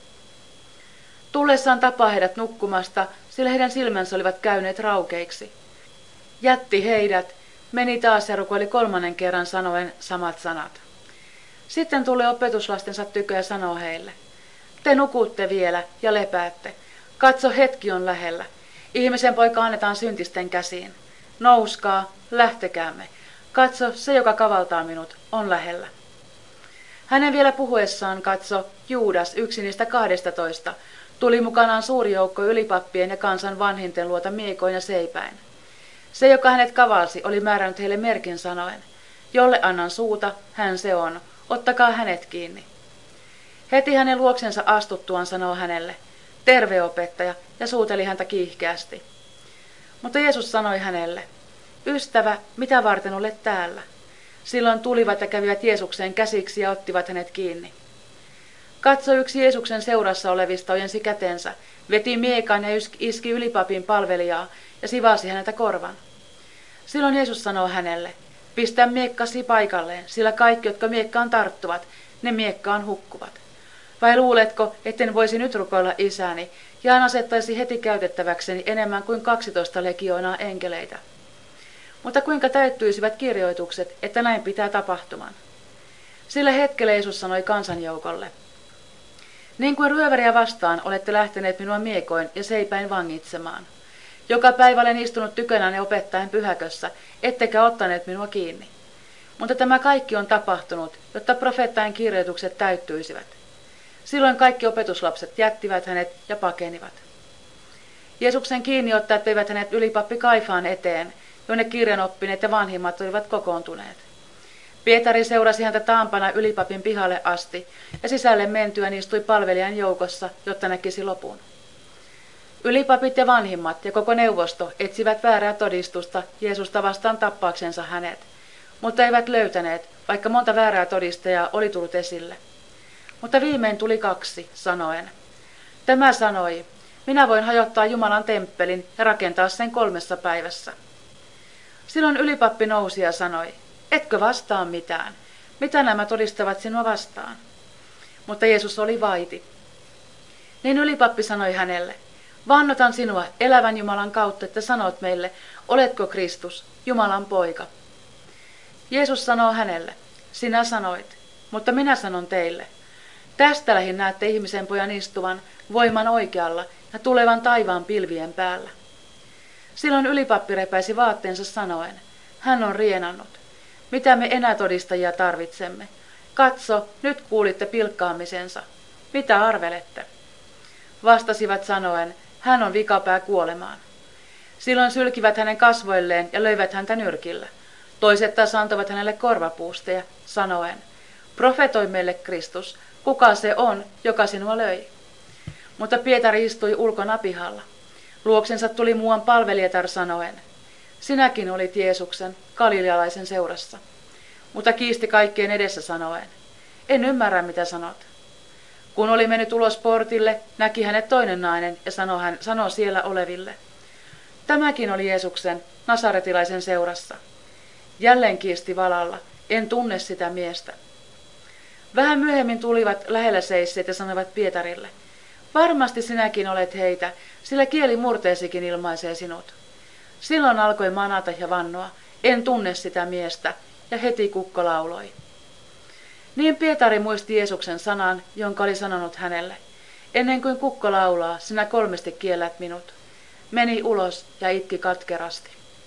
Speaker 2: Tullessaan tapaa heidät nukkumasta, sillä heidän silmänsä olivat käyneet raukeiksi. Jätti heidät, meni taas ja rukoili kolmannen kerran sanoen samat sanat. Sitten tuli opetuslastensa tykö ja sanoi heille: te nukutte vielä ja lepäätte. Katso, hetki on lähellä. Ihmisen poika annetaan syntisten käsiin. Nouskaa, lähtekäämme. Katso, se joka kavaltaa minut, on lähellä. Hänen vielä puhuessaan katso, Juudas, yksi niistä kahdestatoista, tuli mukanaan suuri joukko ylipappien ja kansan vanhinten luota miekoin ja seipäin. Se, joka hänet kavalsi, oli määrännyt heille merkin sanoen: jolle annan suuta, hän se on, ottakaa hänet kiinni. Heti hänen luoksensa astuttuaan sanoi hänelle: terve opettaja, ja suuteli häntä kiihkeästi. Mutta Jeesus sanoi hänelle: ystävä, mitä varten olet täällä? Silloin tulivat ja kävivät Jeesukseen käsiksi ja ottivat hänet kiinni. Katso, yksi Jeesuksen seurassa olevista ojensi kätensä, veti miekan ja iski ylipapin palvelijaa ja sivasi häneltä korvan. Silloin Jeesus sanoi hänelle: pistä miekkasi paikalleen, sillä kaikki, jotka miekkaan tarttuvat, ne miekkaan hukkuvat. Vai luuletko, etten voisi nyt rukoilla isäni, ja hän asettaisi heti käytettäväkseni enemmän kuin kaksitoista legioonaa enkeleitä? Mutta kuinka täyttyisivät kirjoitukset, että näin pitää tapahtuman? Sillä hetkellä Jeesus sanoi kansanjoukolle: niin kuin ryöväriä vastaan olette lähteneet minua miekoin ja seipäin vangitsemaan. Joka päivä olen istunut tykönänne opettaen pyhäkössä, ettekä ottaneet minua kiinni. Mutta tämä kaikki on tapahtunut, jotta profeettajen kirjoitukset täyttyisivät. Silloin kaikki opetuslapset jättivät hänet ja pakenivat. Jeesuksen kiinniottajat veivät hänet ylipappi Kaifaan eteen, jonne kirjanoppineet ja vanhimmat olivat kokoontuneet. Pietari seurasi häntä taampana ylipapin pihalle asti, ja sisälle mentyään istui palvelijan joukossa, jotta näkisi lopun. Ylipapit ja vanhimmat ja koko neuvosto etsivät väärää todistusta Jeesusta vastaan tappaaksensa hänet, mutta eivät löytäneet, vaikka monta väärää todistajaa oli tullut esille. Mutta viimein tuli kaksi, sanoen: tämä sanoi: minä voin hajottaa Jumalan temppelin ja rakentaa sen kolmessa päivässä. Silloin ylipappi nousi ja sanoi: etkö vastaa mitään? Mitä nämä todistavat sinua vastaan? Mutta Jeesus oli vaiti. Niin ylipappi sanoi hänelle: vannotan sinua elävän Jumalan kautta, että sanot meille, oletko Kristus, Jumalan poika. Jeesus sanoo hänelle: sinä sanoit, mutta minä sanon teille. Tästä lähin näette ihmisen pojan istuvan voiman oikealla ja tulevan taivaan pilvien päällä. Silloin ylipappi repäisi vaatteensa sanoen: hän on rienannut. Mitä me enää todistajia tarvitsemme? Katso, nyt kuulitte pilkkaamisensa. Mitä arvelette? Vastasivat sanoen: hän on vikapää kuolemaan. Silloin sylkivät hänen kasvoilleen ja löivät häntä nyrkillä. Toiset taas antoivat hänelle korvapuusteja, sanoen: profetoi meille Kristus, kuka se on, joka sinua löi? Mutta Pietari istui ulkona pihalla. Luoksensa tuli muuan palvelijatar sanoen: sinäkin olit Jeesuksen, galilealaisen seurassa. Mutta kiisti kaikkien edessä sanoen: en ymmärrä, mitä sanot. Kun oli mennyt ulos portille, näki hänet toinen nainen ja sanoi, hän, sanoi siellä oleville: tämäkin oli Jeesuksen, nasaretilaisen seurassa. Jälleen kiisti valalla: en tunne sitä miestä. Vähän myöhemmin tulivat lähellä seisseet ja sanoivat Pietarille: varmasti sinäkin olet heitä, sillä kieli murteesikin ilmaisee sinut. Silloin alkoi manata ja vannoa: en tunne sitä miestä, ja heti kukko lauloi. Niin Pietari muisti Jeesuksen sanan, jonka oli sanonut hänelle: ennen kuin kukko laulaa, sinä kolmesti kiellät minut. Meni ulos ja itki katkerasti.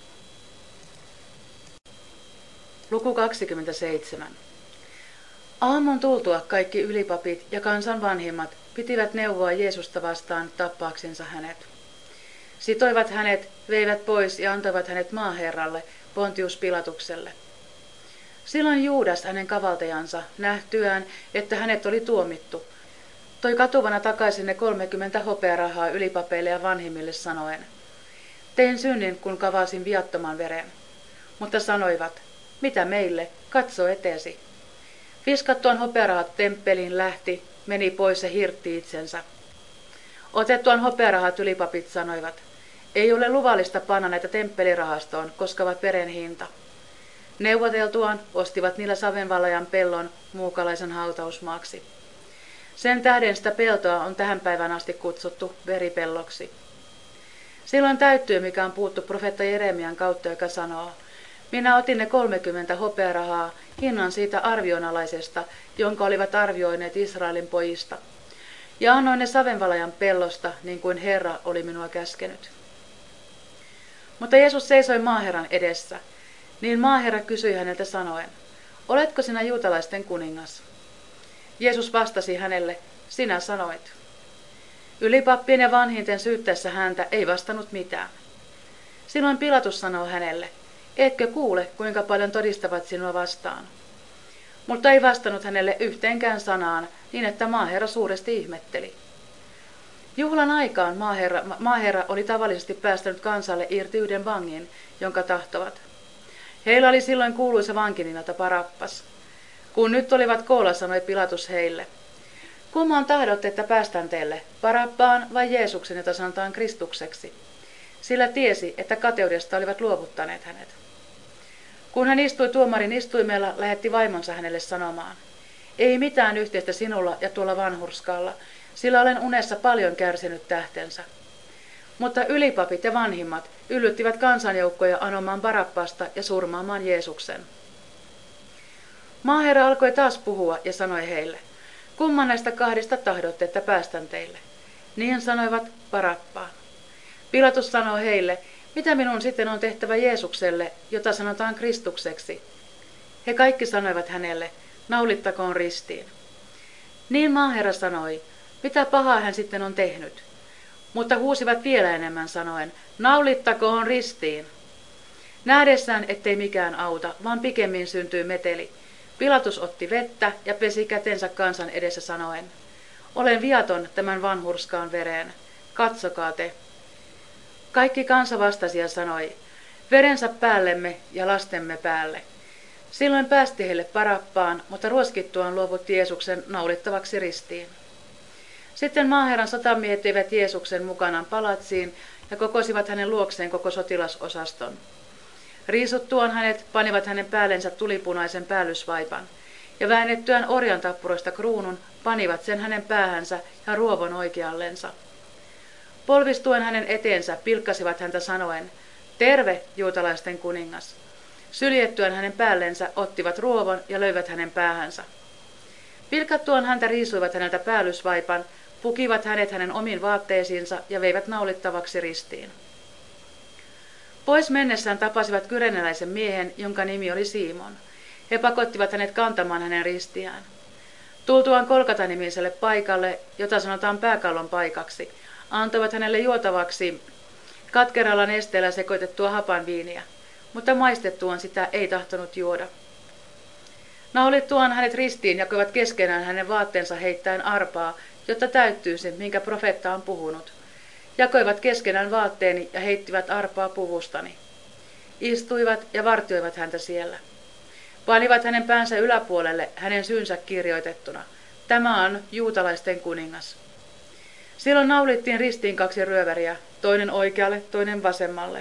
Speaker 2: Luku kaksikymmentäseitsemän. Aamun tultua kaikki ylipapit ja kansan vanhimmat pitivät neuvoa Jeesusta vastaan tappaaksensa hänet. Sitoivat hänet, veivät pois ja antoivat hänet maaherralle, Pontius Pilatukselle. Silloin Juudas, hänen kavaltajansa, nähtyään, että hänet oli tuomittu, toi katuvana takaisin ne kolmekymmentä hopearahaa ylipapeille ja vanhimmille sanoen: tein synnin, kun kavasin viattoman veren. Mutta sanoivat: mitä meille, katso eteesi. Viskattuaan hopearahat temppeliin lähti, meni pois ja hirtti itsensä. Otettuaan hopearahat ylipapit sanoivat: ei ole luvallista panna näitä temppelirahastoon, koska ovat veren hinta. Neuvoteltuaan ostivat niillä Savenvallajan pellon muukalaisen hautausmaaksi. Sen tähden sitä peltoa on tähän päivään asti kutsuttu veripelloksi. Silloin täyttyy, mikä on puhuttu profeetta Jeremian kautta, joka sanoo: minä otin ne kolmekymmentä hopearahaa, hinnan siitä arvionalaisesta, jonka olivat arvioineet Israelin pojista. Ja annoin ne Savenvallajan pellosta, niin kuin Herra oli minua käskenyt. Mutta Jeesus seisoi maaherran edessä. Niin maaherra kysyi häneltä sanoen: oletko sinä juutalaisten kuningas? Jeesus vastasi hänelle: sinä sanoit. Ylipappien ja vanhinten syyttäessä häntä ei vastannut mitään. Silloin Pilatus sanoi hänelle: etkö kuule, kuinka paljon todistavat sinua vastaan? Mutta ei vastannut hänelle yhteenkään sanaan, niin että maaherra suuresti ihmetteli. Juhlan aikaan maaherra, maaherra oli tavallisesti päästänyt kansalle irti yhden vangin, jonka tahtovat. Heillä oli silloin kuuluisa vanki nimeltä Barabas. Kun nyt olivat koolla, sanoi Pilatus heille: kumman tahdotte, että päästän teille, Barabbaan vai Jeesuksen, jota sanotaan Kristukseksi? Sillä tiesi, että kateudesta olivat luovuttaneet hänet. Kun hän istui tuomarin istuimella, lähetti vaimonsa hänelle sanomaan: ei mitään yhteistä sinulla ja tuolla vanhurskaalla, sillä olen unessa paljon kärsinyt tähtensä. Mutta ylipapit ja vanhimmat yllyttivät kansanjoukkoja anomaan Barabbasta ja surmaamaan Jeesuksen. Maaherra alkoi taas puhua ja sanoi heille, kumman näistä kahdesta tahdotte, että päästän teille? Niin sanoivat, Barabbaan. Pilatus sanoi heille, mitä minun sitten on tehtävä Jeesukselle, jota sanotaan Kristukseksi? He kaikki sanoivat hänelle, naulittakoon ristiin. Niin maaherra sanoi, mitä pahaa hän sitten on tehnyt? Mutta huusivat vielä enemmän sanoen, naulittakoon ristiin. Nähdessään, ettei mikään auta, vaan pikemmin syntyy meteli. Pilatus otti vettä ja pesi kätensä kansan edessä sanoen, olen viaton tämän vanhurskaan vereen, katsokaa te. Kaikki kansa vastasi ja sanoi, verensä päällemme ja lastemme päälle. Silloin päästi heille Barabbaan, mutta ruoskittuaan luovutti Jeesuksen naulittavaksi ristiin. Sitten maaherran sotamiehet veivät Jeesuksen mukanaan palatsiin ja kokosivat hänen luokseen koko sotilasosaston. Riisuttuaan hänet panivat hänen päällensä tulipunaisen päällysvaipan, ja väännettyään orjan tappuroista kruunun panivat sen hänen päähänsä ja ruovon oikeallensa. Polvistuen hänen eteensä pilkkasivat häntä sanoen, terve, juutalaisten kuningas. Syljettyään hänen päällensä ottivat ruovon ja löivät hänen päähänsä. Pilkattuaan häntä riisuivat häneltä päällysvaipan, pukivat hänet hänen omiin vaatteisiinsa ja veivät naulittavaksi ristiin. Pois mennessään tapasivat kyreneläisen miehen, jonka nimi oli Simon. He pakottivat hänet kantamaan hänen ristiään. Tultuaan Kolkata-nimiselle paikalle, jota sanotaan pääkallon paikaksi, antoivat hänelle juotavaksi katkeralla nesteellä sekoitettua hapanviiniä, mutta maistettuaan sitä ei tahtonut juoda. Naulittuaan hänet ristiin jakoivat keskenään hänen vaatteensa heittäen arpaa, jotta täyttyy se, minkä profeetta on puhunut. Jakoivat keskenään vaatteeni ja heittivät arpaa puvustani. Istuivat ja vartioivat häntä siellä. Panivat hänen päänsä yläpuolelle hänen syynsä kirjoitettuna. Tämä on juutalaisten kuningas. Silloin naulittiin ristiin kaksi ryöväriä, toinen oikealle, toinen vasemmalle.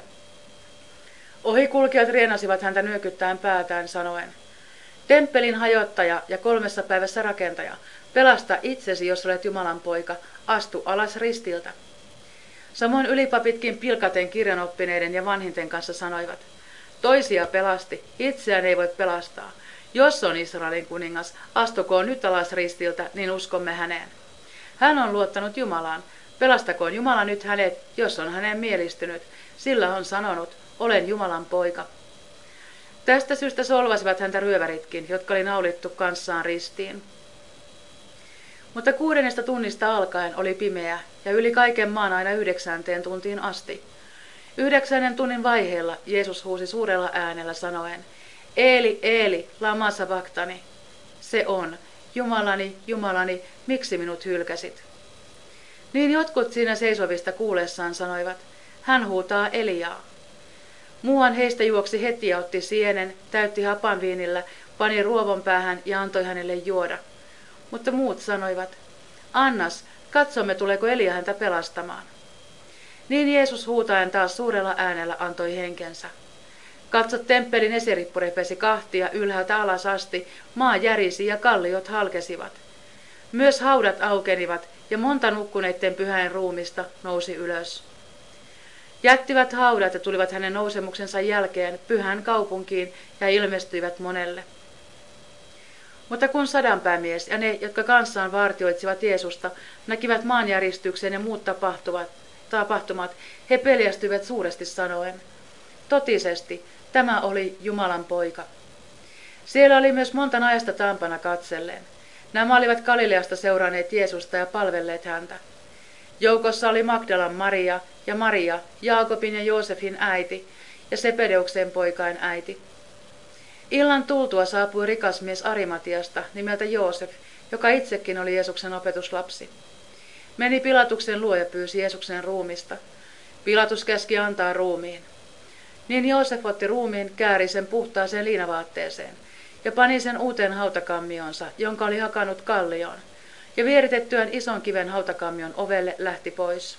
Speaker 2: Ohikulkijat rienasivat häntä nyökyttäen päätään sanoen, temppelin hajottaja ja kolmessa päivässä rakentaja, pelasta itsesi, jos olet Jumalan poika, astu alas ristiltä. Samoin ylipapitkin pilkaten kirjanoppineiden ja vanhinten kanssa sanoivat, toisia pelasti, itseään ei voi pelastaa. Jos on Israelin kuningas, astukoon nyt alas ristiltä, niin uskomme häneen. Hän on luottanut Jumalaan, pelastakoon Jumala nyt hänet, jos on häneen mielistynyt, sillä on sanonut, olen Jumalan poika. Tästä syystä solvasivat häntä ryöväritkin, jotka oli naulittu kanssaan ristiin. Mutta kuudennesta tunnista alkaen oli pimeä ja yli kaiken maan aina yhdeksänteen tuntiin asti. Yhdeksännen tunnin vaiheella Jeesus huusi suurella äänellä sanoen, Eeli, Eeli, lama sabachthani. Se on, Jumalani, Jumalani, miksi minut hylkäsit? Niin jotkut siinä seisovista kuullessaan sanoivat, hän huutaa Eliaa. Muuan heistä juoksi heti ja otti sienen, täytti hapanviinillä, pani ruovon päähän ja antoi hänelle juoda. Mutta muut sanoivat, annas, katsomme tuleeko Elia häntä pelastamaan. Niin Jeesus huutaen taas suurella äänellä antoi henkensä. Katso, temppelin esirippu repesi kahtia ylhäältä alas asti, maa järisi ja kalliot halkesivat. Myös haudat aukenivat ja monta nukkuneiden pyhäin ruumista nousi ylös. Jättivät haudat ja tulivat hänen nousemuksensa jälkeen pyhän kaupunkiin ja ilmestyivät monelle. Mutta kun sadanpäämies ja ne, jotka kanssaan vartioitsivat Jeesusta, näkivät maanjäristyksen ja muut tapahtumat, tapahtumat, he peljästyivät suuresti sanoen, totisesti, tämä oli Jumalan poika. Siellä oli myös monta naista tampana katselleen. Nämä olivat Galileasta seuranneet Jeesusta ja palvelleet häntä. Joukossa oli Magdalan Maria ja Maria, Jaakobin ja Joosefin äiti ja Sepedeuksen poikain äiti. Illan tultua saapui rikas mies Arimatiasta nimeltä Joosef, joka itsekin oli Jeesuksen opetuslapsi. Meni Pilatuksen luo ja pyysi Jeesuksen ruumista. Pilatus käski antaa ruumiin. Niin Joosef otti ruumiin, kääri sen puhtaaseen liinavaatteeseen ja pani sen uuteen hautakammionsa, jonka oli hakannut kallioon, ja vieritettyään ison kiven hautakammion ovelle lähti pois.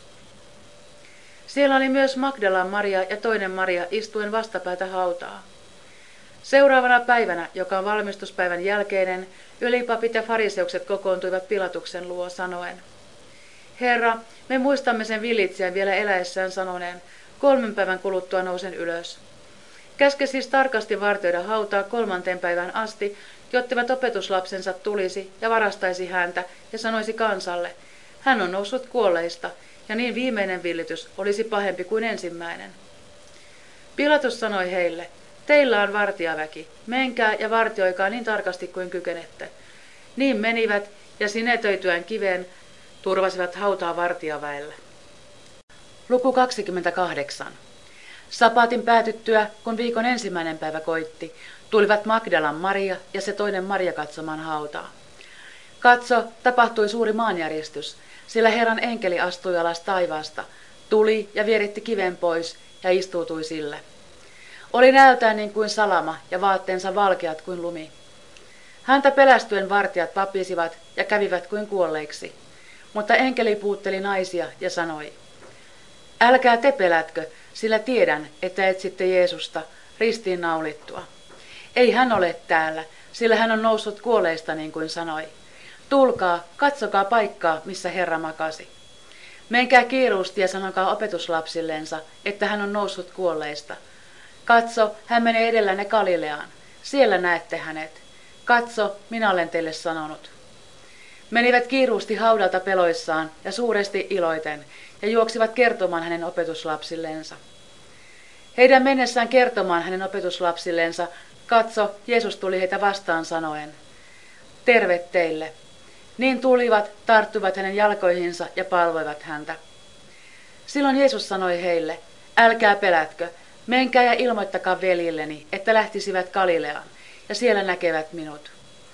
Speaker 2: Siellä oli myös Magdalan Maria ja toinen Maria istuen vastapäätä hautaa. Seuraavana päivänä, joka on valmistuspäivän jälkeinen, ylipapit ja fariseukset kokoontuivat Pilatuksen luo sanoen, Herra, me muistamme sen vilitsijän vielä eläessään sanoneen, kolmen päivän kuluttua nousen ylös. Käske siis tarkasti vartioida hautaa kolmanteen päivään asti, jottevat opetuslapsensa tulisi ja varastaisi häntä ja sanoisi kansalle, hän on noussut kuolleista, ja niin viimeinen villitys olisi pahempi kuin ensimmäinen. Pilatus sanoi heille, teillä on vartijaväki, menkää ja vartioikaa niin tarkasti kuin kykenette. Niin menivät ja sinetöityään kiveen turvasivat hautaa vartijaväelle. Luku kaksikymmentäkahdeksan. Sapatin päätyttyä, kun viikon ensimmäinen päivä koitti, tulivat Magdalan Maria ja se toinen Maria katsomaan hautaa. Katso, tapahtui suuri maanjäristys, sillä Herran enkeli astui alas taivaasta, tuli ja vieritti kiven pois ja istuutui sille. Oli näöltään niin kuin salama ja vaatteensa valkeat kuin lumi. Häntä pelästyen vartijat vapisivat ja kävivät kuin kuolleiksi, mutta enkeli puutteli naisia ja sanoi, älkää te pelätkö, sillä tiedän, että etsitte Jeesusta, ristiin naulittua. Ei hän ole täällä, sillä hän on noussut kuolleista niin kuin sanoi. Tulkaa, katsokaa paikkaa, missä Herra makasi. Menkää kiiruusti ja sanokaa opetuslapsillensa, että hän on noussut kuolleista. Katso, hän menee edellänne Galileaan. Siellä näette hänet. Katso, minä olen teille sanonut. Menivät kiiruusti haudalta peloissaan ja suuresti iloiten ja juoksivat kertomaan hänen opetuslapsillensa. Heidän mennessään kertomaan hänen opetuslapsillensa, katso, Jeesus tuli heitä vastaan sanoen, terve teille. Niin tulivat, tarttuivat hänen jalkoihinsa ja palvoivat häntä. Silloin Jeesus sanoi heille, älkää pelätkö, menkää ja ilmoittakaa veljilleni, että lähtisivät Galileaan, ja siellä näkevät minut.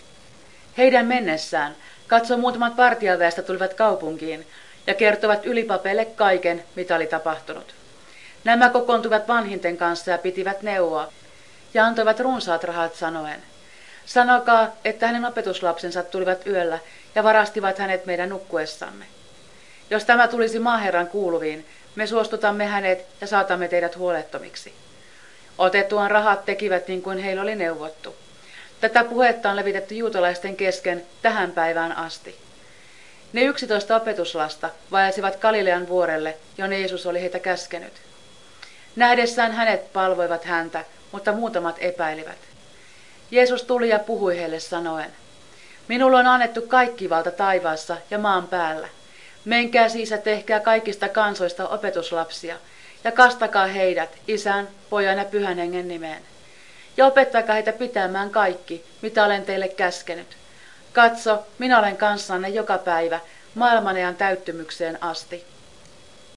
Speaker 2: Heidän mennessään, katso muutamat vartijaväestä tulivat kaupunkiin, ja kertovat ylipapeille kaiken, mitä oli tapahtunut. Nämä kokoontuivat vanhinten kanssa ja pitivät neuvoa, ja antoivat runsaat rahat sanoen, sanokaa, että hänen opetuslapsensa tulivat yöllä ja varastivat hänet meidän nukkuessamme. Jos tämä tulisi maaherran kuuluviin, me suostutamme hänet ja saatamme teidät huolettomiksi. Otettuaan rahat tekivät niin kuin heillä oli neuvottu. Tätä puhetta on levitetty juutalaisten kesken tähän päivään asti. Ne yksitoista opetuslasta vaelsivat Galilean vuorelle, jonne Jeesus oli heitä käskenyt. Nähdessään hänet palvoivat häntä, mutta muutamat epäilivät. Jeesus tuli ja puhui heille sanoen, minulle on annettu kaikki valta taivaassa ja maan päällä. Menkää siis ja tehkää kaikista kansoista opetuslapsia ja kastakaa heidät Isän, Pojan ja Pyhän Hengen nimeen. Ja opettakaa heitä pitämään kaikki, mitä olen teille käskenyt. Katso, minä olen kanssanne joka päivä maailmanajan täyttymykseen asti.